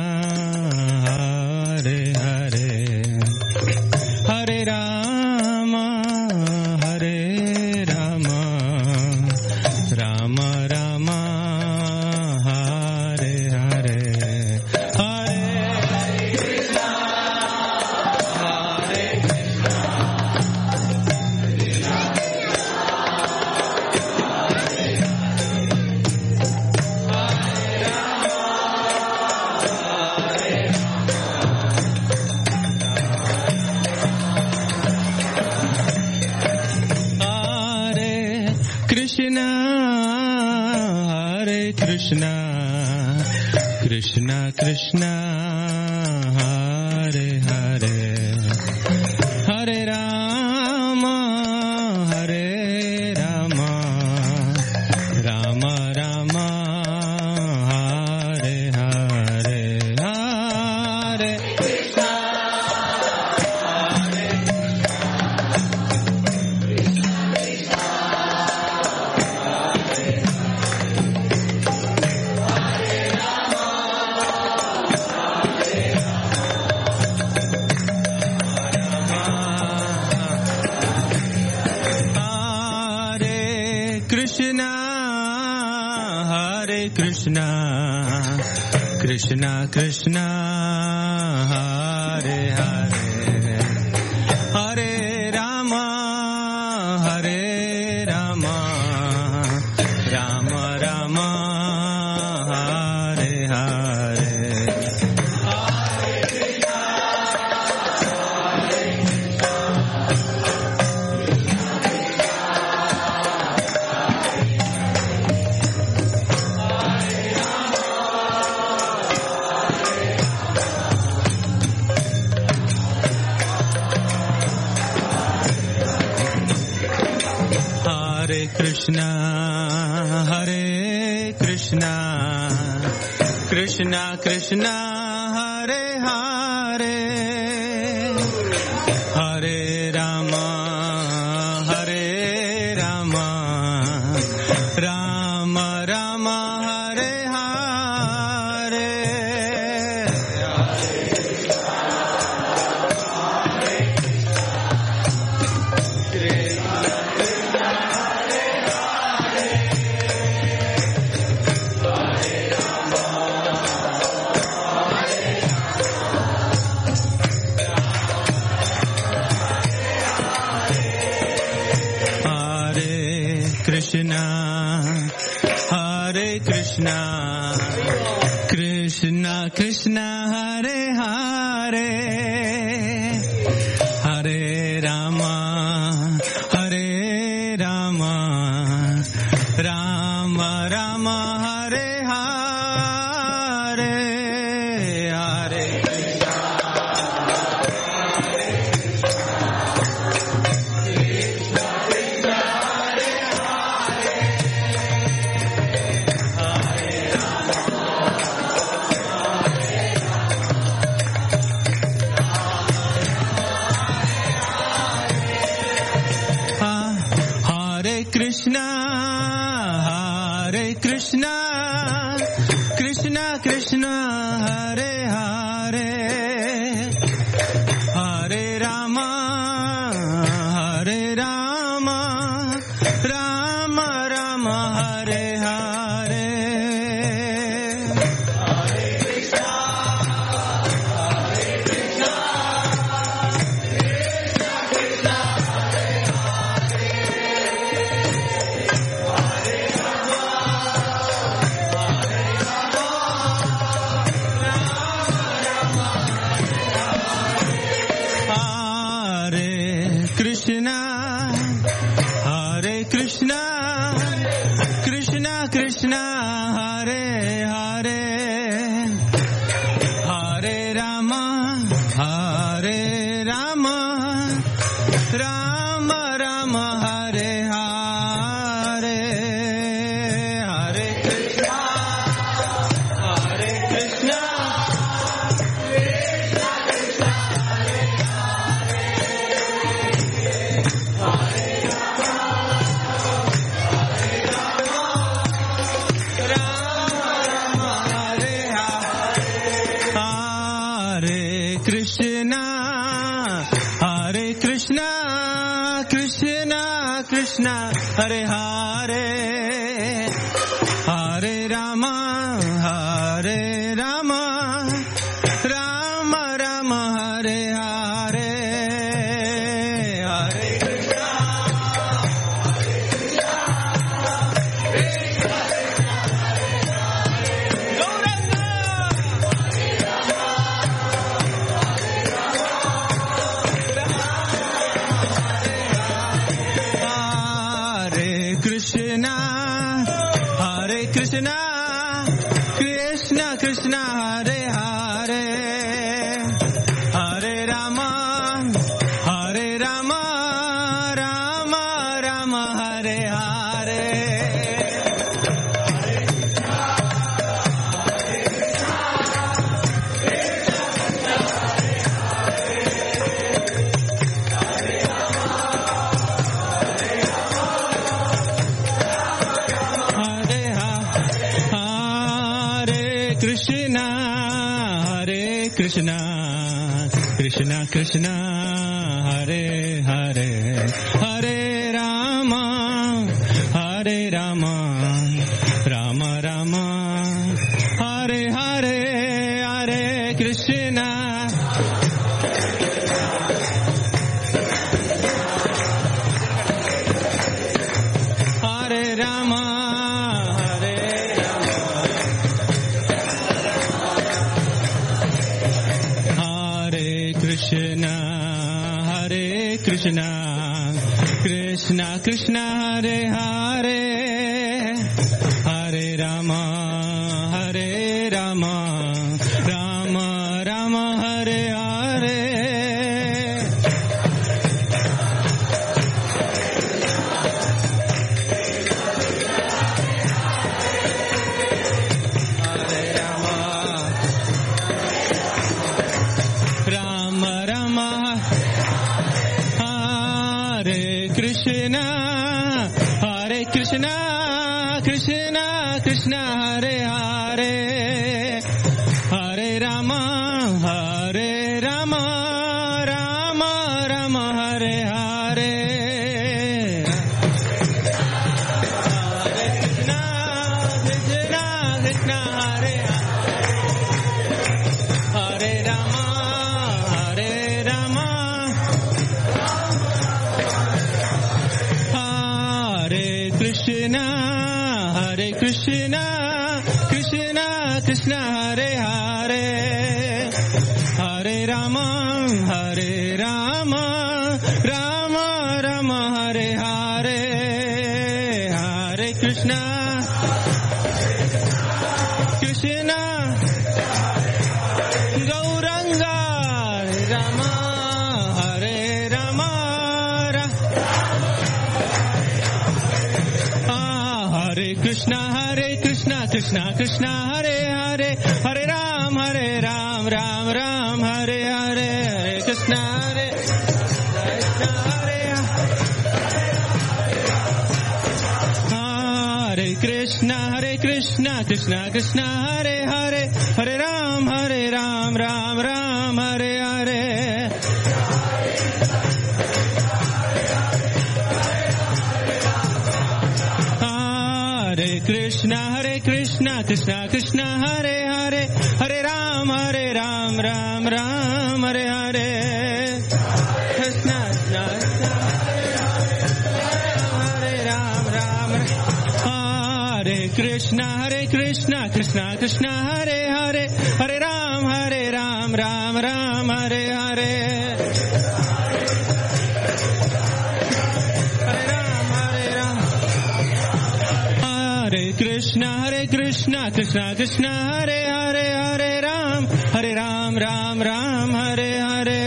Hare Hare Hare Ram Ram Ram Hare Hare Krishna Krishna Hare Hare Hare Ram Ram Ram Hare Hare Hare Krishna Krishna Hare Hare Hare Ram Ram Ram Hare Hare Krishna Krishna Krishna Hare Hare Hare Ram Ram Ram Hare Hare Krishna, Krishna Krishna Hare Hare, Hare Rama, Hare Rama, Rama Rama Hare Hare, Hare Krishna, Krishna Krishna Hare Hare, Hare Rama, Hare Krishna, Hare Krishna, Krishna Krishna Hare Hare, Hare Rama, Hare Rama, Rama Rama Hare Hare, Hare Krishna, Hare Krishna, Krishna Krishna Hare Hare Krishna, Hare Krishna, Krishna Krishna Hare Hare, Hare Rama, Hare Rama, Rama Rama Hare Hare, Hare Krishna, Hare Krishna, Krishna Krishna Hare Hare Krishna, Hare Krishna, Krishna Krishna Hare Hare, Hare Rama, Hare Rama, Rama Rama Hare Hare, Hare Krishna, Krishna Hare Krishna, Hare Krishna, Krishna Krishna Hare Hare, Hare Rama, Hare Rama, Rama Rama Hare Hare, Hare Krishna, Hare Krishna, Krishna Krishna Hare Hare, Hare Rama, Hare Rama, Rama Rama Hare Hare, Hare Krishna, Hare Rama, Hare Krishna, Hare Krishna, Krishna Krishna Hare Hare, Hare Rama, Hare Rama, Rama Rama Hare Hare, Rama Rama, Hare Krishna, Hare Krishna, Krishna Krishna Hare Hare, Hare Rama, Hare Rama, Rama Rama Hare Hare, Hare Krishna, Krishna Krishna Hare Hare, Hare Rama, Hare Rama, Hare Krishna, Hare Krishna, Krishna Hare Hare Hare Rama Rama Rama Hare Hare Hare Krishna Krishna Gauranga Rama Hare Rama Hare Krishna Krishna Krishna Hare Hare Hare Ram Ram Ram Hare Hare Hare Krishna Hare Krishna Krishna Krishna Hare Hare Hare Ram Ram Ram Hare Hare Hare Krishna Krishna Krishna Hare Hare Hare Ram Ram Ram Hare Hare Krishna Krishna Krishna Hare Hare Hare Ram Ram Ram Hare Hare Hare Krishna Krishna Krishna Hare Hare Hare Ram Ram Ram Hare Hare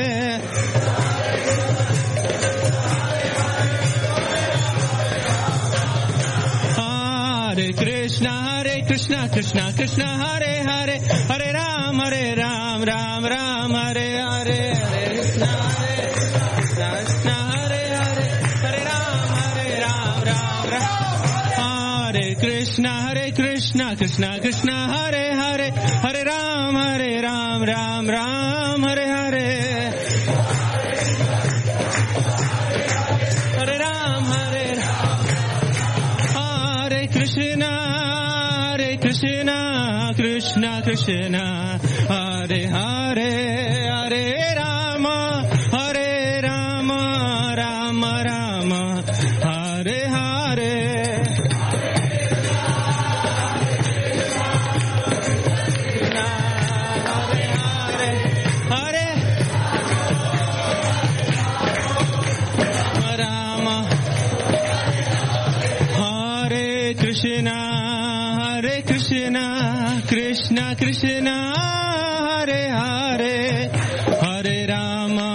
Hare Krishna Krishna Krishna Hare Hare Hare Ram Ram Ram Hare Hare Hare Krishna Hare Hare Ram Ram Hare Krishna Krishna Krishna Hare Hare Hare Ram Ram Hare Hare Hare Ram Hare Krishna Krishna Krishna Hare Hare Hare Rama Rama Rama Hare Hare Krishna Krishna Hare Hare Hare Rama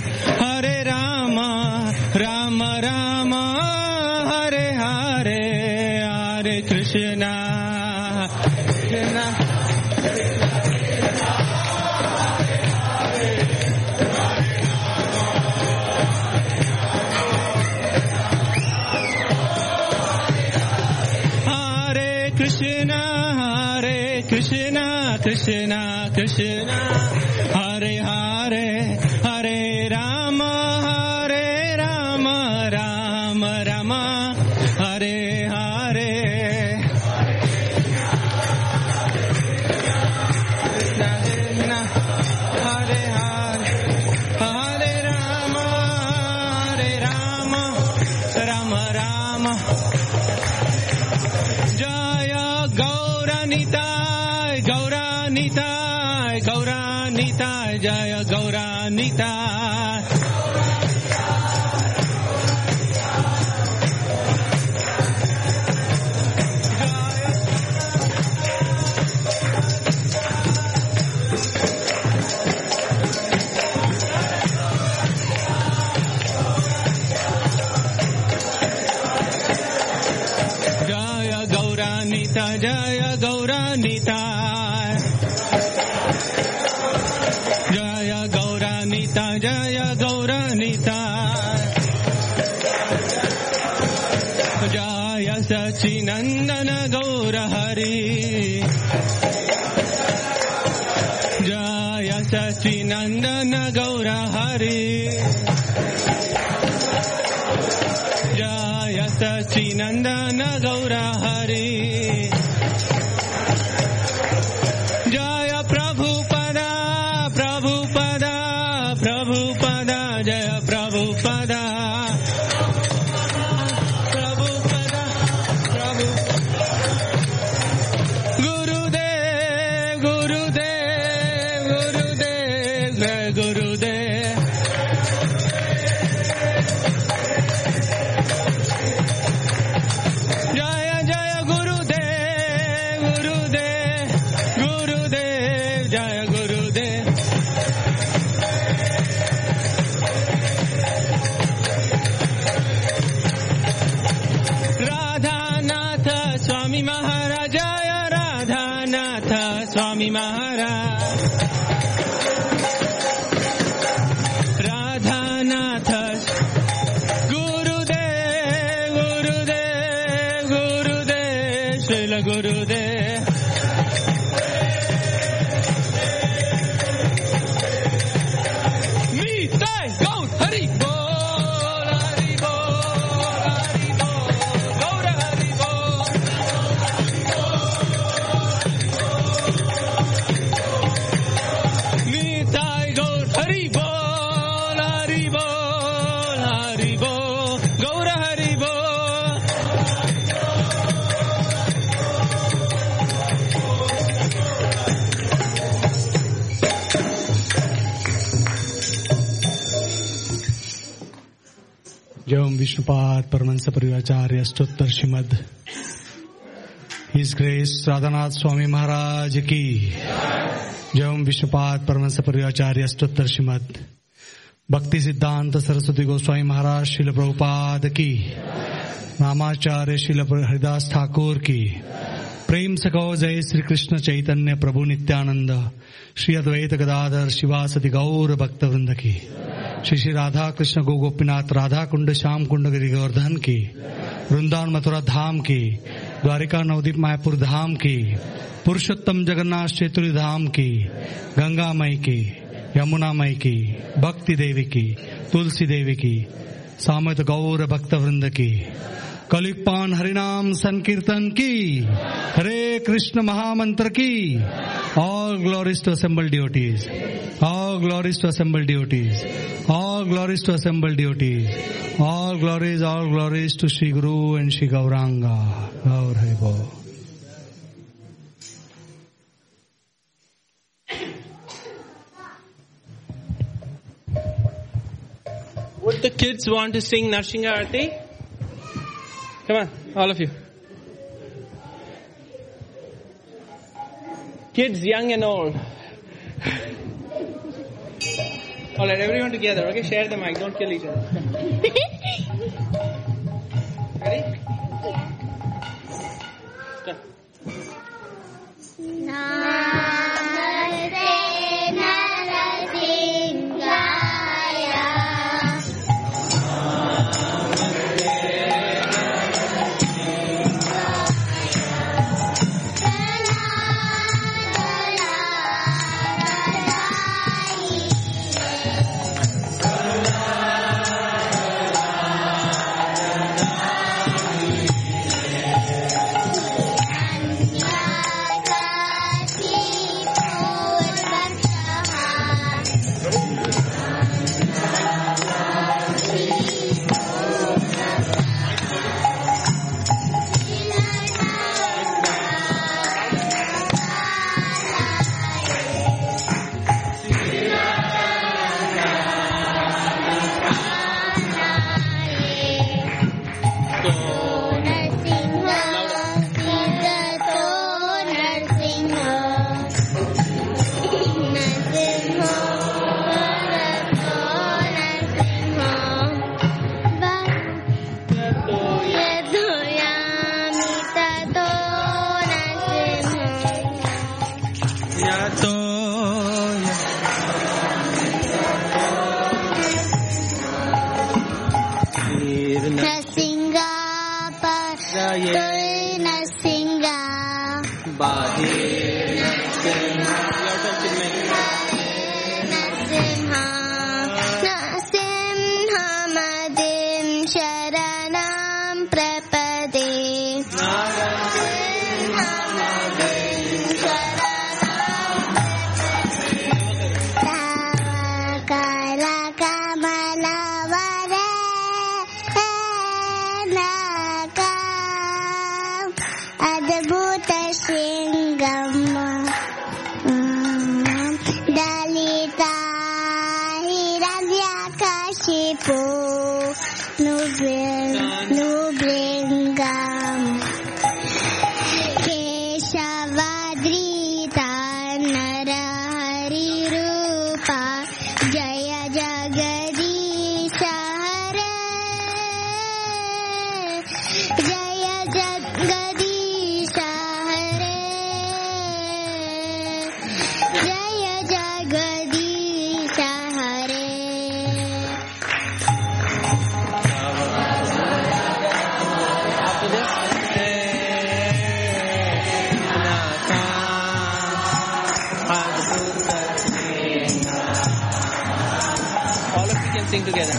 Rama Rama Hare Hare Hare Krishna Krishna Krishna Hare Hare Hare Rama Rama Rama Hare Hare Krishna Hare Hare Hare Rama Rama Rama Jaya Gauranitai Jaya Gauranitai Jaya Gauranitai Jaya Gauranitai Jaya Gauranitai Jaya Gauranitai Jaya Sachinandana Gaurahari Jaya Sachinandana Gaurahari Jaya Sachinandana Gaurahari Jaya Prabhupada Prabhupada Prabhupada Jaya Prabhupada Prabhupada Gurudev Hari Bol, Hari Bol, Hari Bol, Gaura Hari Bol. Nitai Gaur Hari Bol, Hari Bol, Hari Bol, Gaura Hari Bol. Jam Vishnupad Paramahansa Parivacharya Astottar Shrimad. His Grace Radhanath Swami Maharaj ki. Jam Vishnupad Paramahansa Parivacharya Astottar Shrimad. Bhakti Siddhanta Saraswati Goswami Maharaj Srila Prabhupada ki. Namacharya Srila Haridas Thakur ki. Prem Sakho Jai Sri Krishna Chaitanya Prabhu Nityananda Shri Advaita Gadadhar Shivasati Gaur Bhakta Vrinda ki. Shri Shri Radha Krishna Go Gopinath Radha Kunda Sham Kunda Giri Govardhan ki. Vrindavan Mathura Dham ki. Dwarika Navadip Mayapur Dham ki. Purushottam Jagannath Cheturi Dham ki. Ganga Mai ki. Yamuna Mai ki. Bhakti Devi ki. Tulsi Devi ki. Samat Gaur Bhakta Vrinda ki. Kalikpan Harinam Sankirtan ki. Hare Krishna Mahamantra ki. All glories to assembled devotees. All glories to assembled devotees. All glories to assembled devotees. All glories to Shri Guru and Shri Gauranga. Gaur Hari Bol. Would the kids want to sing Narsingha Arati? Come on, all of you. Kids, young and old. Alright, everyone together, okay? Share the mic, don't kill each other. Ready? Start. can sing together.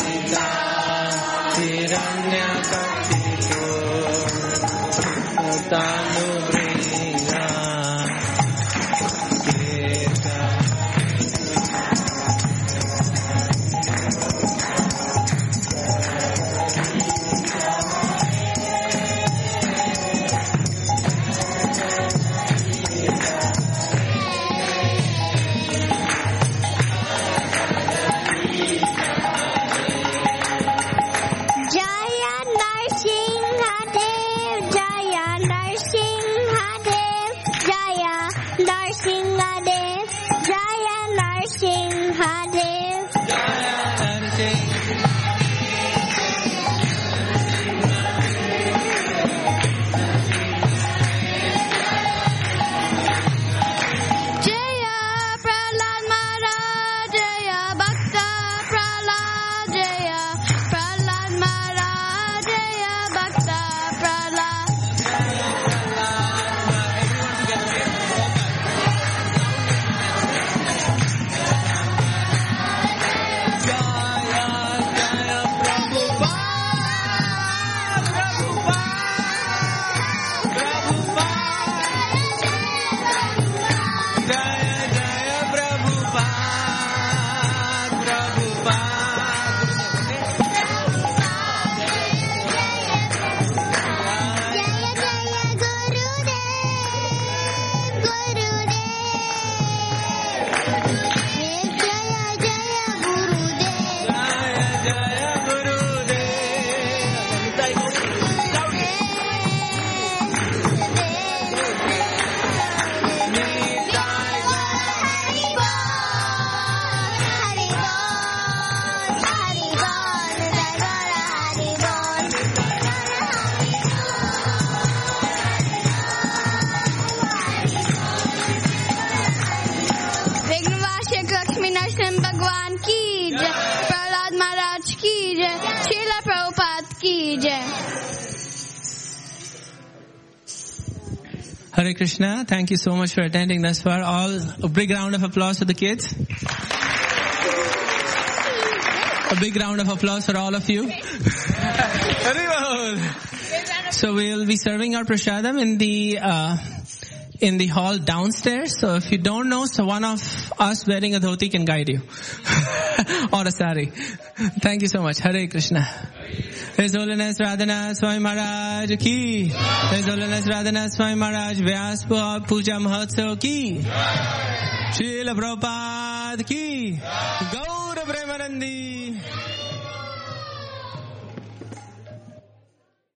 Hare Krishna, thank you so much for attending thus far. All a big round of applause for the kids. A big round of applause for all of you. So we'll be serving our prasadam in the hall downstairs. So if you don't know, so one of us wearing a dhoti can guide you. Or a sari. Thank you so much. Hare Krishna. His Holiness Radhanath Swami Maharaj ki. His Holiness Radhanath Swami Maharaj Vyas Puja Mahotsav ki. Srila Prabhupada ki. Gaura Premanandi.